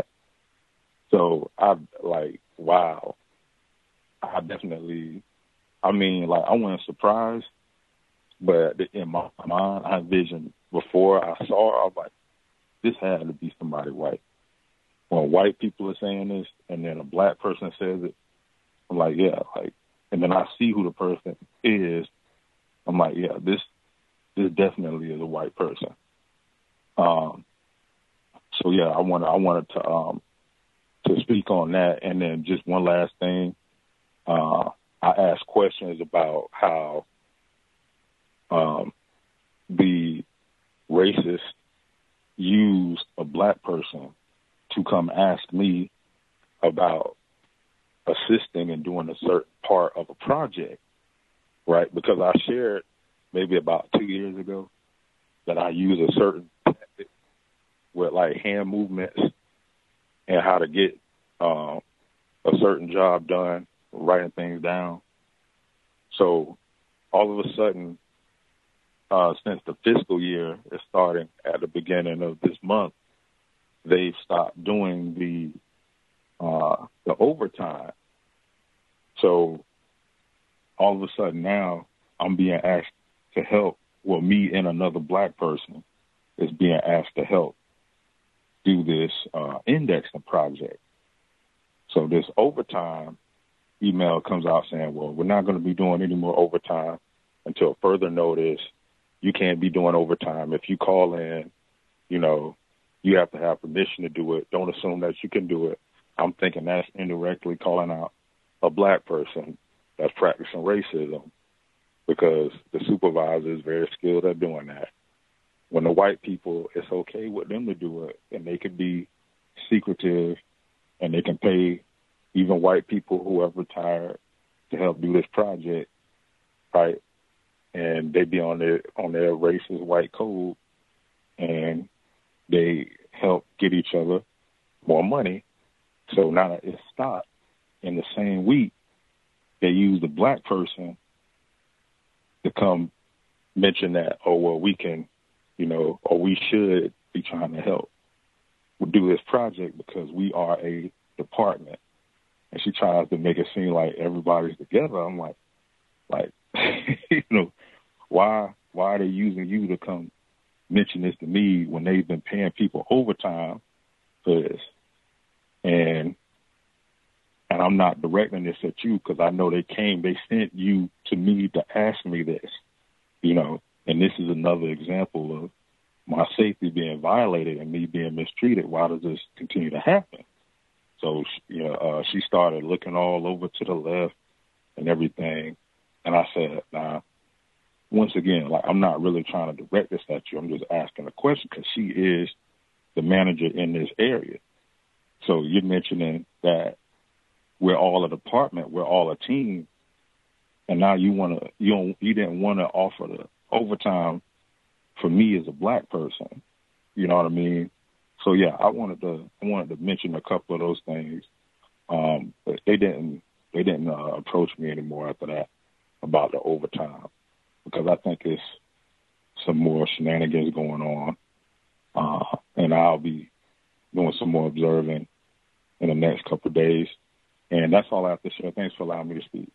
Speaker 7: So I like, wow. I definitely, I mean, like, I wasn't surprised, but in my mind, I envisioned before I saw her, I was like, this had to be somebody white. When white people are saying this, and then a black person says it, I'm like, yeah, like, and then I see who the person is. I'm like, yeah, this this definitely is a white person. Um. So yeah, I wanted I wanted to um to speak on that, and then just one last thing. Uh, I asked questions about how um the racist used a black person to come ask me about assisting in doing a certain part of a project, right? Because I shared maybe about two years ago that I use a certain tactic with like hand movements and how to get um, a certain job done, writing things down. So all of a sudden, uh, since the fiscal year is starting at the beginning of this month, they've stopped doing the uh, the overtime. So all of a sudden now I'm being asked to help. Well, me and another black person is being asked to help do this uh, indexing project. So this overtime email comes out saying, well, we're not going to be doing any more overtime until further notice. You can't be doing overtime. If you call in, you know, you have to have permission to do it. Don't assume that you can do it. I'm thinking that's indirectly calling out a black person that's practicing racism, because the supervisor is very skilled at doing that. When the white people, it's okay with them to do it, and they could be secretive, and they can pay even white people who have retired to help do this project, right? And they be on their on their racist white code, and they help get each other more money. So now that it's stopped, in the same week, they use the black person to come mention that, oh, well, we can, you know, or we should be trying to help do this project because we are a department. And she tries to make it seem like everybody's together. I'm like, like, you know, why why are they using you to come mention this to me when they've been paying people overtime for this? And and I'm not directing this at you because I know they came, they sent you to me to ask me this, you know, and this is another example of my safety being violated and me being mistreated. Why does this continue to happen? So, you know, uh, she started looking all over to the left and everything. And I said, nah, once again, like, I'm not really trying to direct this at you. I'm just asking a question because she is the manager in this area. So you're mentioning that we're all a department, we're all a team, and now you want to, you don't, you didn't want to offer the overtime for me as a black person. You know what I mean? So yeah, I wanted to, I wanted to mention a couple of those things, um, but they didn't, they didn't uh, approach me anymore after that about the overtime because I think it's some more shenanigans going on, uh, and I'll be doing some more observing in the next couple of days. And that's all I have to share. Thanks for allowing me to speak.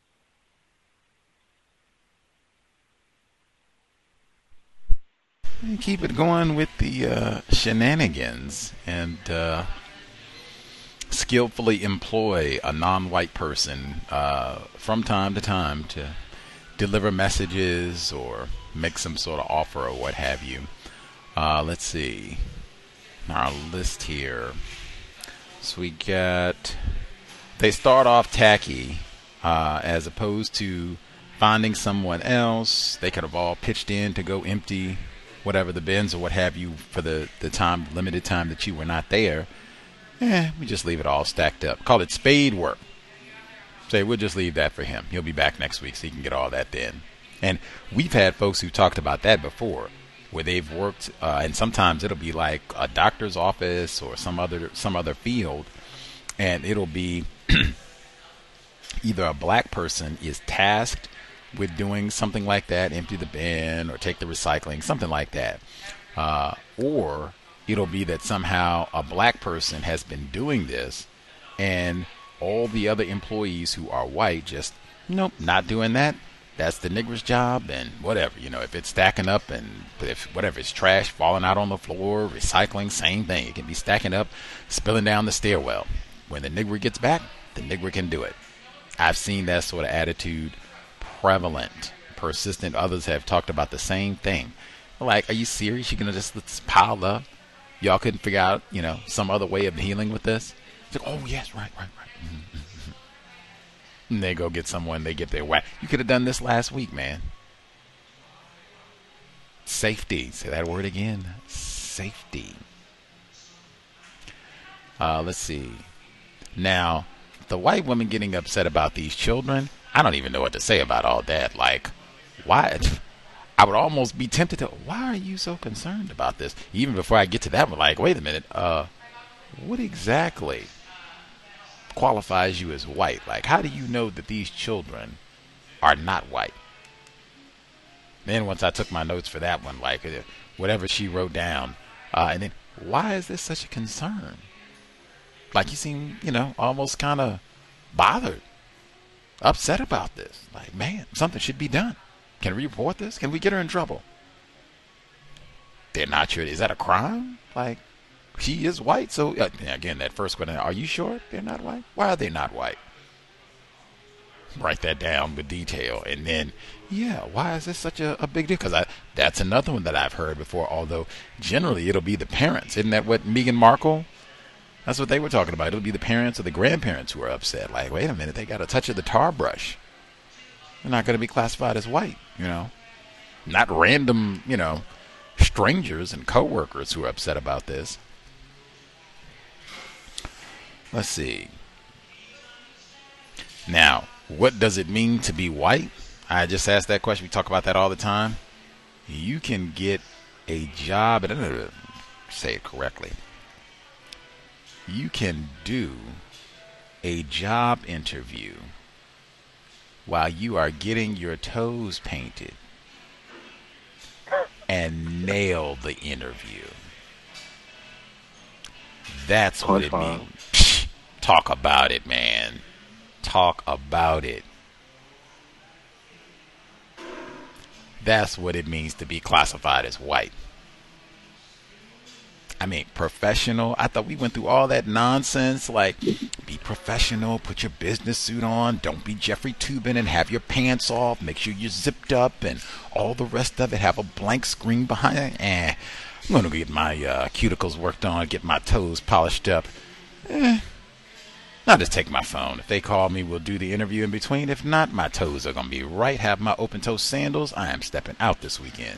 Speaker 3: And keep it going with the uh, shenanigans and uh, skillfully employ a non-white person uh, from time to time to deliver messages or make some sort of offer or what have you. Uh, let's see. Our list here. So we got... They start off tacky, uh, as opposed to finding someone else. They could have all pitched in to go empty whatever the bins or what have you for the, the time, limited time that you were not there. Eh, we just leave it all stacked up. Call it spade work. Say, we'll just leave that for him. He'll be back next week so he can get all that done. And we've had folks who talked about that before, where they've worked, uh, and sometimes it'll be like a doctor's office or some other some other field, and it'll be either a black person is tasked with doing something like that, empty the bin or take the recycling, something like that, uh, or it'll be that somehow a black person has been doing this, and all the other employees who are white just, nope, not doing that. That's the nigger's job, and whatever, you know, if it's stacking up and if whatever, it's trash falling out on the floor, recycling, same thing. It can be stacking up, spilling down the stairwell. When the nigger gets back, the nigger can do it. I've seen that sort of attitude prevalent, persistent. Others have talked about the same thing. Like, are you serious? You're going to just let this pile up? Y'all couldn't figure out, you know, some other way of dealing with this? It's like, oh, yes, right, right, right. Mm-hmm. And they go get someone, they get their whack. You could have done this last week, man. Safety. Say that word again. Safety. Uh, let's see. Now, the white woman getting upset about these children, I don't even know what to say about all that. Like, why? I would almost be tempted to, why are you so concerned about this? Even before I get to that one, like, wait a minute, uh, what exactly qualifies you as white? Like, how do you know that these children are not white? Then once I took my notes for that one, like, whatever she wrote down, uh, and then, why is this such a concern? Like, you seem, you know, almost kind of bothered, upset about this. Like, man, something should be done. Can we report this? Can we get her in trouble? They're not sure. Is that a crime? Like, she is white. So, uh, again, that first question, are you sure they're not white? Why are they not white? Write that down with detail. And then, yeah, why is this such a, a big deal? Because that's another one that I've heard before, although generally it'll be the parents. Isn't that what Meghan Markle? That's what they were talking about. It'll be the parents or the grandparents who are upset. Like, wait a minute, they got a touch of the tar brush. They're not going to be classified as white, you know. Not random, you know, strangers and coworkers who are upset about this. let's see. Now, what does it mean to be white? I just asked that question. We talk about that all the time. You can get a job, and say it correctly. You can do a job interview while you are getting your toes painted and nail the interview. That's what it means. Talk about it, man. Talk about it. That's what it means to be classified as white. I mean, professional. I thought we went through all that nonsense, like be professional, put your business suit on, don't be Jeffrey Toobin and have your pants off, make sure you're zipped up and all the rest of it, have a blank screen behind it. Eh, I'm going to get my uh, cuticles worked on, get my toes polished up. Eh, I'll just take my phone. If they call me, we'll do the interview in between. If not, my toes are going to be right. Have my open-toe sandals. I am stepping out this weekend.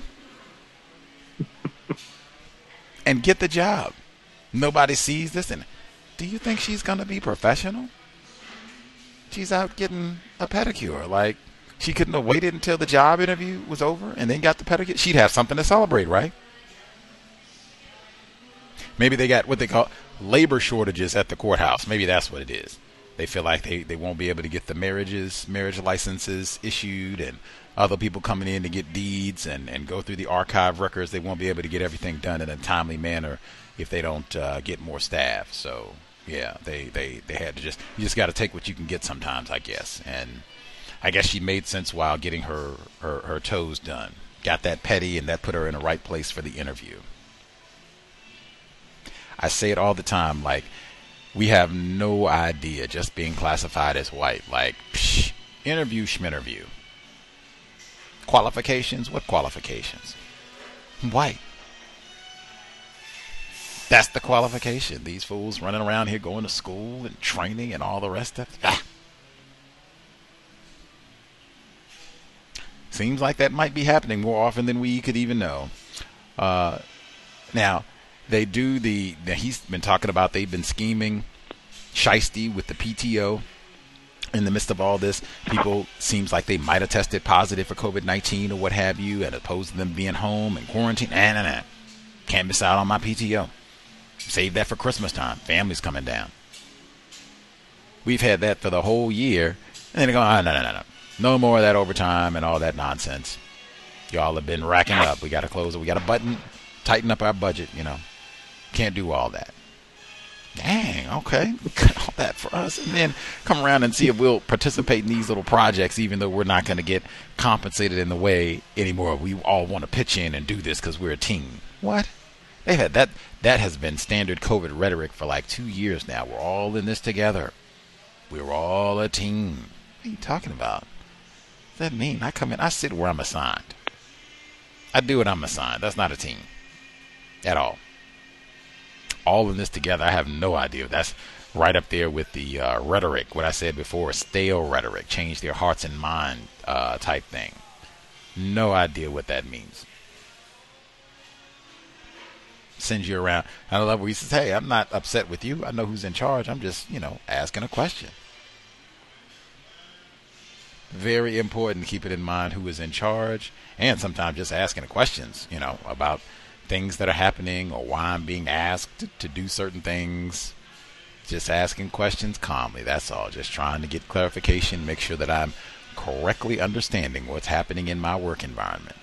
Speaker 3: And get the job. Nobody sees this. And do you think she's going to be professional? She's out getting a pedicure. Like, she couldn't have waited until the job interview was over and then got the pedicure. She'd have something to celebrate, right? Maybe they got what they call labor shortages at the courthouse. Maybe that's what it is. They feel like they, they won't be able to get the marriages, marriage licenses issued, and other people coming in to get deeds and, and go through the archive records. They won't be able to get everything done in a timely manner if they don't uh, get more staff. So, yeah, they, they, they had to just, you just got to take what you can get sometimes, I guess. And I guess she made sense while getting her, her, her toes done. Got that petty, and that put her in the right place for the interview. I say it all the time, like, we have no idea just being classified as white. Like, psh, interview, schminterview. Qualifications? What qualifications? White. That's the qualification. These fools running around here going to school and training and all the rest of it. Ah. Seems like that might be happening more often than we could even know. Uh, now, they do the, he's been talking about they've been scheming shiesty with the P T O. In the midst of all this, people seems like they might have tested positive for COVID nineteen or what have you, and opposed to them being home and quarantine. Nah, nah, nah. Can't miss out on my P T O. Save that for Christmas time. Family's coming down. We've had that for the whole year. And then they go, oh, no, no, no, no. No more of that overtime and all that nonsense. Y'all have been racking up. We got to close it. We got to button, tighten up our budget, you know. Can't do all that. Dang, okay. Cut all that for us. And then come around and see if we'll participate in these little projects, even though we're not going to get compensated in the way anymore. We all want to pitch in and do this because we're a team. What? They've had that. That has been standard COVID rhetoric for like two years now. We're all in this together. We're all a team. What are you talking about? What does that mean? I come in, I sit where I'm assigned. I do what I'm assigned. That's not a team at all. All in this together, I have no idea. That's right up there with the uh, rhetoric, what I said before, stale rhetoric, change their hearts and mind uh, type thing. No idea what that means. Sends you around. I love where he says, hey, I'm not upset with you. I know who's in charge. I'm just, you know, asking a question. Very important to keep it in mind who is in charge, and sometimes just asking the questions, you know, about things that are happening or why I'm being asked to, to do certain things. Just asking questions calmly. That's all. Just trying to get clarification, make sure that I'm correctly understanding what's happening in my work environment.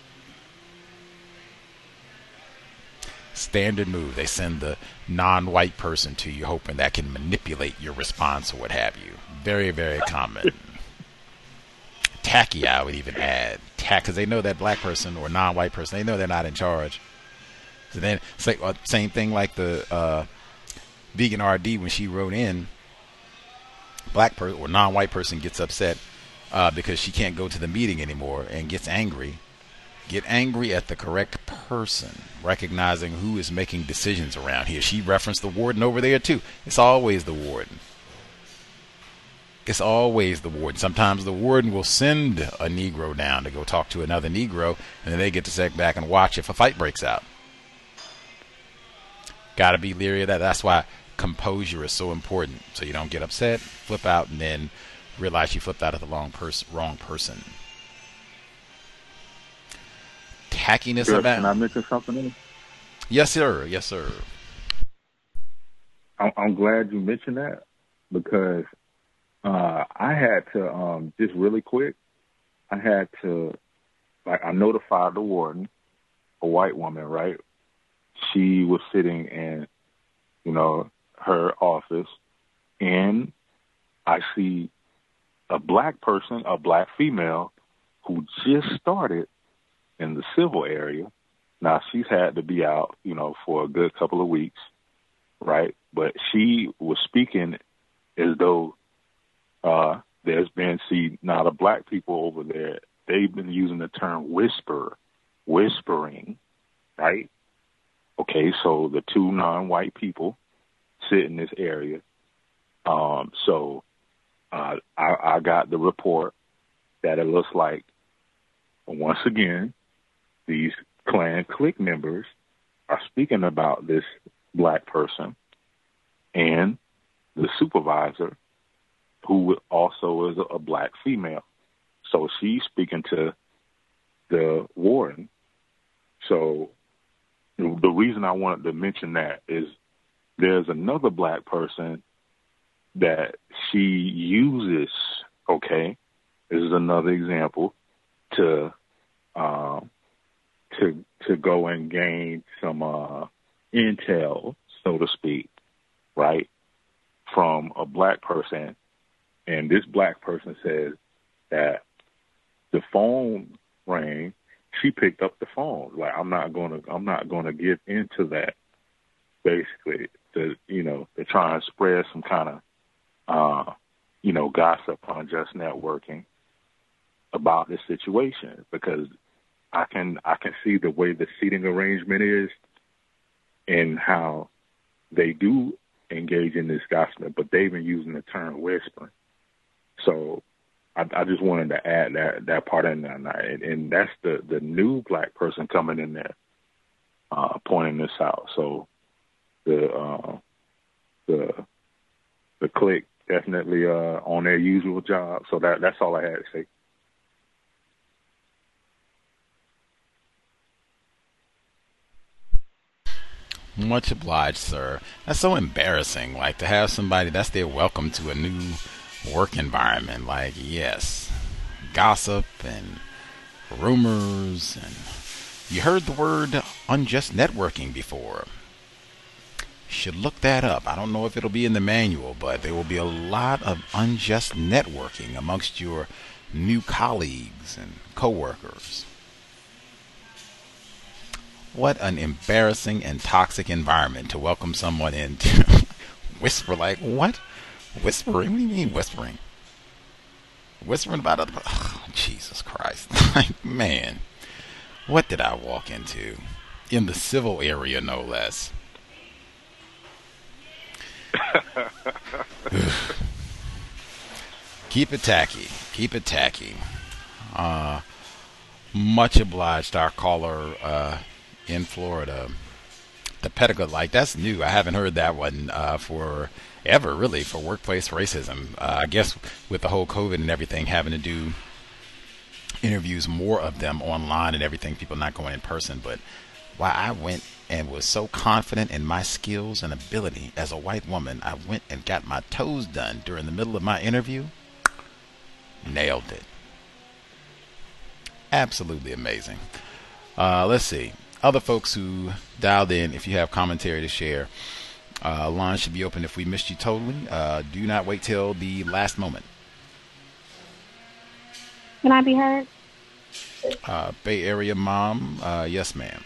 Speaker 3: Standard move. They send the non-white person to you, hoping that can manipulate your response or what have you. Very, very common. Tacky, I would even add. Tack, because they know that black person or non-white person, they know they're not in charge. So then, say, uh, same thing like the uh, vegan R D when she wrote in, black person or non-white person gets upset uh, because she can't go to the meeting anymore and gets angry. Get angry at the correct person, recognizing who is making decisions around here. She referenced the warden over there too. It's always the warden. It's always the warden. Sometimes the warden will send a Negro down to go talk to another Negro, and then they get to sit back and watch if a fight breaks out. Got to be leery of that. That's why composure is so important, so you don't get upset, flip out, and then realize you flipped out at the wrong person. Wrong person. Tackiness
Speaker 7: Sure,
Speaker 3: about.
Speaker 7: Can I mention something else?
Speaker 3: Yes, sir. Yes, sir.
Speaker 7: I'm, I'm glad you mentioned that because uh, I had to um, just really quick. I had to like I notified the warden, a white woman, right? She was sitting in, you know, her office, and I see a black person, a black female, who just started in the civil area. Now, she's had to be out, you know, for a good couple of weeks, right? But she was speaking as though uh, there's been, see, now the black people over there, they've been using the term whisper, whispering, right? Okay, so the two non-white people sit in this area. Um, so uh, I, I got the report that it looks like, once again, these Klan clique members are speaking about this black person and the supervisor, who also is a black female. So she's speaking to the warden. So the reason I wanted to mention that is there's another black person that she uses, okay, this is another example, to um, to to go and gain some uh, intel, so to speak, right, from a black person. And this black person says that the phone rang. She picked up the phone. Like, I'm not gonna, I'm not gonna get into that. Basically, to you know, to try and spread some kind of, uh, you know, gossip on Just Networking about this situation, because I can, I can see the way the seating arrangement is and how they do engage in this gossip, but they've been using the term whispering. So I, I just wanted to add that that part in there, and, and that's the, the new black person coming in there, uh, pointing this out. So the uh, the the clique definitely uh, on their usual job. So that that's all I had to say.
Speaker 3: Much obliged, sir. That's so embarrassing. Like, to have somebody that's their welcome to a new work environment. Like, yes, gossip and rumors, and you heard the word unjust networking before. Should look that up. I don't know if it'll be in the manual, but there will be a lot of unjust networking amongst your new colleagues and coworkers. What an embarrassing and toxic environment to welcome someone into. Whisper, like, what? Whispering? What do you mean whispering? Whispering about other... Oh, Jesus Christ. Like, man, what did I walk into? In the civil area, no less. Keep it tacky. Keep it tacky. Uh, much obliged, our caller uh, in Florida. The Petticoat, like, that's new. I haven't heard that one uh, for ever, really, for workplace racism. Uh, I guess with the whole COVID and everything, having to do interviews, more of them online and everything, people not going in person. But why I went and was so confident in my skills and ability as a white woman, I went and got my toes done during the middle of my interview. Nailed it. Absolutely amazing. Uh, let's see. Other folks who dialed in, if you have commentary to share, uh, line should be open if we missed you totally. Uh, do not wait till the last moment.
Speaker 8: Can I be heard?
Speaker 3: Uh, Bay Area Mom, uh, yes, ma'am.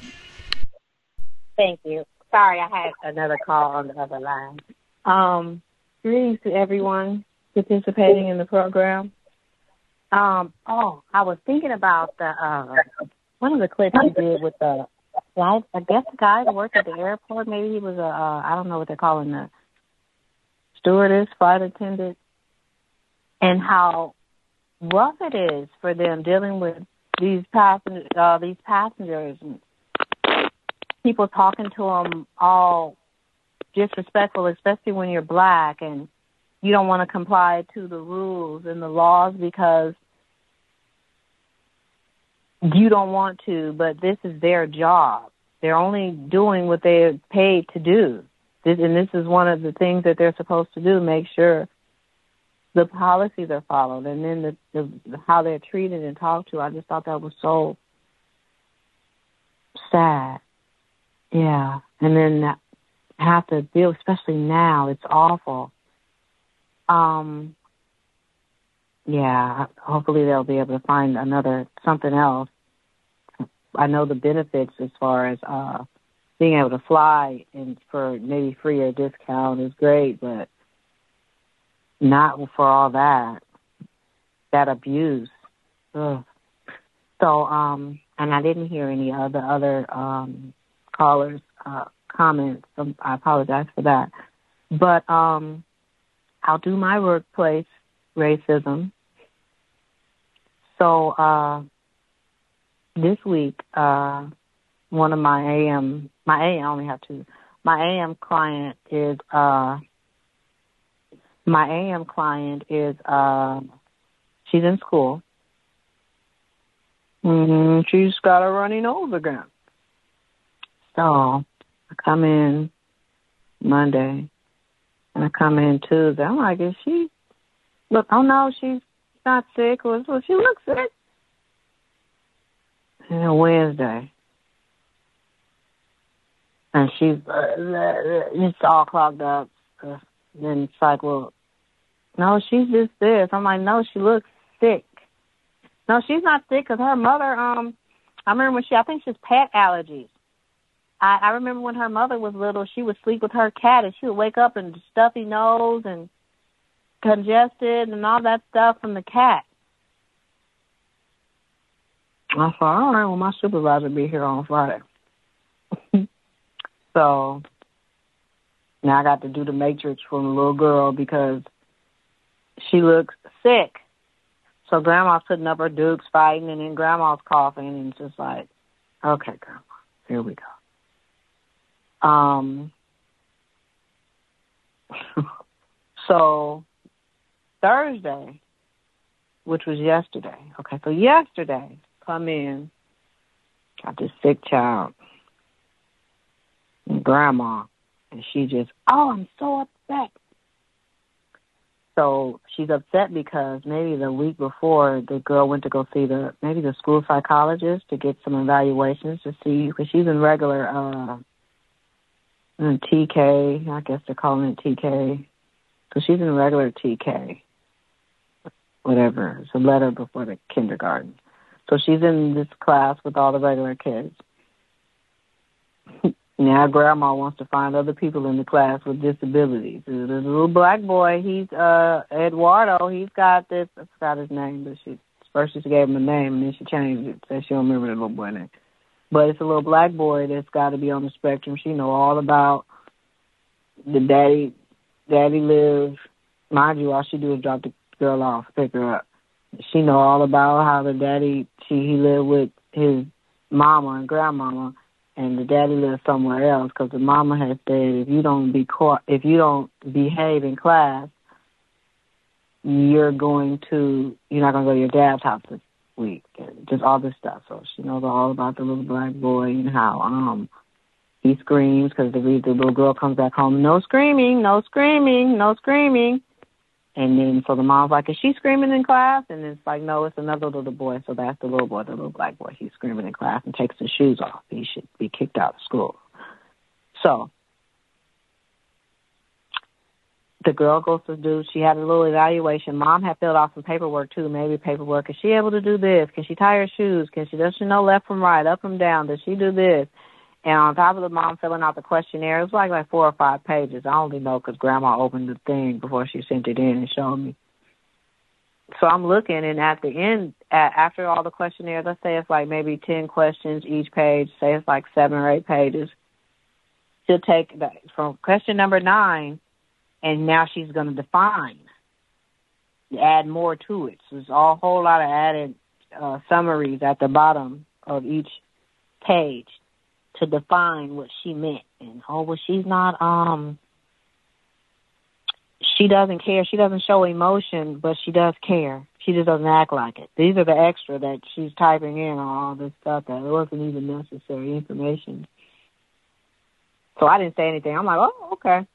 Speaker 8: Thank you. Sorry, I had another call on the other line. Um, greetings to everyone participating in the program. Um, oh, I was thinking about the uh, one of the clips you did with the flight. I guess the guy that worked at the airport. Maybe he was a uh, I don't know what they're calling the stewardess, flight attendant, and how rough it is for them dealing with these passengers. Uh, these passengers. And people talking to them all disrespectful, especially when you're black and you don't want to comply to the rules and the laws because you don't want to, but this is their job. They're only doing what they're paid to do. This, and this is one of the things that they're supposed to do, make sure the policies are followed. And then the, the how they're treated and talked to, I just thought that was so sad. Yeah. And then have to deal, especially now, it's awful. Um, yeah, hopefully they'll be able to find another, something else. I know the benefits as far as uh, being able to fly and for maybe free or discount is great, but not for all that, that abuse. Ugh. So, um, and I didn't hear any other other um, callers' uh, comments. So I apologize for that. But um, I'll do my workplace racism. So uh, this week, uh, one of my A M, my A M, I only have two. My A M client is uh, my A M client is uh, she's in school. Mm-hmm. She's got a runny nose again. So I come in Monday, and I come in Tuesday. I'm like, is she? Look, oh no, she's not sick. Well, she looks sick. And then Wednesday, and she's uh, it's all clogged up. Uh, then it's like, well, no, she's just this. I'm like, no, she looks sick. No, she's not sick because her mother, um, I remember when she, I think she's pet allergies. I, I remember when her mother was little, she would sleep with her cat and she would wake up and stuffy nose and congested and all that stuff from the cat. I thought, all right, well, my supervisor will be here on Friday. So now I got to do the matrix from the little girl because she looks sick. So Grandma's putting up her dukes, fighting, and then Grandma's coughing, and it's just like, okay, Grandma, here we go. Um. So Thursday, which was yesterday. Okay, so yesterday, come in, got this sick child, and Grandma, and she just, oh, I'm so upset. So she's upset because maybe the week before the girl went to go see the maybe the school psychologist to get some evaluations to see, because she's in regular uh, in T K. I guess they're calling it T K. So she's in regular T K, whatever. It's a letter before the kindergarten. So she's in this class with all the regular kids. Now Grandma wants to find other people in the class with disabilities. There's a little black boy, he's uh Eduardo, he's got this, I forgot his name, but she first she gave him a name and then she changed it, so she don't remember the little boy name. But it's a little black boy that's got to be on the spectrum. She know all about the daddy, daddy live. Mind you, all she do is drop the girl off, pick her up. She know all about how the daddy, she he lived with his mama and grandmama, and the daddy lives somewhere else because the mama has said if you don't be caught, if you don't behave in class, you're going to you're not going to go to your dad's house this week. And just all this stuff. So she knows all about the little black boy and how um he screams because the, the little girl comes back home, no screaming, no screaming, no screaming. And then so the mom's like, is she screaming in class? And it's like, no, it's another little boy. So that's the little boy, the little black boy. He's screaming in class and takes his shoes off. He should be kicked out of school. So the girl goes to do, she had a little evaluation. Mom had filled out some paperwork too, maybe paperwork. Is she able to do this? Can she tie her shoes? Can she, does she know left from right, up from down? Does she do this? And on top of the mom filling out the questionnaire, it was like like four or five pages. I only know because Grandma opened the thing before she sent it in and showed me. So I'm looking, and at the end, at, after all the questionnaires, let's say it's like maybe ten questions each page. Say it's like seven or eight pages. She'll take that from question number nine, and now she's going to define, add more to it. So there's a whole lot of added uh, summaries at the bottom of each page. to define what she meant. And, oh, well, she's not, um, she doesn't care. She doesn't show emotion, but she does care. She just doesn't act like it. These are the extra that she's typing in on all this stuff that wasn't even necessary information. So I didn't say anything. I'm like, oh, okay.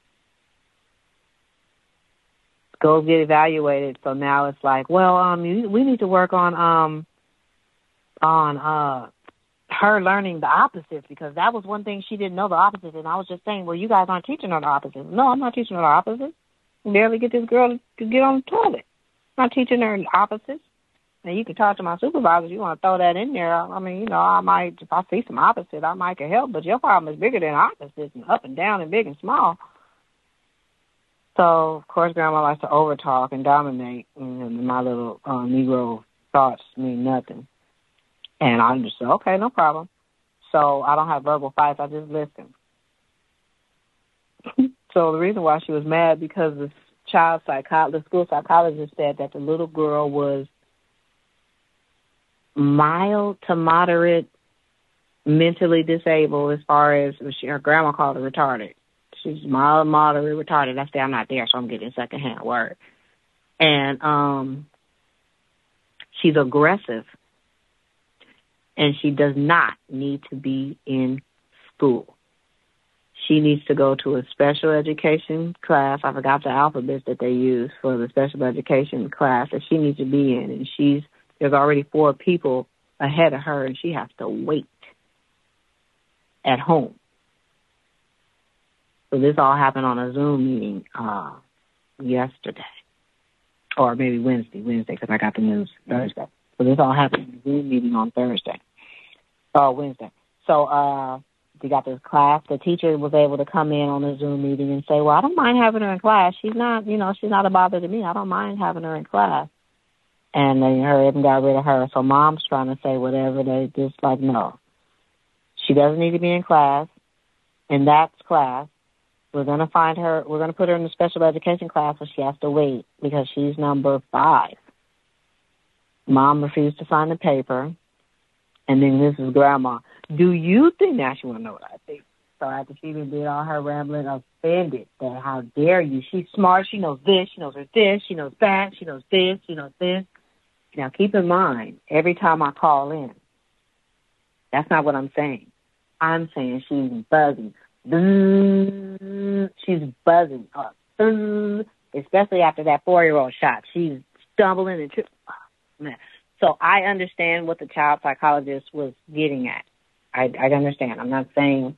Speaker 8: Go get evaluated. So now it's like, well, um, you, we need to work on um, on uh, her learning the opposites, because that was one thing she didn't know, the opposites. And I was just saying, well, you guys aren't teaching her the opposites. No, I'm not teaching her the opposites. I barely get this girl to get on the toilet. I'm not teaching her the opposites. And you can talk to my supervisor. You want to throw that in there. I mean, you know, I might, if I see some opposite, I might can help. But your problem is bigger than opposites, and up and down and big and small. So, of course, Grandma likes to overtalk and dominate. And my little uh, Negro thoughts mean nothing. And I'm just, okay, no problem. So I don't have verbal fights. I just listen. So the reason why she was mad, because the child psychologist, the school psychologist said that the little girl was mild to moderate mentally disabled, as far as she, her grandma called her retarded. She's mild, moderate, retarded. That's the, I'm not there, so I'm getting a secondhand word. And um, she's aggressive, and she does not need to be in school. She needs to go to a special education class. I forgot the alphabets that they use for the special education class that she needs to be in. And she's there's already four people ahead of her, and she has to wait at home. So this all happened on a Zoom meeting uh, yesterday, or maybe Wednesday, Wednesday, because I got the news Thursday. So this all happened in a Zoom meeting on Thursday, or Wednesday. So uh, we got this class. The teacher was able to come in on the Zoom meeting and say, well, I don't mind having her in class. She's not, you know, she's not a bother to me. I don't mind having her in class. And they hurried and got rid of her. So Mom's trying to say whatever. They just like, no. She doesn't need to be in class. In that class, we're going to find her, we're going to put her in the special education class, so she has to wait because she's number five. Mom refused to sign the paper. And then this is Grandma. Do you think, now she want to know what I think. So after she did all her rambling, offended that how dare you. She's smart. She knows this. She knows her this. She knows that. She knows this. She knows this. Now keep in mind, every time I call in, that's not what I'm saying. I'm saying she's buzzing. She's buzzing up. Especially after that four-year-old shot. She's stumbling and tripping. Oh, man. So I understand what the child psychologist was getting at. I, I understand. I'm not saying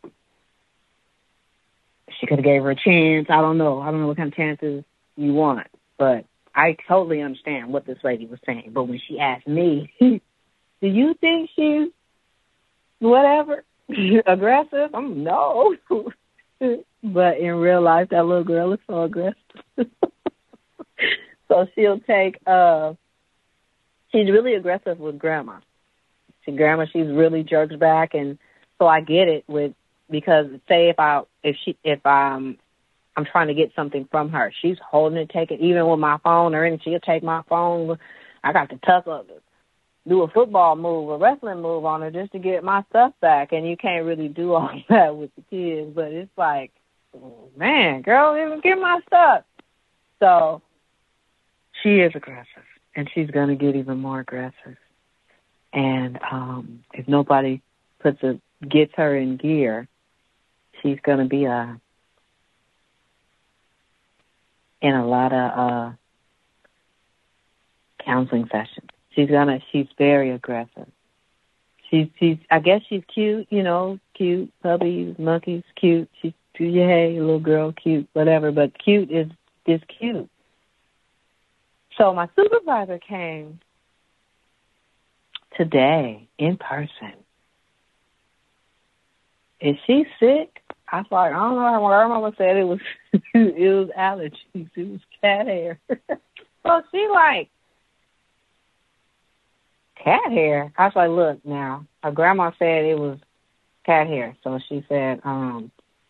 Speaker 8: she could have gave her a chance. I don't know. I don't know what kind of chances you want. But I totally understand what this lady was saying. But when she asked me, do you think she's whatever, aggressive? I'm no. But in real life, that little girl is so aggressive. So she'll take, uh, she's really aggressive with Grandma. She, Grandma, she's really jerks back. And so I get it with, because say if I, if she, if I'm, I'm trying to get something from her, she's holding it, taking, even with my phone or anything, she'll take my phone. I got to tuck up, do a football move, a wrestling move on her just to get my stuff back. And you can't really do all that with the kids, but it's like, man, girl, even get my stuff. So she is aggressive, and she's going to get even more aggressive. And um, if nobody puts a, gets her in gear, she's going to be a, in a lot of uh, counseling sessions. She's gonna. She's very aggressive. She's. She's. I guess she's cute. You know, cute puppies, monkeys, cute. She's. Hey, little girl, cute, whatever. But cute is is cute. So my supervisor came today in person. Is she sick? I was like, I don't know. My grandma said it was it was allergies. It was cat hair. So she like, cat hair? I was like, look now. Her grandma said it was cat hair. So she said, um,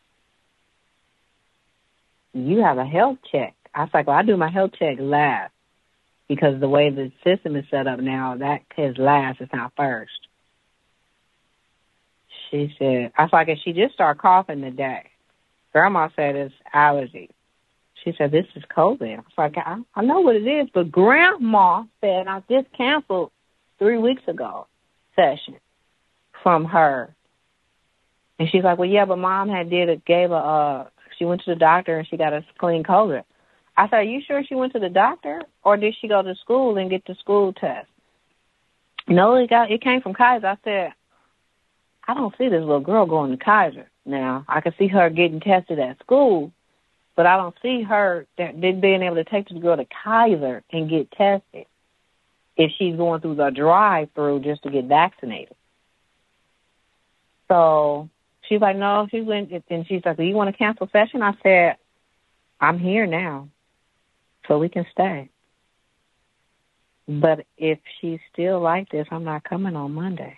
Speaker 8: you have a health check. I was like, well, I do my health check last because the way the system is set up now, that is last, it's not first. she said, I was like, and she just started coughing today. Grandma said it's allergy. She said, this is COVID. I was like, I, I know what it is, but Grandma said I just canceled three weeks ago session from her. And she's like, well, yeah, but Mom had did it, gave a, uh, she went to the doctor and she got a clean COVID. I said, are you sure she went to the doctor or did she go to school and get the school test? No, it got, it came from Kaiser. I said, I don't see this little girl going to Kaiser. Now, I can see her getting tested at school, but I don't see her that, being able to take this girl to Kaiser and get tested if she's going through the drive-through just to get vaccinated. So she's like, no, she went, and she's like, do you want to cancel session? I said, I'm here now, so we can stay. But if she's still like this, I'm not coming on Monday.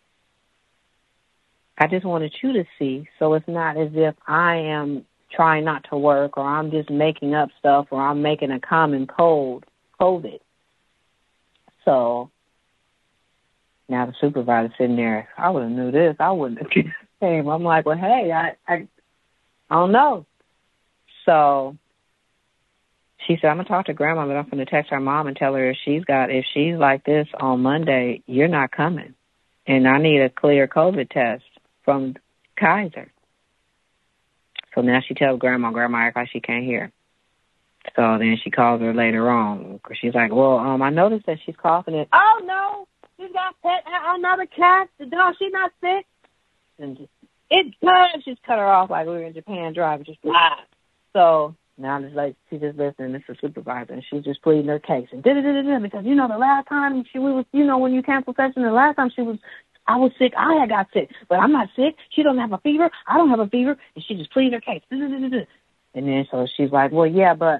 Speaker 8: I just wanted you to see, so it's not as if I am trying not to work or I'm just making up stuff or I'm making a common cold, COVID. So now the supervisor's sitting there, I would have knew this. I wouldn't have came. I'm like, well, hey, I, I, I don't know. So she said, I'm going to talk to Grandma, but I'm going to text her mom and tell her if she's got, if she's like this on Monday, you're not coming. And I need a clear COVID test from Kaiser. So now she tells Grandma, Grandma act like she can't hear. So then she calls her later on. She's like, well, um, I noticed that she's coughing. And, oh, no, she's got pet another cat. No, she's not sick. And just, it does. She's cut her off like we were in Japan driving. Just blah. So now it's like she's just listening to the supervisor, and she's just pleading her case. And da-da-da-da-da, because, you know, the last time she was, you know, when you canceled session, the last time she was, I was sick. I had got sick, but I'm not sick. She doesn't have a fever. I don't have a fever. And she just pleaded her case. Da-da-da-da-da. And then so she's like, well, yeah, but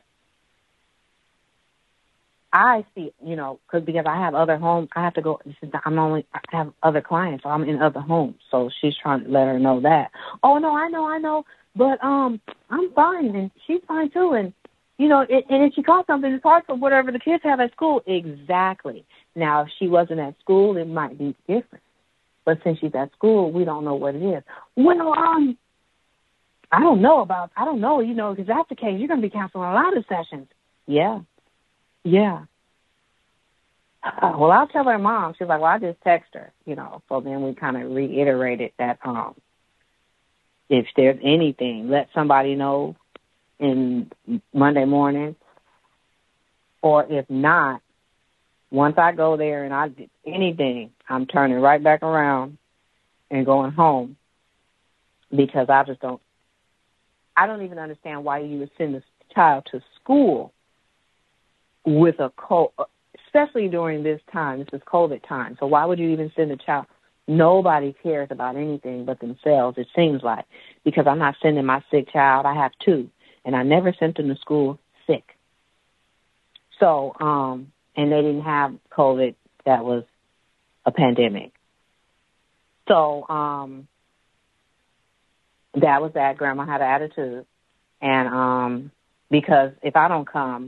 Speaker 8: I see, you know, cause, because I have other homes. I have to go. I'm only, I have other clients, so I'm in other homes. So she's trying to let her know that. Oh, no, I know, I know. But um, I'm fine, and she's fine, too. And, you know, it, and if she calls something, it's hard for whatever the kids have at school. Exactly. Now, if she wasn't at school, it might be different. But since she's at school, we don't know what it is. Well, um, I don't know about, I don't know, you know, because that's the case. You're going to be canceling a lot of sessions. Yeah. Yeah. Uh, well, I'll tell her mom. She's like, well, I just text her, you know. So then we kind of reiterated that um, if there's anything, let somebody know in Monday morning. Or if not, once I go there and I did anything, I'm turning right back around and going home because I just don't, I don't even understand why you would send this child to school with a cold, especially during this time. This is COVID time. So why would you even send a child? Nobody cares about anything but themselves, it seems like, because I'm not sending my sick child. I have two, and I never sent them to school sick. So, um, and they didn't have COVID that was a pandemic. So um, that was that. Grandma had an attitude. And um, because if I don't come,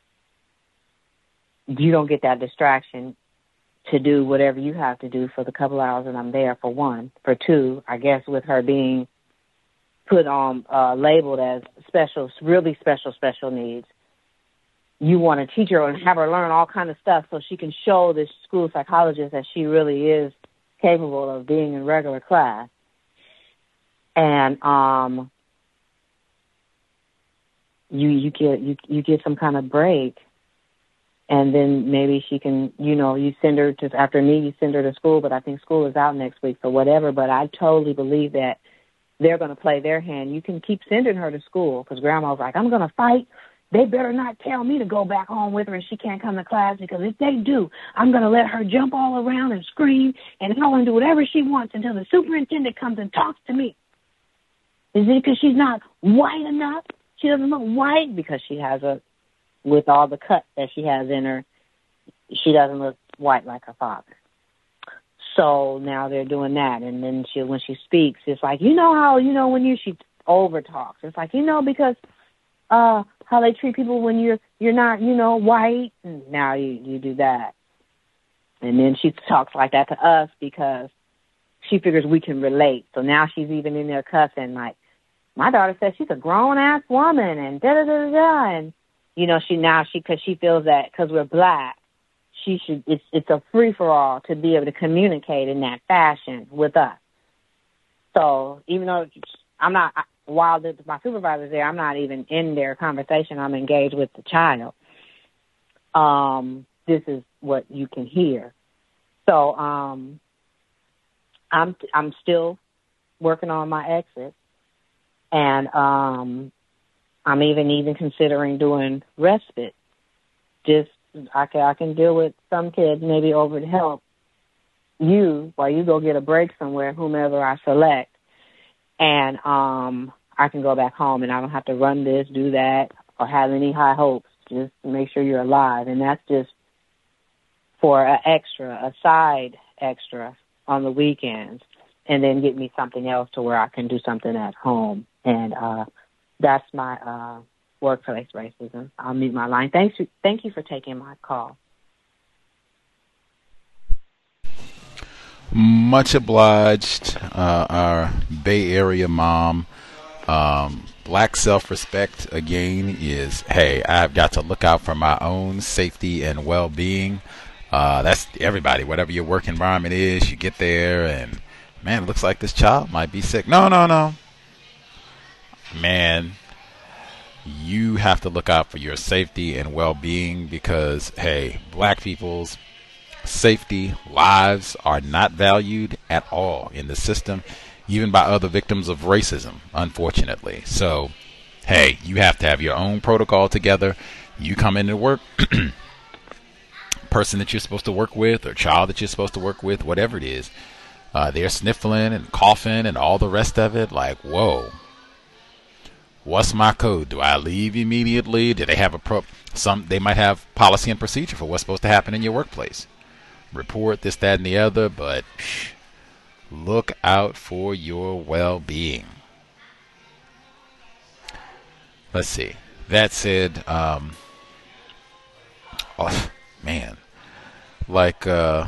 Speaker 8: you don't get that distraction to do whatever you have to do for the couple hours that I'm there, for one. For two, I guess with her being put on, uh, labeled as special, really special, special needs, you want to teach her and have her learn all kind of stuff so she can show this school psychologist that she really is capable of being in regular class. And um, you you get you you get some kind of break, and then maybe she can, you know, you send her to, after me, you send her to school. But I think school is out next week, so whatever. But I totally believe that they're going to play their hand. You can keep sending her to school because Grandma's like, I'm going to fight. They better not tell me to go back home with her and she can't come to class, because if they do, I'm going to let her jump all around and scream, and I'm going to do whatever she wants until the superintendent comes and talks to me. Is it because she's not white enough? She doesn't look white because she has a, with all the cuts that she has in her, she doesn't look white like her father. So now they're doing that. And then she, when she speaks, it's like, you know how, you know, when you, she over talks. It's like, you know, because, uh, how they treat people when you're you're not, you know, white. And now you, you do that. And then she talks like that to us because she figures we can relate. So now she's even in there cussing, like, my daughter says she's a grown-ass woman, and da-da-da-da-da. And, you know, she now, she, because she feels that because we're black, she should, it's, it's a free-for-all to be able to communicate in that fashion with us. So even though I'm not, while the, my supervisor's there, I'm not even in their conversation. I'm engaged with the child. Um, this is what you can hear. So um, I'm I'm still working on my exit, and um, I'm even even considering doing respite. Just I can I can deal with some kids maybe over to help you while you go get a break somewhere, whomever I select, and um, I can go back home and I don't have to run this, do that, or have any high hopes. Just make sure you're alive, and that's just for an extra, a side extra on the weekends, and then get me something else to where I can do something at home. And uh, that's my uh, workplace racism. I'll mute my line. Thanks. Thank you for taking my call.
Speaker 3: Much obliged, uh, our Bay Area mom. Um, black self-respect, again, is, hey, I've got to look out for my own safety and well-being. Uh, that's everybody, whatever your work environment is, you get there and, man, it looks like this child might be sick. No, no, no. Man, you have to look out for your safety and well-being because, hey, black people's safety, lives are not valued at all in the system, even by other victims of racism, unfortunately. So, hey, you have to have your own protocol together. You come into work, person that you're supposed to work with or child that you're supposed to work with, whatever it is, uh, they're sniffling and coughing and all the rest of it. Like, whoa, what's my code? Do I leave immediately? Do they have a pro? Some they might have policy and procedure for what's supposed to happen in your workplace. Report this, that, and the other, but shh, look out for your well-being. Let's see. That said, um, oh, man, like uh,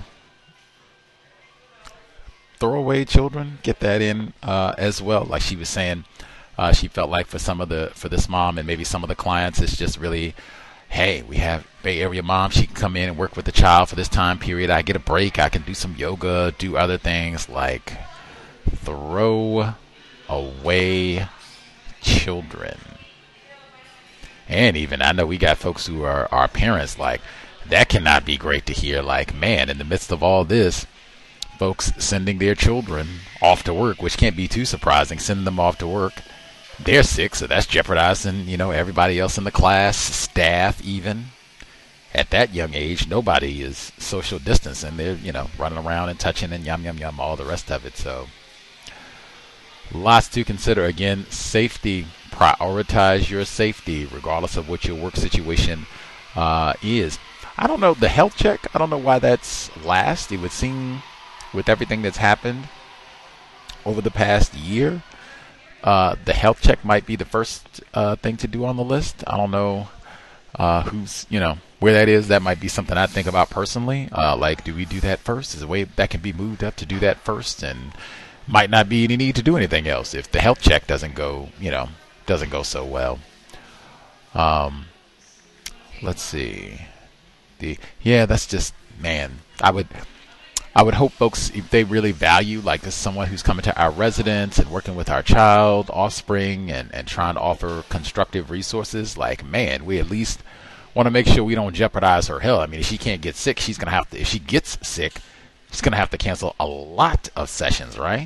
Speaker 3: throwaway children, get that in uh, as well. Like she was saying, uh, she felt like for some of the for this mom and maybe some of the clients, it's just really, hey, we have Bay Area mom. She can come in and work with the child for this time period. I get a break. I can do some yoga, do other things. Like, throw away children. And even, I know we got folks who are our parents, like, that cannot be great to hear. Like, man, in the midst of all this, folks sending their children off to work, which can't be too surprising, sending them off to work. They're sick, so that's jeopardizing, you know, everybody else in the class, staff even. At that young age, nobody is social distancing. They're, you know, running around and touching and yum, yum, yum, all the rest of it. So lots to consider. Again, safety, prioritize your safety regardless of what your work situation uh, is. I don't know, the health check, I don't know why that's last. It would seem with everything that's happened over the past year, Uh, the health check might be the first uh, thing to do on the list. I don't know uh, who's, you know, where that is. That might be something I think about personally. Uh, like, do we do that first? Is a way that can be moved up to do that first, and might not be any need to do anything else if the health check doesn't go, you know, doesn't go so well. Um, let's see. The yeah, that's just, man. I would. I would hope folks, if they really value, like this someone who's coming to our residence and working with our child, offspring, and, and trying to offer constructive resources, like, man, we at least want to make sure we don't jeopardize her health. I mean, if she can't get sick, she's going to have to, if she gets sick, she's going to have to cancel a lot of sessions, right?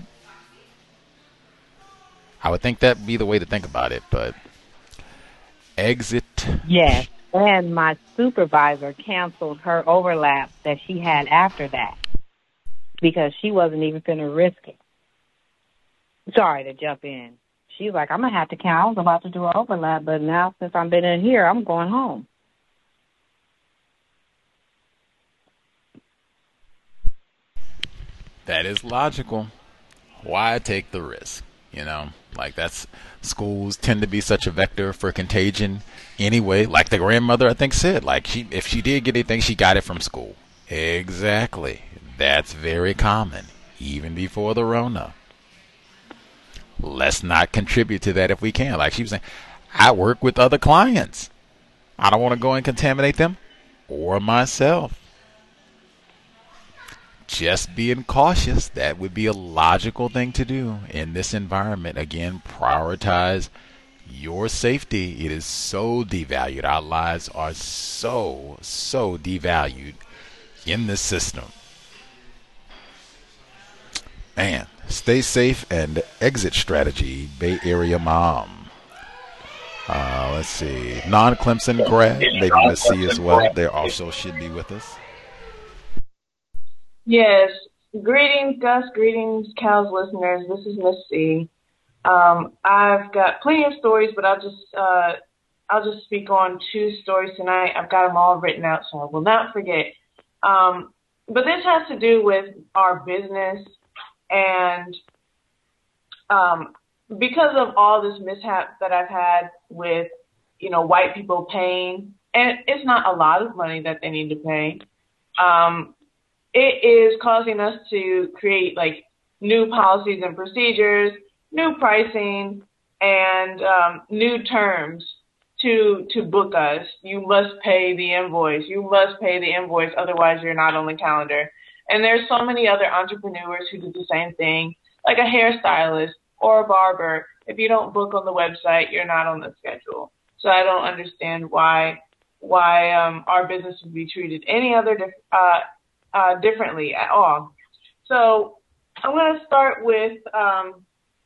Speaker 3: I would think that would be the way to think about it, but exit.
Speaker 8: Yes, and my supervisor canceled her overlap that she had after that, because she wasn't even going to risk it. Sorry to jump in. She was like, I'm going to have to count. I was about to do an overlap, but now since I've been in here, I'm going home.
Speaker 3: That is logical. Why take the risk? You know, like that's, schools tend to be such a vector for contagion anyway. Like the grandmother, I think, said, like she, if she did get anything, she got it from school. Exactly. That's very common. even before the Rona. Let's not contribute to that if we can. Like she was saying, I work with other clients. I don't want to go and contaminate them or myself. Just being cautious, that would be a logical thing to do in this environment. Again, prioritize your safety. It is so devalued. Our lives are so, so devalued in this system. Man, stay safe and exit strategy, Bay Area mom. Uh, let's see. Non-Clemson grad, maybe Miss C as well. They also should be with us.
Speaker 13: Yes. Greetings, Gus. Greetings, Cal's listeners. This is Miss C. Um, I've got plenty of stories, but I'll just uh, I'll just speak on two stories tonight. I've got them all written out, so I will not forget. Um, but this has to do with our business, and um, because of all this mishap that I've had with, you know, white people paying, and it's not a lot of money that they need to pay. Um, It is causing us to create like new policies and procedures, new pricing, and um, new terms to to book us. You must pay the invoice. You must pay the invoice, otherwise you're not on the calendar. And there's so many other entrepreneurs who do the same thing, like a hairstylist or a barber. If you don't book on the website, you're not on the schedule. So I don't understand why why um, our business would be treated any other dif- uh, uh, differently at all. So I'm going to start with um,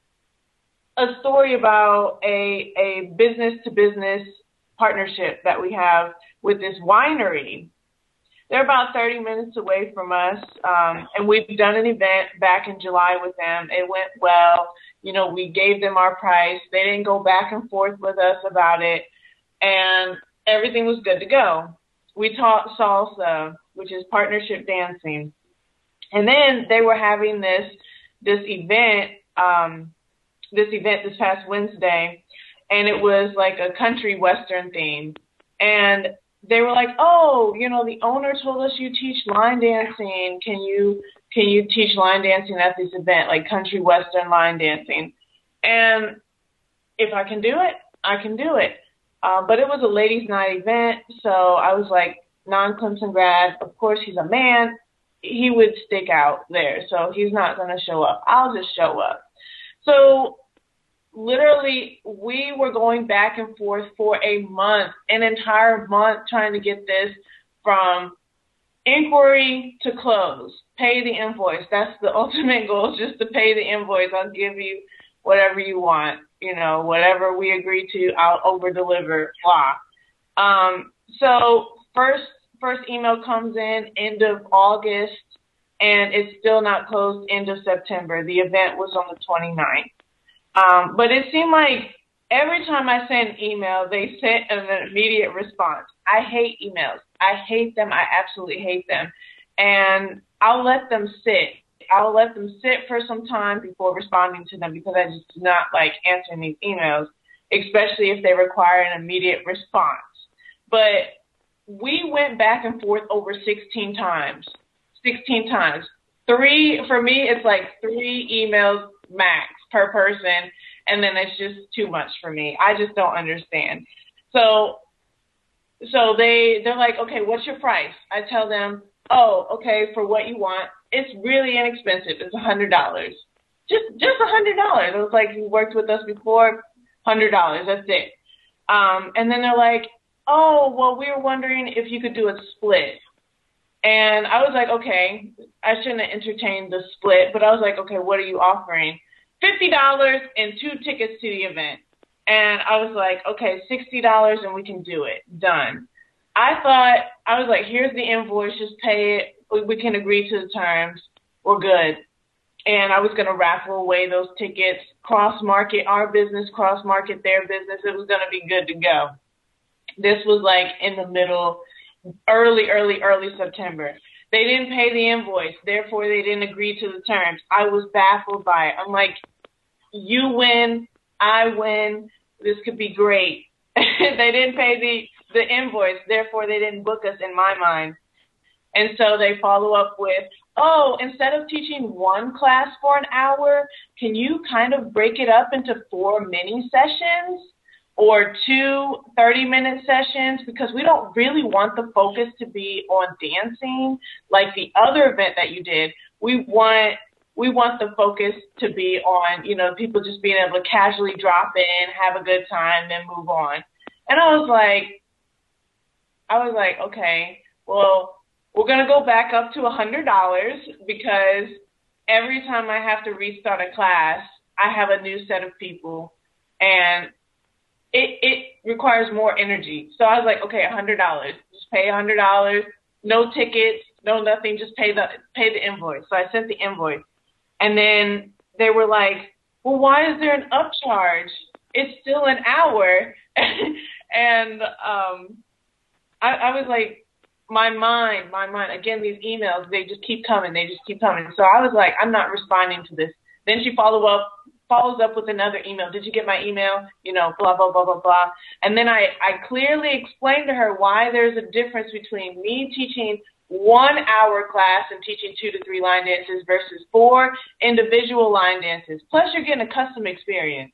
Speaker 13: a story about a a business-to-business partnership that we have with this winery. They're about thirty minutes away from us, um, and we've done an event back in July with them. It went well. You know, we gave them our price. They didn't go back and forth with us about it, and everything was good to go. We taught salsa, which is partnership dancing. And then they were having this this event, um, this event this past Wednesday, and it was like a country western theme. And they were like, "Oh, you know, the owner told us you teach line dancing. Can you can you teach line dancing at this event, like country western line dancing?" And if I can do it, I can do it. Uh, but it was a ladies' night event, so I was like, non-Clemson grad, of course he's a man, he would stick out there, so he's not going to show up. I'll just show up. So literally, we were going back and forth for a month, an entire month, trying to get this from inquiry to close. Pay the invoice. That's the ultimate goal, just to pay the invoice. I'll give you whatever you want. You know, whatever we agree to, I'll over-deliver, blah. Um, so first first email comes in end of August, and it's still not closed end of September. The event was on the twenty-ninth. Um, but it seemed like every time I sent an email, they sent an immediate response. I hate emails. I hate them. I absolutely hate them. And I'll let them sit. I'll let them sit for some time before responding to them, because I just do not like answering these emails, especially if they require an immediate response. But we went back and forth over sixteen times. sixteen times. Three, for me, it's like three emails max per person, and then it's just too much for me. I just don't understand. So so they, they're like, "Okay, what's your price?" I tell them, "Oh, okay, for what you want, it's really inexpensive. It's one hundred dollars. Just just one hundred dollars. It was like, "You worked with us before, one hundred dollars. That's it." Um, and then they're like, "Oh, well, we were wondering if you could do a split." And I was like, okay, I shouldn't have entertained the split, but I was like, okay, what are you offering? fifty dollars and two tickets to the event. And I was like, okay, sixty dollars and we can do it. Done. I thought, I was like, here's the invoice, just pay it. We, we can agree to the terms. We're good. And I was going to raffle away those tickets, cross-market our business, cross-market their business. It was going to be good to go. This was like in the middle, early, early, early September. They didn't pay the invoice. Therefore, they didn't agree to the terms. I was baffled by it. I'm like, you win, I win. This could be great. They didn't pay the, the invoice. Therefore, they didn't book us in my mind. And so they follow up with, oh, instead of teaching one class for an hour, can you kind of break it up into four mini sessions or two thirty-minute sessions? Because we don't really want the focus to be on dancing like the other event that you did. We want we want the focus to be on, you know, people just being able to casually drop in, have a good time, then move on. And I was like, I was like, okay, well, we're going to go back up to one hundred dollars because every time I have to restart a class, I have a new set of people, and it, it requires more energy. So I was like, okay, one hundred dollars. Just pay one hundred dollars, no tickets, no nothing, just pay the pay the invoice. So I sent the invoice. And then they were like, well, why is there an upcharge? It's still an hour. and um, I, I was like, my mind, my mind, again, these emails, they just keep coming. They just keep coming. So I was like, I'm not responding to this. Then she follow up, follows up with another email. Did you get my email? You know, blah, blah, blah, blah, blah. And then I, I clearly explained to her why there's a difference between me teaching one hour class and teaching two to three line dances versus four individual line dances. Plus you're getting a custom experience.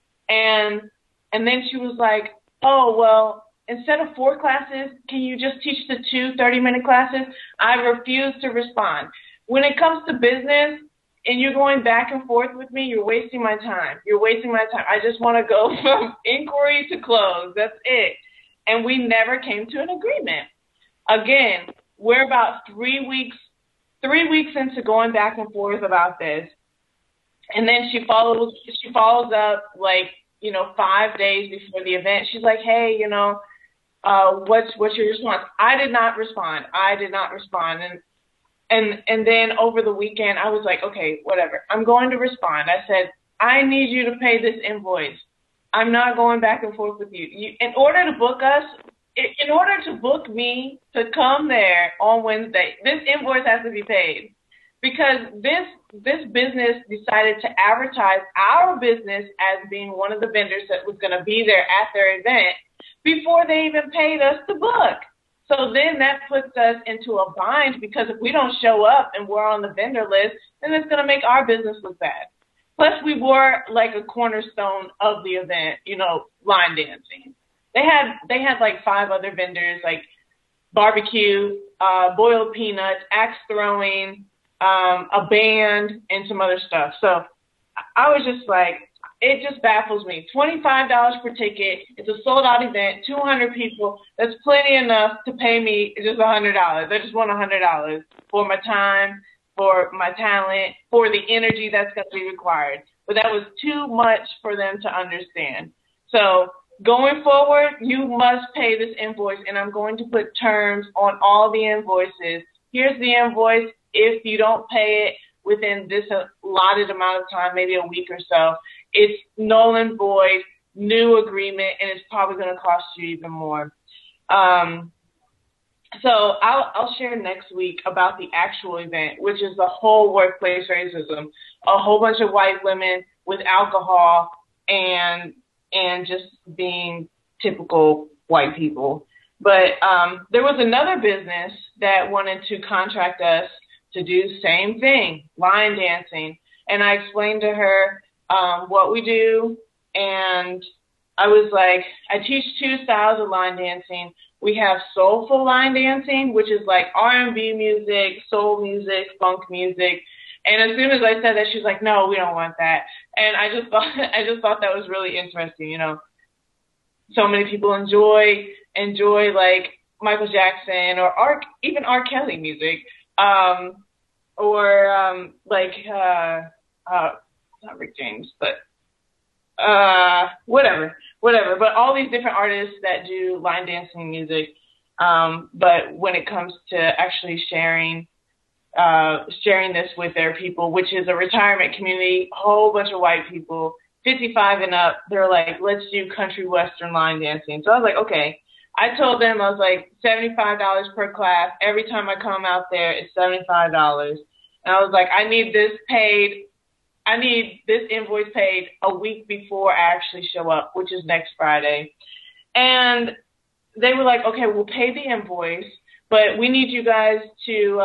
Speaker 13: And, and then she was like, oh, well, instead of four classes, can you just teach the two thirty-minute classes? I refuse to respond. When it comes to business and you're going back and forth with me, you're wasting my time. You're wasting my time. I just want to go from inquiry to close. That's it. And we never came to an agreement. Again, we're about three weeks, three weeks into going back and forth about this. And then she follows, she follows up like, you know, five days before the event. She's like, hey, you know, Uh, what's what's your response? I did not respond. I did not respond. And and and then over the weekend, I was like, okay, whatever. I'm going to respond. I said, I need you to pay this invoice. I'm not going back and forth with you. you in order to book us, in order to book me to come there on Wednesday, this invoice has to be paid. Because this this business decided to advertise our business as being one of the vendors that was going to be there at their event before they even paid us to book. So then that puts us into a bind, because if we don't show up and we're on the vendor list, then it's going to make our business look bad. Plus, we were like a cornerstone of the event, you know, line dancing. They had they had like five other vendors, like barbecue, uh, boiled peanuts, axe throwing, um, a band, and some other stuff. So I was just like, it just baffles me. twenty-five dollars per ticket. It's a sold-out event, two hundred people. That's plenty enough to pay me just one hundred dollars. I just want one hundred dollars for my time, for my talent, for the energy that's going to be required. But that was too much for them to understand. So going forward, you must pay this invoice, and I'm going to put terms on all the invoices. Here's the invoice. If you don't pay it within this allotted amount of time, maybe a week or so, it's null and void, new agreement, and it's probably going to cost you even more. Um, so I'll, I'll share next week about the actual event, which is the whole workplace racism, a whole bunch of white women with alcohol and and just being typical white people. But um, there was another business that wanted to contract us to do the same thing, line dancing. And I explained to her um, what we do. And I was like, I teach two styles of line dancing. We have soulful line dancing, which is like R and B music, soul music, funk music. And as soon as I said that, she was like, no, we don't want that. And I just thought, I just thought that was really interesting. You know, so many people enjoy, enjoy like Michael Jackson or R, even R. Kelly music. Um, or, um, like, uh, uh, not Rick James, but, uh, whatever, whatever. But all these different artists that do line dancing music. Um, but when it comes to actually sharing, uh, sharing this with their people, which is a retirement community, a whole bunch of white people, fifty-five and up, they're like, let's do country western line dancing. So I was like, okay. I told them, I was like, seventy-five dollars per class. Every time I come out there, it's seventy-five dollars. And I was like, I need this paid. I need this invoice paid a week before I actually show up, which is next Friday. And they were like, okay, we'll pay the invoice, but we need you guys to uh,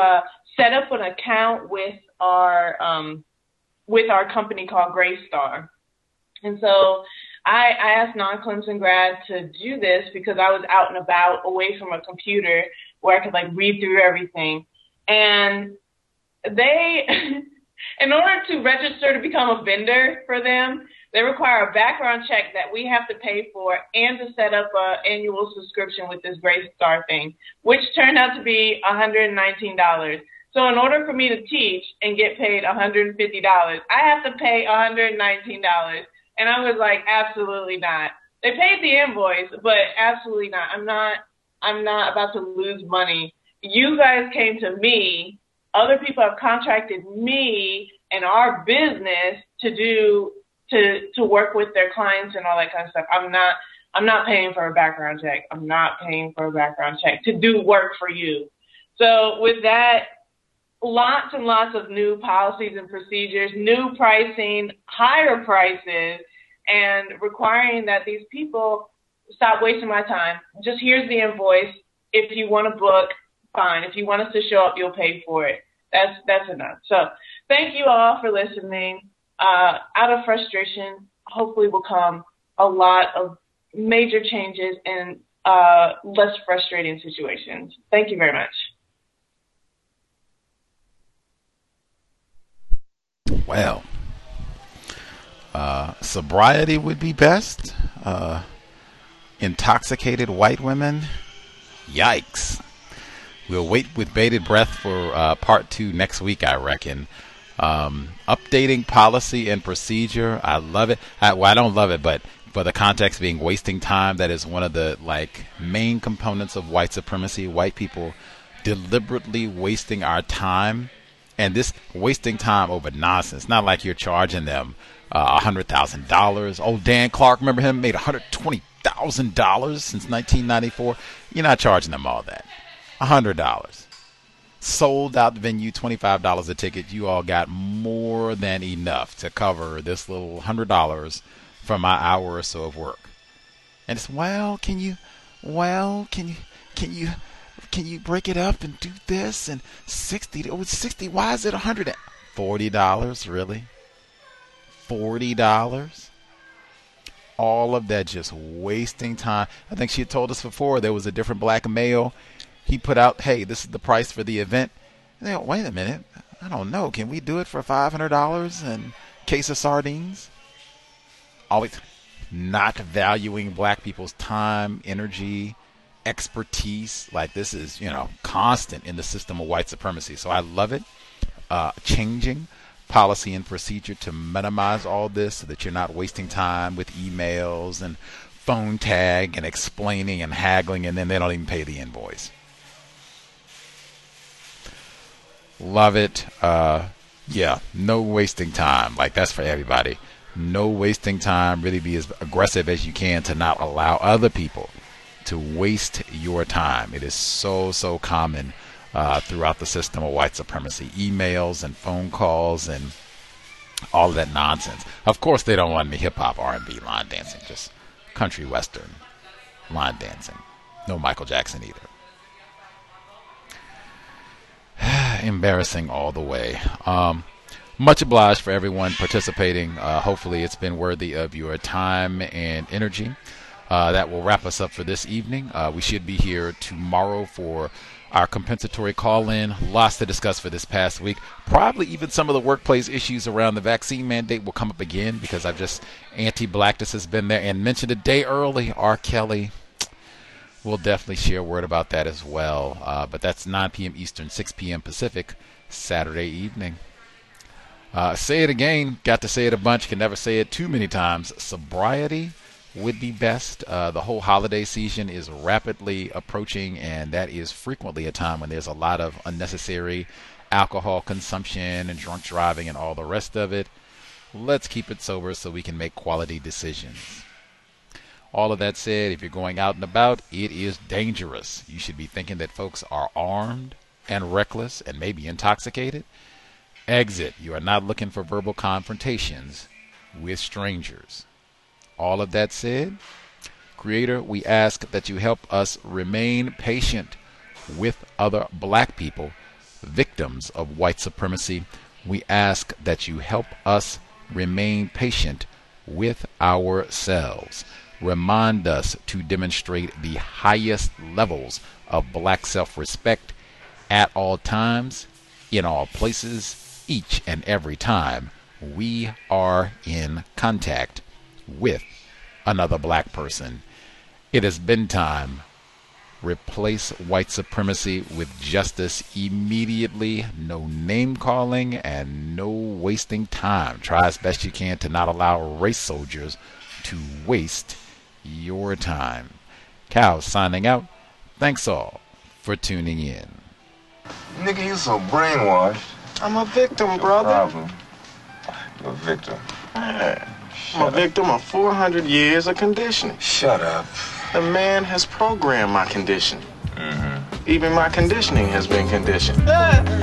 Speaker 13: set up an account with our um, with our company called Greystar. And so I, I asked non-Clemson grad to do this because I was out and about away from a computer where I could like read through everything. And they, in order to register to become a vendor for them, they require a background check that we have to pay for and to set up an annual subscription with this Greystar thing, which turned out to be one hundred nineteen dollars. So in order for me to teach and get paid one hundred fifty dollars, I have to pay one hundred nineteen dollars. And I was like, absolutely not. They paid the invoice, but absolutely not. I'm not, I'm not about to lose money. You guys came to me. Other people have contracted me and our business to do, to, to work with their clients and all that kind of stuff. I'm not, I'm not paying for a background check. I'm not paying for a background check to do work for you. So with that, lots and lots of new policies and procedures, new pricing, higher prices, and requiring that these people stop wasting my time. Just here's the invoice. If you want to book, fine. If you want us to show up, you'll pay for it. That's that's enough. So thank you all for listening. Uh, out of frustration, hopefully will come a lot of major changes and uh, less frustrating situations. Thank you very much.
Speaker 3: Well, uh, sobriety would be best. Uh, intoxicated white women, yikes. We'll wait with bated breath for uh, part two next week, I reckon. Um, updating policy and procedure, I love it. I, well, I don't love it, but for the context being wasting time, that is one of the like main components of white supremacy. White people deliberately wasting our time. And this wasting time over nonsense. Not like you're charging them uh, one hundred thousand dollars. Oh, Dan Clark, remember him? Made one hundred twenty thousand dollars since nineteen ninety-four. You're not charging them all that. one hundred dollars. Sold out venue, twenty-five dollars a ticket. You all got more than enough to cover this little one hundred dollars for my hour or so of work. And it's, well, can you, well, can you, can you... Can you break it up and do this and sixty? Oh, it's sixty. Why is it one hundred? Forty dollars, really? Forty dollars? All of that just wasting time. I think she had told us before there was a different black male. He put out, "Hey, this is the price for the event." And they go, wait a minute. I don't know. Can we do it for five hundred dollars and a case of sardines? Always not valuing black people's time, energy, expertise. Like, this is, you know, constant in the system of white supremacy. So I love it. Uh, changing policy and procedure to minimize all this so that you're not wasting time with emails and phone tag and explaining and haggling, and then they don't even pay the invoice. Love it. Uh, yeah, no wasting time. Like, that's for everybody. No wasting time. Really be as aggressive as you can to not allow other people to waste your time. It is so, so common uh, throughout the system of white supremacy. Emails and phone calls and all of that nonsense. Of course, they don't want me hip-hop, R and B, line dancing, just country western line dancing. No Michael Jackson either. Embarrassing all the way. Um, much obliged for everyone participating. Uh, hopefully it's been worthy of your time and energy. Uh, that will wrap us up for this evening. Uh, we should be here tomorrow for our compensatory call-in. Lots to discuss for this past week. Probably even some of the workplace issues around the vaccine mandate will come up again because I've just, anti-blackness has been there. And mentioned a day early, R. Kelly. We'll definitely share a word about that as well. Uh, but that's nine p.m. Eastern, six p.m. Pacific, Saturday evening. Uh, say it again. Got to say it a bunch. Can never say it too many times. Sobriety would be best. Uh, the whole holiday season is rapidly approaching, and that is frequently a time when there's a lot of unnecessary alcohol consumption and drunk driving and all the rest of it. Let's keep it sober so we can make quality decisions. All of that said, if you're going out and about, it is dangerous. You should be thinking that folks are armed and reckless and maybe intoxicated. Exit. You are not looking for verbal confrontations with strangers. All of that said, Creator, we ask that you help us remain patient with other black people victims of white supremacy, we ask that you help us remain patient with ourselves. Remind us to demonstrate the highest levels of black self-respect at all times, in all places, each and every time we are in contact with another black person. It has been time. Replace white supremacy with justice immediately. No name calling and no wasting time. Try as best you can to not allow race soldiers to waste your time. Cal signing out. Thanks all for tuning in.
Speaker 11: Nigga, you so brainwashed.
Speaker 14: I'm a victim,
Speaker 11: Your
Speaker 14: brother.
Speaker 11: problem. You're a victim.
Speaker 14: Man, I'm a victim of four hundred years of conditioning.
Speaker 11: Shut up.
Speaker 14: The man has programmed my condition.
Speaker 11: Mm-hmm.
Speaker 14: Even my conditioning has been conditioned.